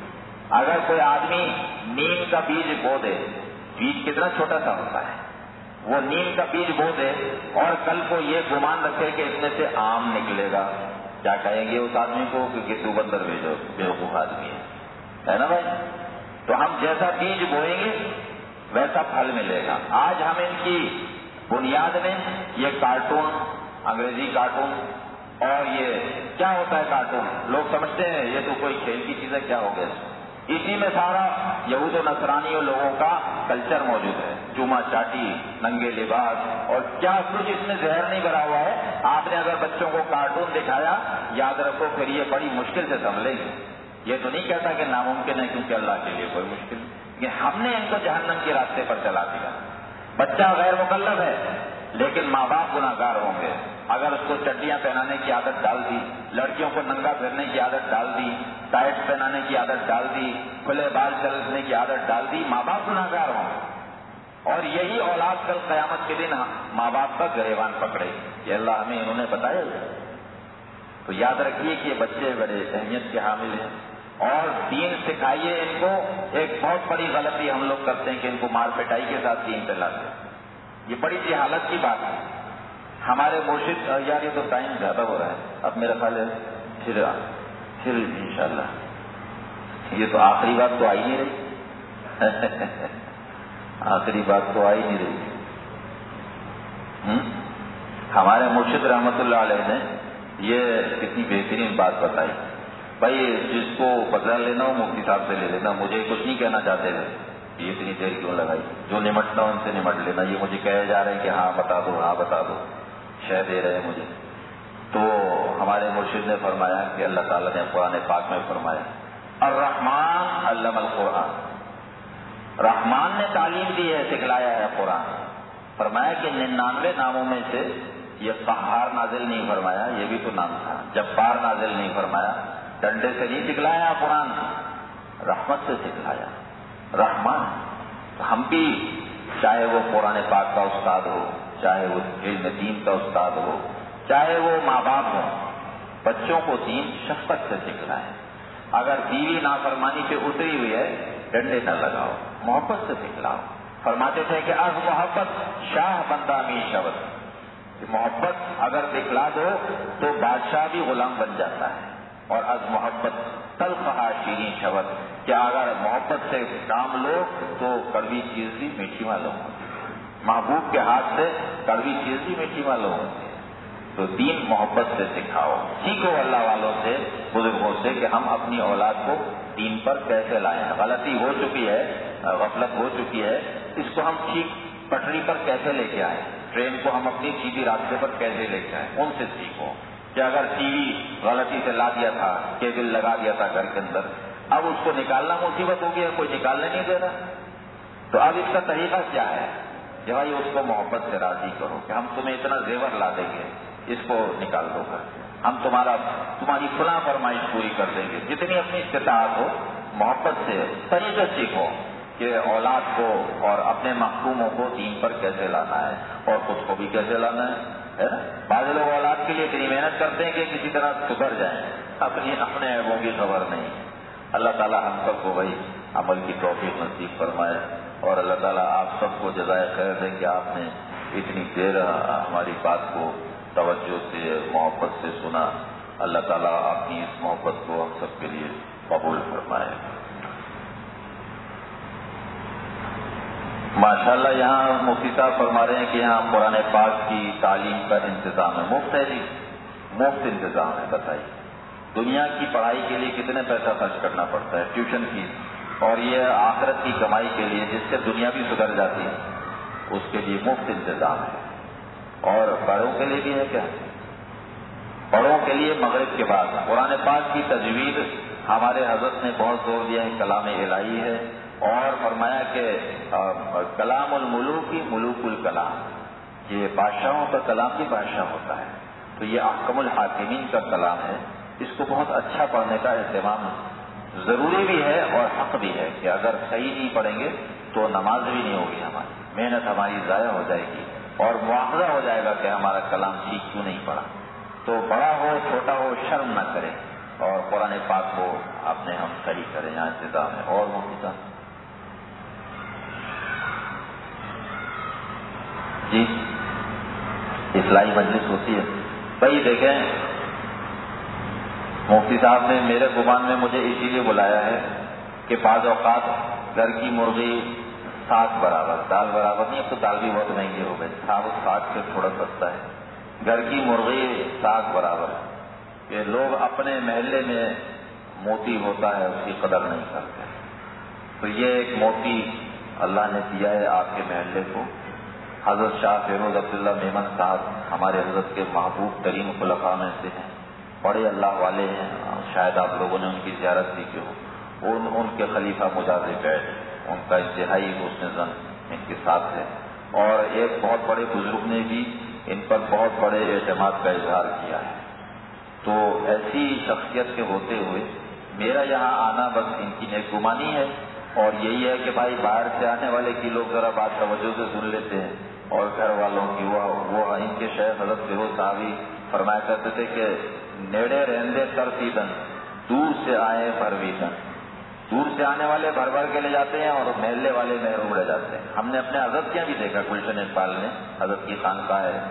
اگر کوئی آدمی نیم کا بیج بو دے، بیج کتنا چھوٹا سا ہوتا ہے، وہ نیم کا بیج بو دے اور کل کو یہ گمان رکھے کہ اس میں سے آم نکلے گا، کیا کہیں گے اس آدمی کو کہ تو بندر بھیجو، بیوقوف آدمی ہے نا بھائی؟ تو ہم جیسا بیج بوئیں گے ویسا پھل ملے گا۔ آج ہم ان کی بنیاد میں یہ کارٹون، انگریزی کارٹون، اور یہ کیا ہوتا ہے کارٹون، لوگ سمجھتے ہیں یہ تو کوئی کھیل کی چیز ہے، کیا ہو گیا، اسی میں سارا یہود و نصرانیوں لوگوں کا کلچر موجود ہے، چوما چاٹی، ننگے لباس، اور کیا کچھ اس میں زہر نہیں بھرا ہوا ہے۔ آپ نے اگر بچوں کو کارٹون دکھایا، یاد رکھو پھر یہ بڑی مشکل سے سنبھلیں گے۔ یہ تو نہیں کہتا کہ ناممکن ہے، کیونکہ اللہ کے لیے کوئی مشکل نہیں، کہ ہم نے ان کو جہنم کے راستے پر چلا دیا۔ بچہ غیر مکلف ہے لیکن ماں باپ گناہ گار ہوں گے۔ اگر اس کو چڈیاں پہنانے کی عادت ڈال دی، لڑکیوں کو ننگا پھرنے کی عادت ڈال دی، ٹائٹ پہنانے کی عادت ڈال دی، کھلے بال چلنے کی عادت ڈال دی، ماں باپ گناہ گار ہوں گے، اور یہی اولاد کل قیامت کے دن ماں باپ کا گریبان پکڑے۔ یہ اللہ ہمیں انہوں نے بتایا۔ تو یاد رکھیے کہ یہ بچے بڑے اہمیت کے حامل ہیں، اور دین سکھائیے ان کو۔ ایک بہت بڑی غلطی ہم لوگ کرتے ہیں کہ ان کو مار پٹائی کے ساتھ دین پہ لاتے ہیں، یہ بڑی جہالت کی بات ہے۔ ہمارے مرشد، یار یہ تو ٹائم زیادہ ہو رہا ہے، اب میرا خیال ہے پھر انشاءاللہ، یہ تو آخری بات تو آئی نہیں رہی آخری بات تو آئی نہیں رہی۔ ہمارے مرشد رحمت اللہ علیہ نے یہ کتنی بہترین بات بتائی، بھائی جس کو بدلہ لینا ہو مفتی صاحب سے لے لینا، مجھے کچھ نہیں کہنا چاہتے تھے، یہ اتنی دیر کیوں لگائی، جو نمٹنا ان سے نمٹ لینا، یہ مجھے کہے جا رہے ہیں کہ ہاں بتا دو ہاں بتا دو، شے دے رہے ہیں مجھے۔ تو ہمارے مرشد نے فرمایا کہ اللہ تعالیٰ نے قرآن پاک میں فرمایا الرحمن علم القرآن، رحمان نے تعلیم دی ہے، سکھلایا ہے قرآن۔ فرمایا کہ 99 ناموں میں سے یہ قہار نازل نہیں فرمایا، یہ بھی تو نام تھا، جبار نازل نہیں فرمایا، ڈنڈے سے نہیں سکھلایا قرآن، رحمت سے سکھلایا، رحمان۔ ہم بھی چاہے وہ قرآن پاک کا استاد ہو، چاہے وہ علم دین کا استاد ہو، چاہے وہ ماں باپ ہو، بچوں کو دین شفقت سے سکھلائیں۔ اگر بیوی نافرمانی پہ اتری ہوئی ہے ڈنڈے نہ لگاؤ، محبت سے سکھلاؤ۔ فرماتے تھے کہ از محبت شاہ بندہ می شود، محبت اگر دکھلا دو تو بادشاہ بھی غلام بن جاتا ہے، اور از محبت تلخہا شیریں شود، کہ اگر محبت سے کام لو تو کڑوی چیز بھی میٹھی معلوم ہوتی ہے، محبوب کے ہاتھ سے کڑوی چیز بھی میٹھی معلوم ہوتی ہے۔ تو دین محبت سے سکھاؤ، سیکھو اللہ والوں سے، بزرگوں سے، کہ ہم اپنی اولاد کو دین پر کیسے لائیں۔ غلطی ہو چکی ہے، غفلت ہو چکی ہے، اس کو ہم ٹھیک پٹری پر کیسے لے کے آئیں، ٹرین کو ہم اپنی سیدھی راستے پر کیسے لے کے آئیں، ان سے سیکھو۔ کہ اگر ٹی وی غلطی سے لا دیا تھا، کیبل لگا دیا تھا گھر کے اندر، اب اس کو نکالنا مصیبت ہو گیا، کوئی نکالنے نہیں دے رہا، تو اب اس کا طریقہ کیا ہے کہ بھائی اس کو محبت سے راضی کرو کہ ہم تمہیں اتنا زیور لا دیں گے، اس کو نکال دو گھر سے، ہم تمہاری فلاں فرمائش پوری کر دیں گے، جتنی اپنی استطاعت ہو محبت سے طریقے سیکھو کہ اولاد کو اور اپنے محکوموں کو دین پر کیسے لانا ہے اور خود کو بھی کیسے لانا ہے نا۔ بعض لوگ اولاد کے لیے اتنی محنت کرتے ہیں کہ کسی طرح سدھر جائیں، اپنے عیبوں کی خبر نہیں۔ اللہ تعالیٰ ہم سب کو وہی عمل کی توفیق نصیب فرمائے، اور اللہ تعالیٰ آپ سب کو جزائے خیر دے کہ آپ نے اتنی دیر ہماری بات کو توجہ سے محبت سے سنا۔ اللہ تعالیٰ اپنی اس محبت کو ہم سب کے لیے قبول فرمائے۔ ماشاءاللہ یہاں مفتی صاحب فرما رہے ہیں کہ یہاں قرآن پاک کی تعلیم کا انتظام ہے، مفت ہے جی، مفت انتظام ہے۔ بتائیے دنیا کی پڑھائی کے لیے کتنے پیسہ خرچ کرنا پڑتا ہے، ٹیوشن فیس، اور یہ آخرت کی کمائی کے لیے جس سے دنیا بھی سدھر جاتی ہے اس کے لیے مفت انتظام ہے۔ اور بڑوں کے لیے بھی ہے کیا؟ بڑوں کے لیے مغرب کے بعد قرآن پاک کی تجوید ہمارے حضرت نے بہت زور دیا ہے، کلام الہی ہے، اور فرمایا کہ کلام الملوک کی ملوک الکلام، یہ بادشاہوں کا کلام بھی بادشاہ ہوتا ہے، تو یہ احکم الحاکمین کا کلام ہے۔ اس کو بہت اچھا پڑھنے کا اہتمام ضروری بھی ہے اور حق بھی ہے کہ اگر صحیح نہیں پڑھیں گے تو نماز بھی نہیں ہوگی، ہماری محنت ہماری ضائع ہو جائے گی اور مواخذہ ہو جائے گا کہ ہمارا کلام ٹھیک کیوں نہیں پڑھا۔ تو بڑا ہو چھوٹا ہو شرم نہ کریں اور قرآن پاک کو اپنے ہم صحیح کریں، یہاں انتظام ہے۔ اور مفتی صاحب جی اصلاحی مجلس ہوتی ہے بھائی، دیکھیں مفتی صاحب نے میرے گمان میں مجھے اسی لیے بلایا ہے کہ بعض اوقات گھر کی مرغی ساگ برابر، دال برابر نہیں، اب تو دال بھی بہت مہنگی ہو گئی، ساگ سے تھوڑا سستا ہے، گھر کی مرغی ساگ برابر ہے کہ لوگ اپنے محلے میں موتی ہوتا ہے اس کی قدر نہیں کرتے، تو یہ ایک موتی اللہ نے دیا ہے آپ کے محلے کو۔ حضرت شاہ فیروز عبداللہ میمن صاحب ہمارے حضرت کے محبوب ترین خلفاء میں سے ہیں، بڑے اللہ والے ہیں، شاید آپ لوگوں نے ان کی زیارت کی کہ ان کے خلیفہ مجاز بیت، ان کا انتہائی حسن ظن ان کے ساتھ ہے، اور ایک بہت بڑے بزرگ نے بھی ان پر بہت بڑے اعتماد کا اظہار کیا ہے۔ تو ایسی شخصیت کے ہوتے ہوئے میرا یہاں آنا بس ان کی نیک گمانی ہے، اور یہی ہے کہ بھائی باہر سے آنے والے کی لوگ ذرا بات توجہ سے سن لیتے ہیں، اور گھر والوں کی وہ ان کے شیخ حضرت فیروز صاحب ہی فرمایا کرتے تھے کہ نیڑے رہندے ترسیدن، دور سے آئے بھرویدن، دور سے آنے والے بھر بھر کے لے جاتے ہیں اور محلے والے محروم رہ جاتے ہیں۔ ہم نے اپنے حضرت کیا بھی دیکھا، گلشن اقبال نے حضرت کی خانقاہ ہے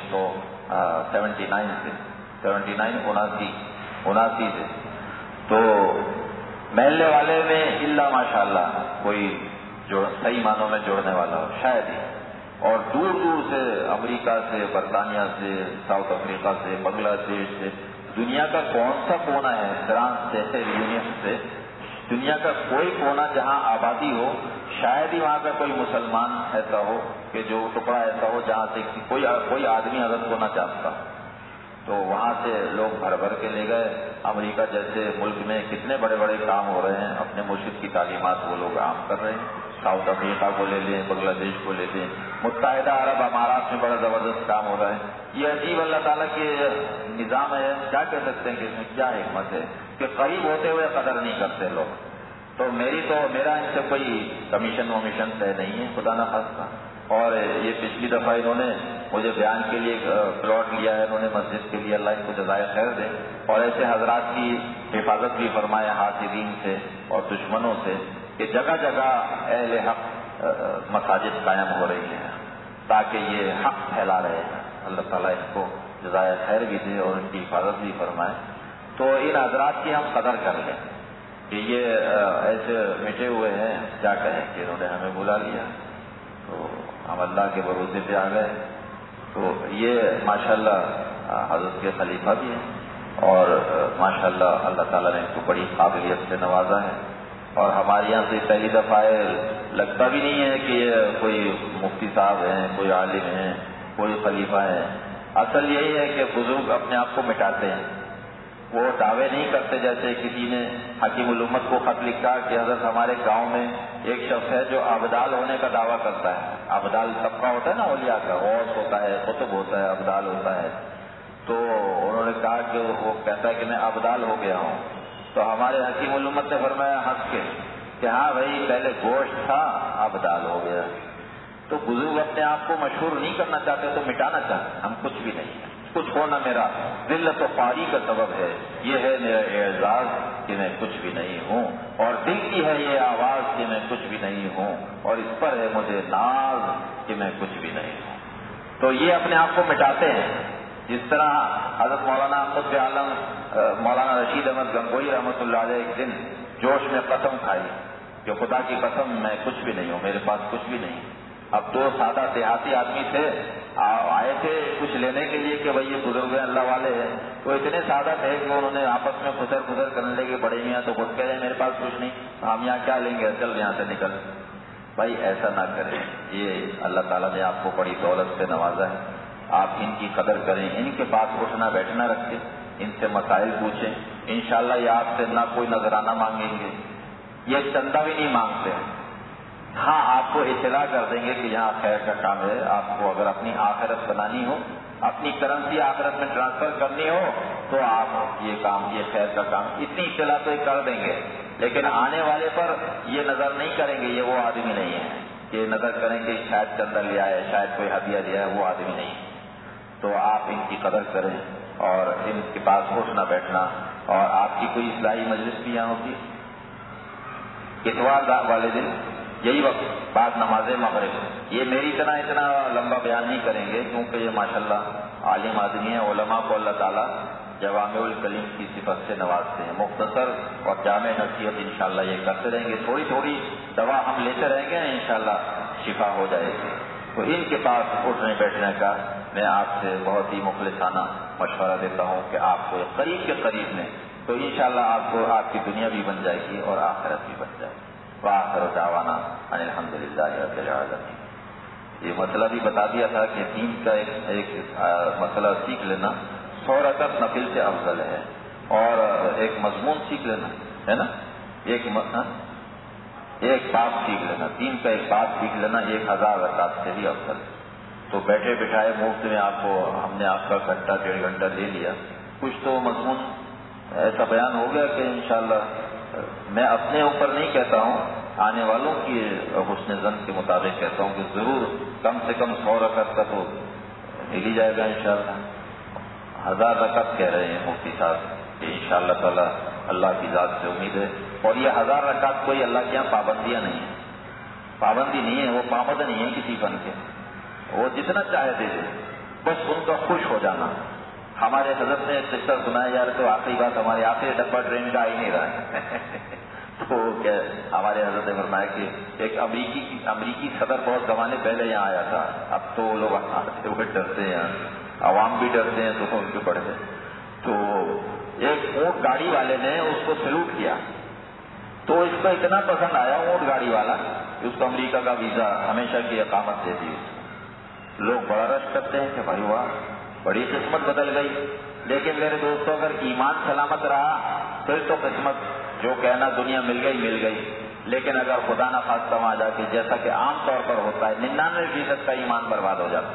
79 سے، تو محلے والے میں الا ماشاء اللہ کوئی جو صحیح معنوں میں جوڑنے والا ہو شاید ہی، اور دور دور سے امریکہ سے، برطانیہ سے، ساؤتھ افریقہ سے، بنگلہ دیش سے، دنیا کا کون سا کونا ہے، فرانس جیسے یونین سے دنیا کا کوئی کونا جہاں آبادی ہو، شاید ہی وہاں کا کوئی مسلمان ایسا ہو کہ جو ٹکڑا ایسا ہو جہاں سے کوئی آدمی حضرت کو نہ جانتا، تو وہاں سے لوگ بھر بھر کے لے گئے۔ امریکہ جیسے ملک میں کتنے بڑے بڑے کام ہو رہے ہیں، اپنے مرشد کی تعلیمات وہ لوگ عام کر رہے ہیں، ساؤتھ افریقہ کو لے لیں، بنگلہ دیش کو لے لیں، متحدہ عرب امارات میں بڑا زبردست کام ہو رہا ہے۔ یہ عجیب اللہ تعالیٰ کے نظام ہے، کیا کہہ سکتے ہیں کہ اس میں کیا حکمت ہے کہ قریب ہوتے ہوئے قدر نہیں کرتے لوگ۔ تو میرا ان سے کوئی کمیشن ومیشن طے نہیں ہے، خدا نہ خواستہ، اور یہ پچھلی دفعہ انہوں نے مجھے بیان کے لیے پلاٹ لیا ہے انہوں نے مسجد کے لیے، اللہ ان کو جزائے خیر دے، اور ایسے حضرات کی حفاظت بھی فرمائے حاسدین سے اور دشمنوں سے، کہ جگہ جگہ اہل حق مساجد قائم ہو رہی ہیں تاکہ یہ حق پھیلا رہے ہیں، اللہ تعالیٰ ان کو جزائے خیر بھی دے اور ان کی حفاظت بھی فرمائے۔ تو ان حضرات کی ہم قدر کر لیں کہ یہ ایسے مٹے ہوئے ہیں، کیا کہیں کہ انہوں نے ہمیں بلا لیا تو ہم اللہ کے بھروسے پہ آ گئے۔ تو یہ ماشاءاللہ حضرت کے خلیفہ بھی ہیں اور ماشاءاللہ اللہ تعالیٰ نے ان کو بڑی قابلیت سے نوازا ہے، اور ہمارے یہاں سے پہلی دفعہ لگتا بھی نہیں ہے کہ یہ کوئی مفتی صاحب ہیں، کوئی عالم ہیں، کوئی خلیفہ ہے۔ اصل یہی ہے کہ بزرگ اپنے آپ کو مٹاتے ہیں، وہ دعوے نہیں کرتے جیسے کسی نے حکیم الامت کو خط لکھا کہ حضرت ہمارے گاؤں میں ایک شخص ہے جو ابدال ہونے کا دعویٰ کرتا ہے۔ ابدال طبقہ ہوتا ہے نا، اولیاء کا، غوث ہوتا ہے، قطب ہوتا ہے، ابدال ہوتا ہے۔ تو انہوں نے کہا کہ وہ کہتا ہے کہ میں ابدال ہو گیا ہوں۔ تو ہمارے حکیم الامت نے فرمایا ہنس کے کہ ہاں بھائی پہلے گوشت تھا، ابدال ہو گیا۔ تو بزرگ اپنے آپ کو مشہور نہیں کرنا چاہتے تو مٹانا چاہتے، ہم کچھ بھی نہیں ہیں، کچھ ہونا میرا ذلت و خواری کا سبب ہے، یہ ہے میرا اعزاز کہ میں کچھ بھی نہیں ہوں، اور دل کی ہے یہ آواز کہ میں کچھ بھی نہیں ہوں، اور اس پر ہے مجھے ناز کہ میں کچھ بھی نہیں ہوں۔ تو یہ اپنے آپ کو مٹاتے ہیں، جس طرح حضرت مولانا قطب عالم مولانا رشید احمد گنگوئی رحمۃ اللہ علیہ ایک دن جوش میں قسم کھائی کہ خدا کی قسم میں کچھ بھی نہیں ہوں، میرے پاس کچھ بھی نہیں۔ اب دو سادہ دیہاتی آدمی تھے، آئے تھے کچھ لینے کے لیے کہ بھائی یہ بزرگ اللہ والے ہیں، تو اتنے سادہ تھے کہ انہوں نے آپس میں خسر کرنے لگے، بڑے میاں تو خود کہہ رہے ہیں میرے پاس کچھ نہیں، ہم یہاں کیا لیں گے، چل یہاں سے نکل۔ بھائی ایسا نہ کریں، یہ اللہ تعالیٰ نے آپ کو بڑی دولت سے نوازا ہے، آپ ان کی قدر کریں، ان کے پاس اٹھنا بیٹھنا رکھیں، ان سے مسائل پوچھیں، انشاءاللہ یہ آپ سے نہ کوئی نذرانہ مانگیں گے، یہ چندہ بھی نہیں مانگتے ہیں۔ ہاں آپ کو اطلاع کر دیں گے کہ یہاں خیر کا کام ہے، آپ کو اگر اپنی آخرت بنانی ہو، اپنی کرنسی آخرت میں ٹرانسفر کرنی ہو تو آپ یہ کام، یہ خیر کا کام، اتنی اطلاع تو یہ کر دیں گے، لیکن آنے والے پر یہ نظر نہیں کریں گے، یہ وہ آدمی نہیں ہے کہ نظر کریں کہ شاید چندہ لیا ہے، شاید کوئی ہدیہ دیا ہے، وہ آدمی نہیں۔ تو آپ ان کی قدر کریں اور ان کے پاس اٹھنا بیٹھنا، اور آپ کی کوئی اصلاحی مجلس بھی یہاں ہوتی، اتوار والے دن یہی وقت بعد نماز مغرب، یہ میری طرح اتنا لمبا بیان نہیں کریں گے کیونکہ یہ ماشاءاللہ عالم آدمی ہیں، علماء کو اللہ تعالیٰ جوامع الکلم کی صفت سے نوازتے ہیں، مختصر اور جامع نصیحت انشاءاللہ یہ کرتے رہیں گے، تھوڑی تھوڑی دوا ہم لیتے رہیں گے، انشاءاللہ شفا ہو جائے گی۔ تو ان کے پاس اٹھنے بیٹھنے کا میں آپ سے بہت ہی مخلصانہ مشورہ دیتا ہوں کہ آپ کو قریب کے قریب میں، تو انشاءاللہ آپ کو آپ کی دنیا بھی بن جائے گی اور آخرت بھی بن جائے گی۔ وآخر دعوانا ان الحمدللہ رب العالمین۔ یہ مسئلہ بھی بتا دیا تھا کہ دین کا ایک مسئلہ سیکھ لینا 100 رکعت نفل سے افضل ہے، اور ایک مضمون سیکھ لینا ہے نا، ایک بات سیکھ لینا، دین کا ایک بات سیکھ لینا 1000 رکعت سے بھی افضل ہے۔ تو بیٹھے بٹھائے مفت میں آپ کو ہم نے آپ کا گھنٹہ 1.5 گھنٹہ لے لیا، کچھ تو مضمون ایسا بیان ہو گیا کہ انشاءاللہ میں اپنے اوپر نہیں کہتا ہوں، آنے والوں کی حسن ظن کے مطابق کہتا ہوں کہ ضرور کم سے کم 100 رکعت کا تو مل ہی جائے گا انشاءاللہ۔ 1000 رکعت کہہ رہے ہیں مفتی صاحب کہ انشاءاللہ تعالی اللہ کی ذات سے امید ہے، اور یہ 1000 رکعت کوئی اللہ کے یہاں پابندیاں نہیں ہیں، پابندی نہیں ہے، وہ پابند نہیں ہے کسی فن کے، وہ جتنا چاہے دے دے، بس ان کا خوش ہو جانا۔ ہمارے حضرت نے قصہ سنایا یار، تو آخری بات ہماری آخری ڈبہ ٹرین کا آ ہی نہیں رہا ہے تو ہمارے حضرت نے فرمایا کہ ایک امریکی صدر بہت زمانے پہلے یہاں آیا تھا، اب تو لوگ آتے ہوئے ڈرتے ہیں، عوام بھی ڈرتے ہیں تو ان کے بڑھ گئے۔ تو ایک اونٹ گاڑی والے نے اس کو سلوٹ کیا، تو اس کو اتنا پسند آیا اونٹ گاڑی والا کہ اس کو امریکہ کا ویزا ہمیشہ کی اقامت دے دی۔ لوگ بڑا رش کرتے ہیں کہ بھائی واہ بڑی قسمت بدل گئی، لیکن میرے دوستوں اگر ایمان سلامت رہا پھر تو قسمت جو کہنا دنیا مل گئی، لیکن اگر خدا نہ خواستہ وہاں جا کے جیسا کہ عام طور پر ہوتا ہے 99% کا ایمان برباد ہو جاتا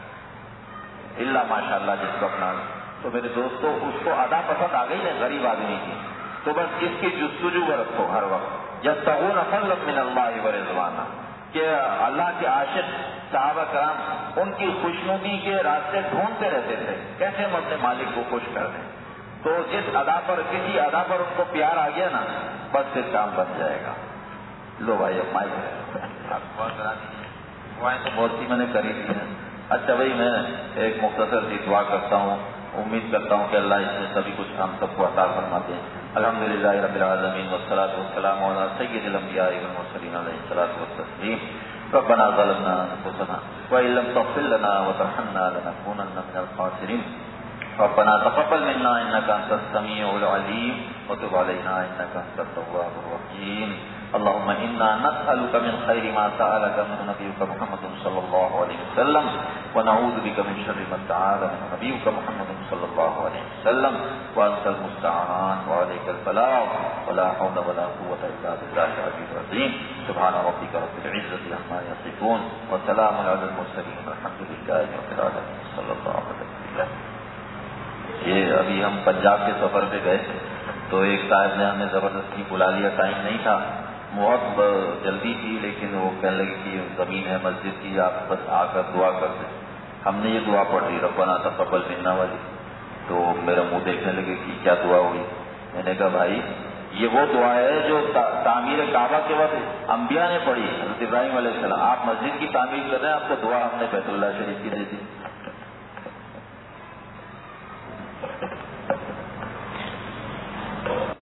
ہے، الا ماشاءاللہ جس کو اپنا، تو میرے دوستوں اس کو ادا پسند آ گئی ہے غریب آدمی کی، تو بس اس کی جستجو برتو ہر وقت، یبتغون فضلا من اللہ ورضوانا، کہ اللہ کے عاشق صحابہ کرام ان کی خوشنودی کے راستے ڈھونڈتے رہتے تھے، کیسے ہم اپنے مالک کو خوش کر دیں۔ تو جس ادا پر، کسی ادا پر ان کو پیار آ گیا نا، بس پھر کام بن جائے گا۔ لو بھائی اب مائک دعا کرا دیجیے، دعائیں تو بہت سی میں نے کری دی ہیں۔ اچھا بھائی میں ایک مختصر سی دعا کرتا ہوں، امید کرتا ہوں کہ اللہ اس میں سبھی کچھ ہم سب کو عطا فرما دیں۔ الحمدللہ رب العالمین والصلاۃ والسلام علی سید الانبیاء والمرسلین علیہ الصلاۃ والتسلیم۔ ربنا ظلمنا انفسنا وان لم تغفر لنا وترحمنا لنكونن من الخاسرین۔ ربنا تقبل منا انك انت السميع العليم وتب علينا انك انت التواب الرحيم. اللهم انا نسألك من خير ما سألك من نبيك محمد صلى الله عليه وسلم ونعوذ بك من شر ما استعاذ من نبيك محمد صلى الله عليه وسلم وانت المستعان وعليك البلاغ ولا حول ولا قوة الا بالله العلي العظيم. سبحان ربك رب العزة عما يصفون وسلام على المرسلين والحمد لله رب العالمين صلی اللہ علیہ وسلم. یہ ابھی ہم پنجاب کے سفر پہ گئے تو ایک صاحب نے ہمیں زبردستی بلا لیا، ٹائم نہیں تھا، بہت جلدی تھی، لیکن وہ کہنے لگے کہ زمین ہے مسجد کی، آپ بس آ کر دعا کر دیں. ہم نے یہ دعا پڑھ لی ربنا تقبل منا والی، تو میرا منہ دیکھنے لگے کہ کیا دعا ہوئی. میں نے کہا بھائی یہ وہ دعا ہے جو تعمیر کعبہ کے وقت انبیاء نے پڑھی، حضرت ابراہیم علیہ السلام. آپ مسجد کی تعمیر کر رہے ہیں، آپ کو دعا ہم نے بیت اللہ شریف کی دے دی.